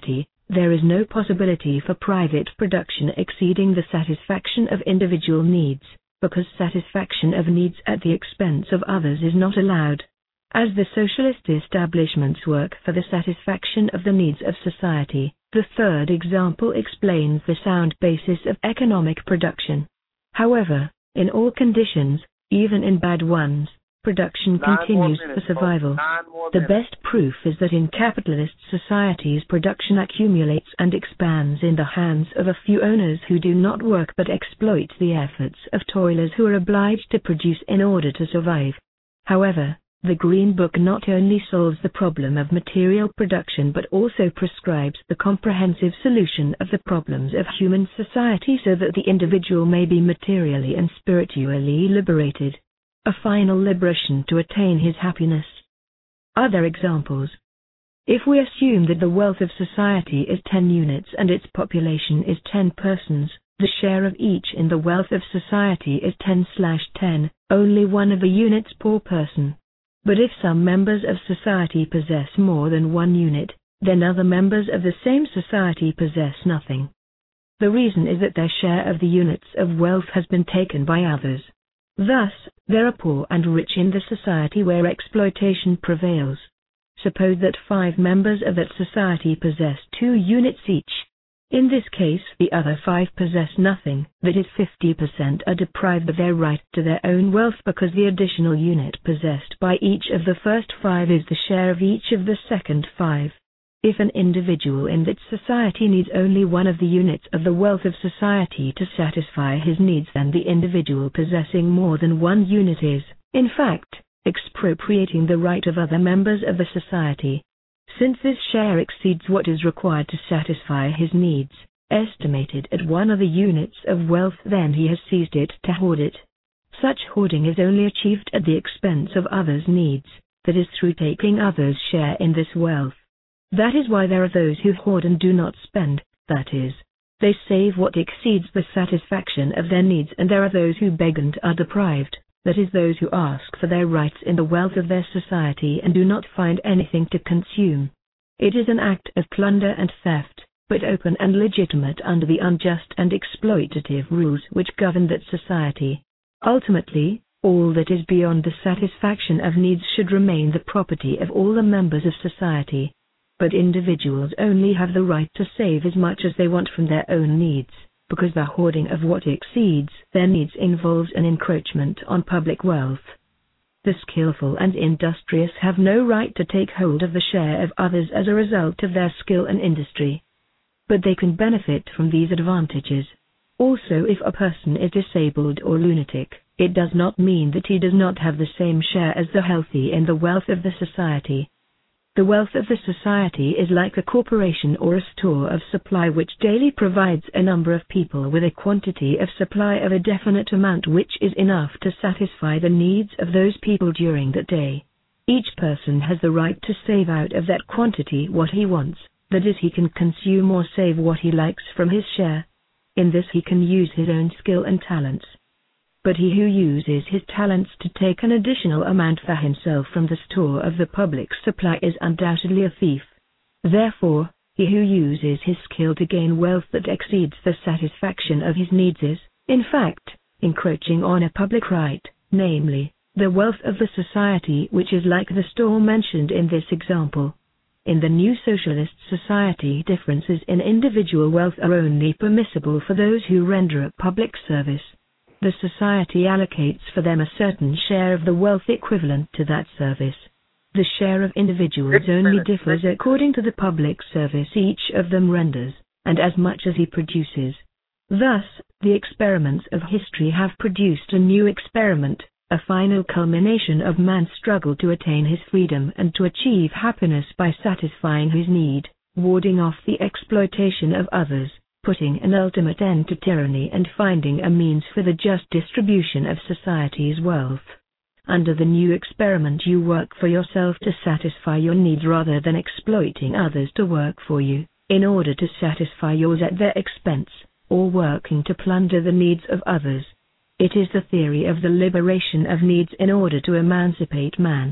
there is no possibility for private production exceeding the satisfaction of individual needs, because satisfaction of needs at the expense of others is not allowed. As the socialist establishments work for the satisfaction of the needs of society, the third example explains the sound basis of economic production. However, in all conditions, even in bad ones, production continues for survival. The best proof is that in capitalist societies production accumulates and expands in the hands of a few owners who do not work but exploit the efforts of toilers who are obliged to produce in order to survive. However, the Green Book not only solves the problem of material production but also prescribes the comprehensive solution of the problems of human society so that the individual may be materially and spiritually liberated. A final liberation to attain his happiness. Other examples. If we assume that the wealth of society is 10 units and its population is 10 persons, the share of each in the wealth of society is 10/10, only one of the units per person. But if some members of society possess more than 1 unit, then other members of the same society possess nothing. The reason is that their share of the units of wealth has been taken by others. Thus, there are poor and rich in the society where exploitation prevails. Suppose that 5 members of that society possess 2 units each. In this case, the other 5 possess nothing, that is 50% are deprived of their right to their own wealth because the additional unit possessed by each of the first 5 is the share of each of the second 5. If an individual in that society needs only one of the units of the wealth of society to satisfy his needs, then the individual possessing more than 1 unit is, in fact, expropriating the right of other members of the society. Since this share exceeds what is required to satisfy his needs, estimated at 1 of the units of wealth, then he has seized it to hoard it. Such hoarding is only achieved at the expense of others' needs, that is through taking others' share in this wealth. That is why there are those who hoard and do not spend, that is, they save what exceeds the satisfaction of their needs, and there are those who beg and are deprived, that is those who ask for their rights in the wealth of their society and do not find anything to consume. It is an act of plunder and theft, but open and legitimate under the unjust and exploitative rules which govern that society. Ultimately, all that is beyond the satisfaction of needs should remain the property of all the members of society. But individuals only have the right to save as much as they want from their own needs, because the hoarding of what exceeds their needs involves an encroachment on public wealth. The skillful and industrious have no right to take hold of the share of others as a result of their skill and industry. But they can benefit from these advantages. Also, if a person is disabled or lunatic, it does not mean that he does not have the same share as the healthy in the wealth of the society. The wealth of the society is like a corporation or a store of supply which daily provides a number of people with a quantity of supply of a definite amount which is enough to satisfy the needs of those people during that day. Each person has the right to save out of that quantity what he wants, that is, he can consume or save what he likes from his share. In this he can use his own skill and talents. But he who uses his talents to take an additional amount for himself from the store of the public supply is undoubtedly a thief. Therefore, he who uses his skill to gain wealth that exceeds the satisfaction of his needs is, in fact, encroaching on a public right, namely, the wealth of the society, which is like the store mentioned in this example. In the new socialist society, differences in individual wealth are only permissible for those who render a public service. The society allocates for them a certain share of the wealth equivalent to that service. The share of individuals only differs according to the public service each of them renders, and as much as he produces. Thus, the experiments of history have produced a new experiment, a final culmination of man's struggle to attain his freedom and to achieve happiness by satisfying his need, warding off the exploitation of others, putting an ultimate end to tyranny and finding a means for the just distribution of society's wealth. Under the new experiment you work for yourself to satisfy your needs rather than exploiting others to work for you, in order to satisfy yours at their expense, or working to plunder the needs of others. It is the theory of the liberation of needs in order to emancipate man.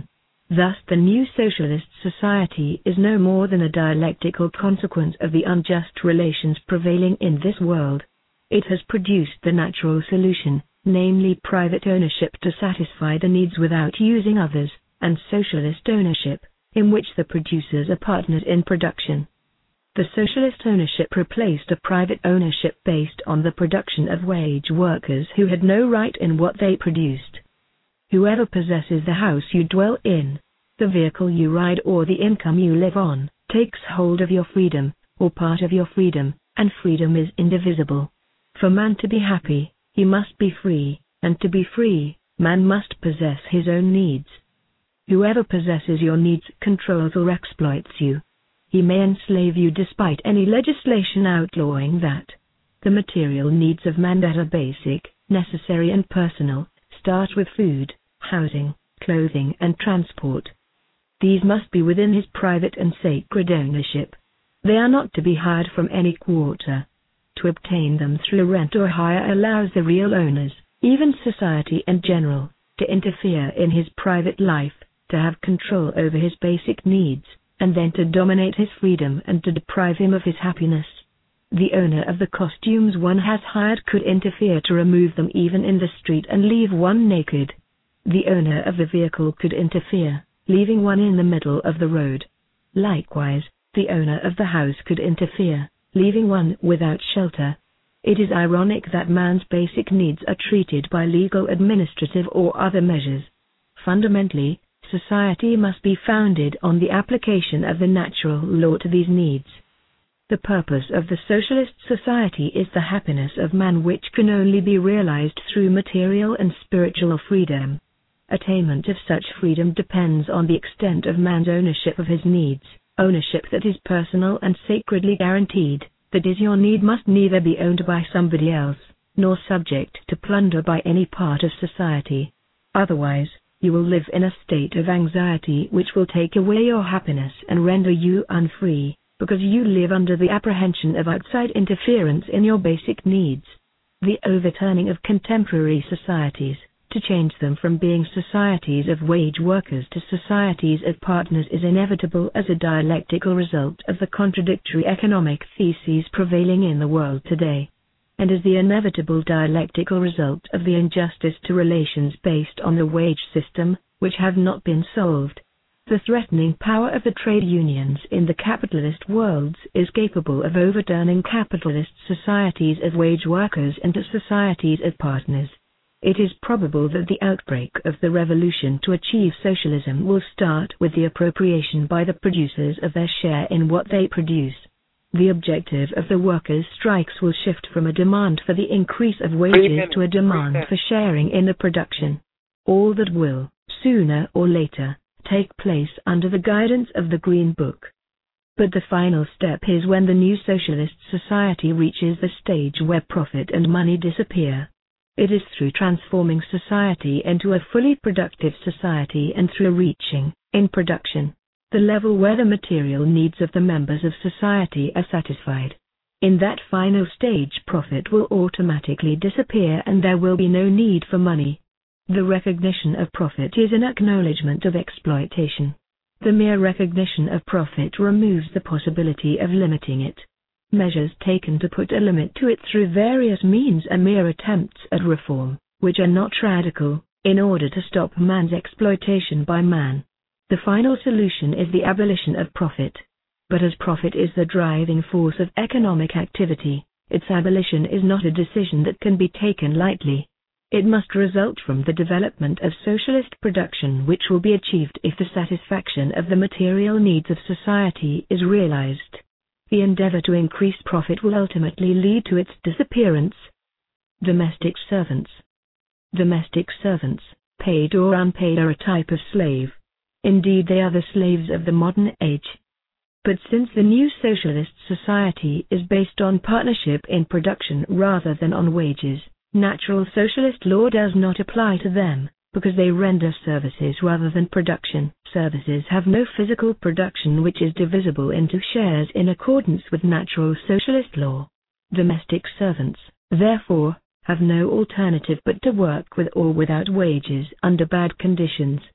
Thus the new socialist society is no more than a dialectical consequence of the unjust relations prevailing in this world. It has produced the natural solution, namely private ownership to satisfy the needs without using others, and socialist ownership, in which the producers are partners in production. The socialist ownership replaced a private ownership based on the production of wage workers who had no right in what they produced. Whoever possesses the house you dwell in, the vehicle you ride or the income you live on, takes hold of your freedom, or part of your freedom, and freedom is indivisible. For man to be happy, he must be free, and to be free, man must possess his own needs. Whoever possesses your needs controls or exploits you. He may enslave you despite any legislation outlawing that. The material needs of man that are basic, necessary and personal, start with food, housing, clothing and transport. These must be within his private and sacred ownership. They are not to be hired from any quarter. To obtain them through rent or hire allows the real owners, even society in general, to interfere in his private life, to have control over his basic needs, and then to dominate his freedom and to deprive him of his happiness. The owner of the costumes one has hired could interfere to remove them even in the street and leave one naked. The owner of the vehicle could interfere, leaving one in the middle of the road. Likewise, the owner of the house could interfere, leaving one without shelter. It is ironic that man's basic needs are treated by legal, administrative or other measures. Fundamentally, society must be founded on the application of the natural law to these needs. The purpose of the socialist society is the happiness of man, which can only be realized through material and spiritual freedom. Attainment of such freedom depends on the extent of man's ownership of his needs, ownership that is personal and sacredly guaranteed. That is, your need must neither be owned by somebody else, nor subject to plunder by any part of society. Otherwise, you will live in a state of anxiety which will take away your happiness and render you unfree, because you live under the apprehension of outside interference in your basic needs. The overturning of contemporary societies, to change them from being societies of wage workers to societies of partners, is inevitable as a dialectical result of the contradictory economic theses prevailing in the world today, and is the inevitable dialectical result of the injustice to relations based on the wage system, which have not been solved. The threatening power of the trade unions in the capitalist worlds is capable of overturning capitalist societies of wage workers into societies of partners. It is probable that the outbreak of the revolution to achieve socialism will start with the appropriation by the producers of their share in what they produce. The objective of the workers' strikes will shift from a demand for the increase of wages to a demand for sharing in the production. All that will, sooner or later, take place under the guidance of the Green Book. But the final step is when the new socialist society reaches the stage where profit and money disappear. It is through transforming society into a fully productive society and through reaching, in production, the level where the material needs of the members of society are satisfied. In that final stage, profit will automatically disappear and there will be no need for money. The recognition of profit is an acknowledgement of exploitation. The mere recognition of profit removes the possibility of limiting it. Measures taken to put a limit to it through various means are mere attempts at reform, which are not radical, in order to stop man's exploitation by man. The final solution is the abolition of profit. But as profit is the driving force of economic activity, its abolition is not a decision that can be taken lightly. It must result from the development of socialist production, which will be achieved if the satisfaction of the material needs of society is realized. The endeavor to increase profit will ultimately lead to its disappearance. Domestic servants. Domestic servants, paid or unpaid, are a type of slave. Indeed, they are the slaves of the modern age. But since the new socialist society is based on partnership in production rather than on wages, natural socialist law does not apply to them, because they render services rather than production. Services have no physical production which is divisible into shares in accordance with natural socialist law. Domestic servants, therefore, have no alternative but to work with or without wages under bad conditions.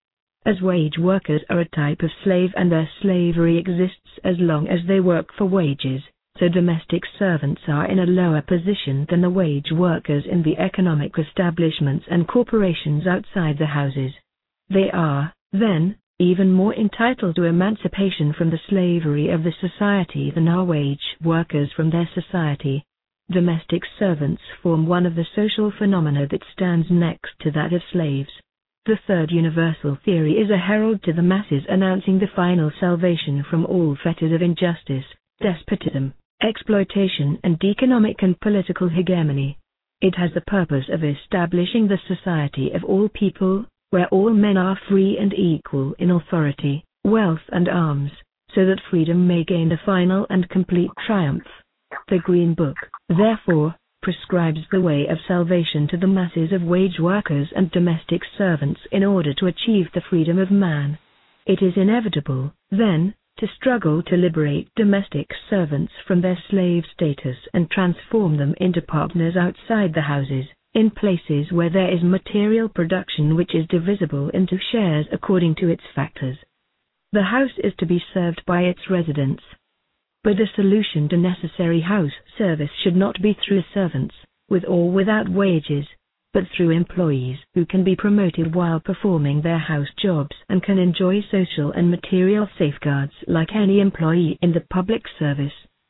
as wage workers are a type of slave and their slavery exists as long as they work for wages, so domestic servants are in a lower position than the wage workers in the economic establishments and corporations outside the houses. They are, then, even more entitled to emancipation from the slavery of the society than are wage workers from their society. Domestic servants form one of the social phenomena that stands next to that of slaves. The third universal theory is a herald to the masses announcing the final salvation from all fetters of injustice, despotism, exploitation and economic and political hegemony. It has the purpose of establishing the society of all people, where all men are free and equal in authority, wealth and arms, so that freedom may gain a final and complete triumph. The Green Book, therefore, prescribes the way of salvation to the masses of wage workers and domestic servants in order to achieve the freedom of man. It is inevitable, then, to struggle to liberate domestic servants from their slave status and transform them into partners outside the houses, in places where there is material production which is divisible into shares according to its factors. The house is to be served by its residents. But the solution to necessary house service should not be through servants, with or without wages, but through employees who can be promoted while performing their house jobs and can enjoy social and material safeguards like any employee in the public service.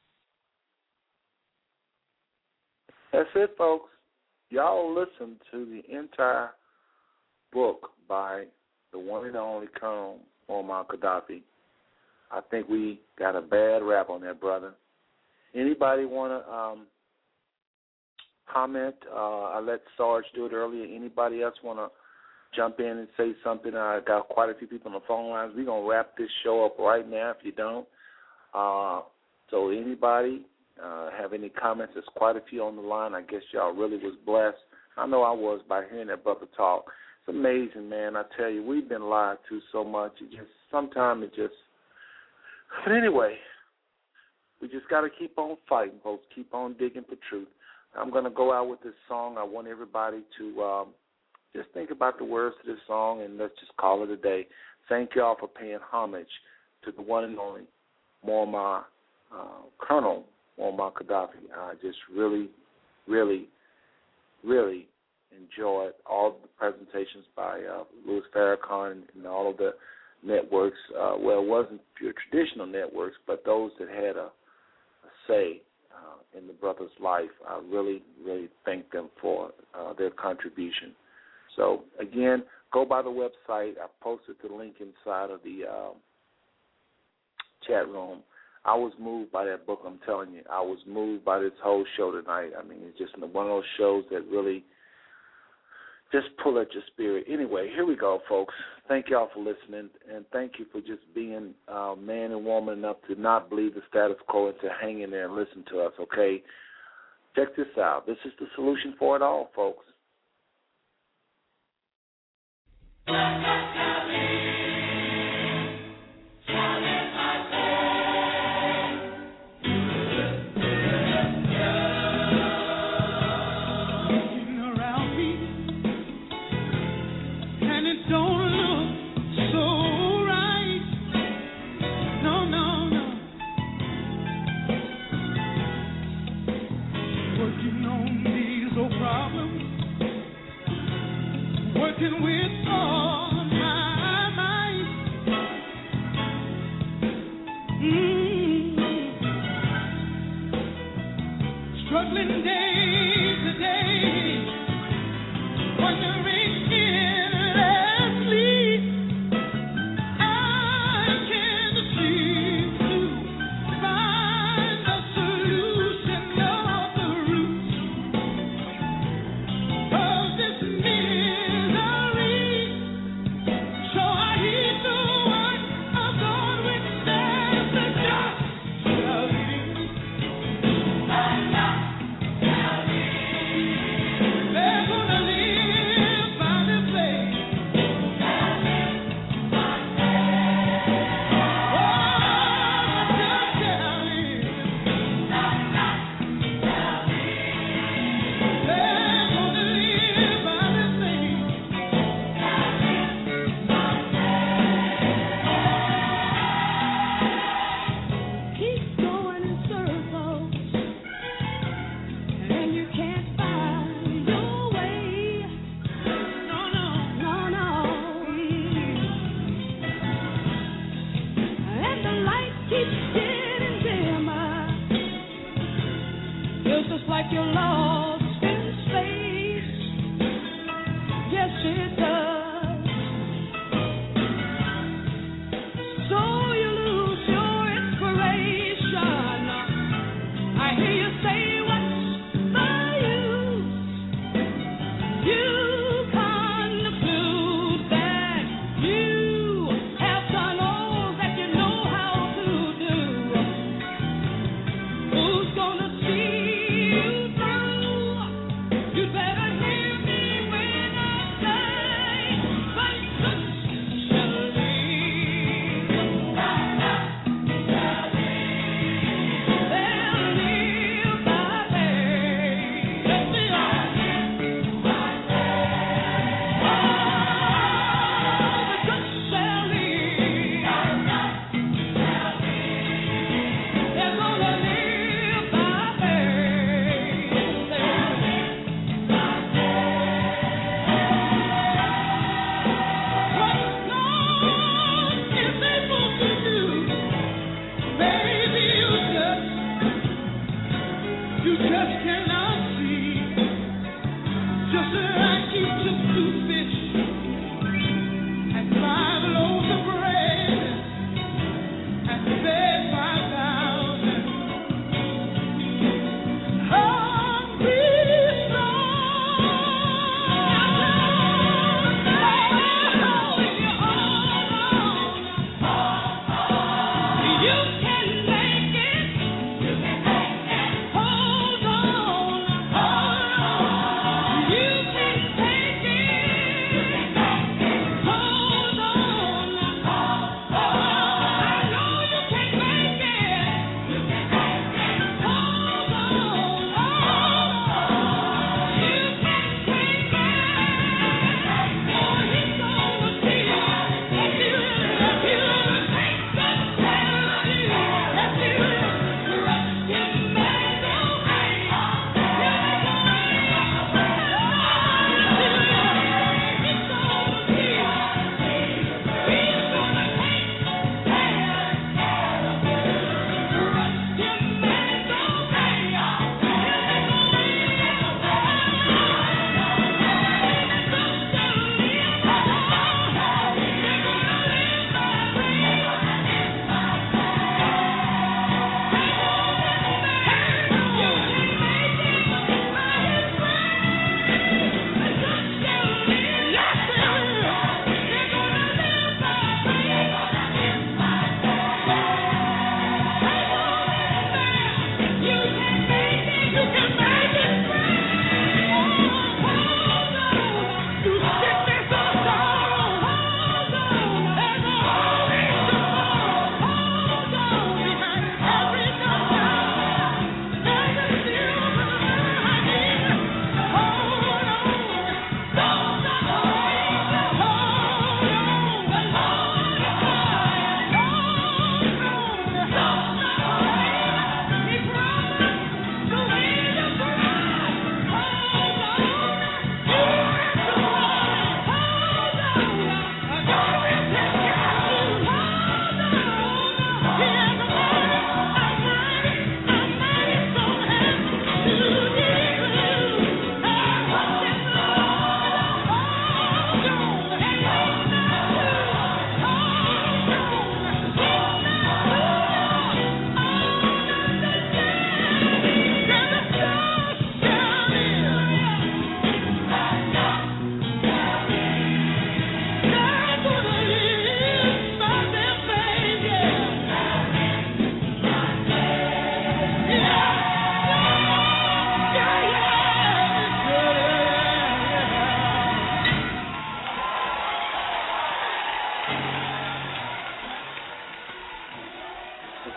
That's it, folks. Y'all listen to the entire book by the one and only Colonel Muammar Gaddafi. I think we got a bad rap on that, brother. Anybody want to comment? I let Sarge do it earlier. Anybody else want to jump in and say something? I got quite a few people on the phone lines. We're going to wrap this show up right now if you don't. So anybody have any comments? There's quite a few on the line. I guess y'all really was blessed. I know I was by hearing that brother talk. It's amazing, man. I tell you, we've been lied to so much. Sometimes it just... But anyway, we just got to keep on fighting, folks. Keep on digging for truth. I'm going to go out with this song. I want everybody to just think about the words to this song, and let's just call it a day. Thank you all for paying homage to the one and only Colonel Muammar Gaddafi. I just really, really, really enjoyed all the presentations by Louis Farrakhan and all of the networks. Well, it wasn't pure traditional networks, but those that had a say in the brother's life. I really, really thank them for their contribution. So, again, go by the website. I posted the link inside of the chat room. I was moved by that book, I'm telling you. I was moved by this whole show tonight. I mean, it's just one of those shows that really just pull at your spirit. Anyway, here we go, folks. Thank y'all for listening, and thank you for just being man and woman enough to not believe the status quo and to hang in there and listen to us, okay? Check this out. This is the solution for it all, folks. Working with all my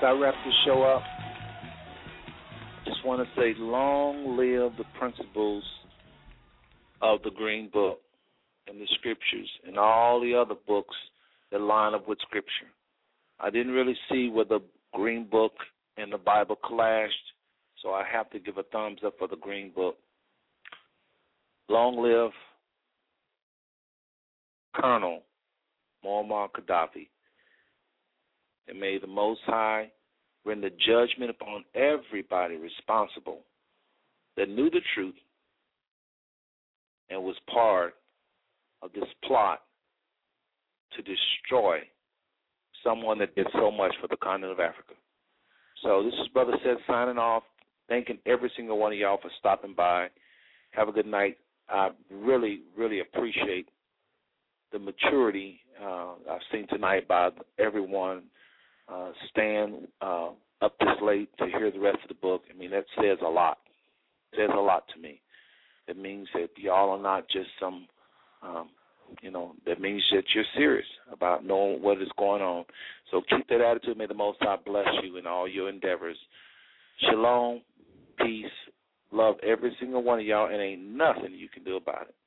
I wrap this show up, just want to say long live the principles of the Green Book and the Scriptures and all the other books that line up with Scripture. I didn't really see where the Green Book and the Bible clashed, so I have to give a thumbs up for the Green Book. Long live Colonel Muammar Gaddafi, and may the Most High render judgment upon everybody responsible that knew the truth and was part of this plot to destroy someone that did so much for the continent of Africa. So this is Brother Seth signing off, thanking every single one of y'all for stopping by. Have a good night. I really, really appreciate the maturity I've seen tonight by everyone staying up this late to hear the rest of the book. I mean, that says a lot. It says a lot to me. It means that y'all are not just some, that means that you're serious about knowing what is going on. So keep that attitude. May the Most High bless you in all your endeavors. Shalom, peace, love every single one of y'all, and ain't nothing you can do about it.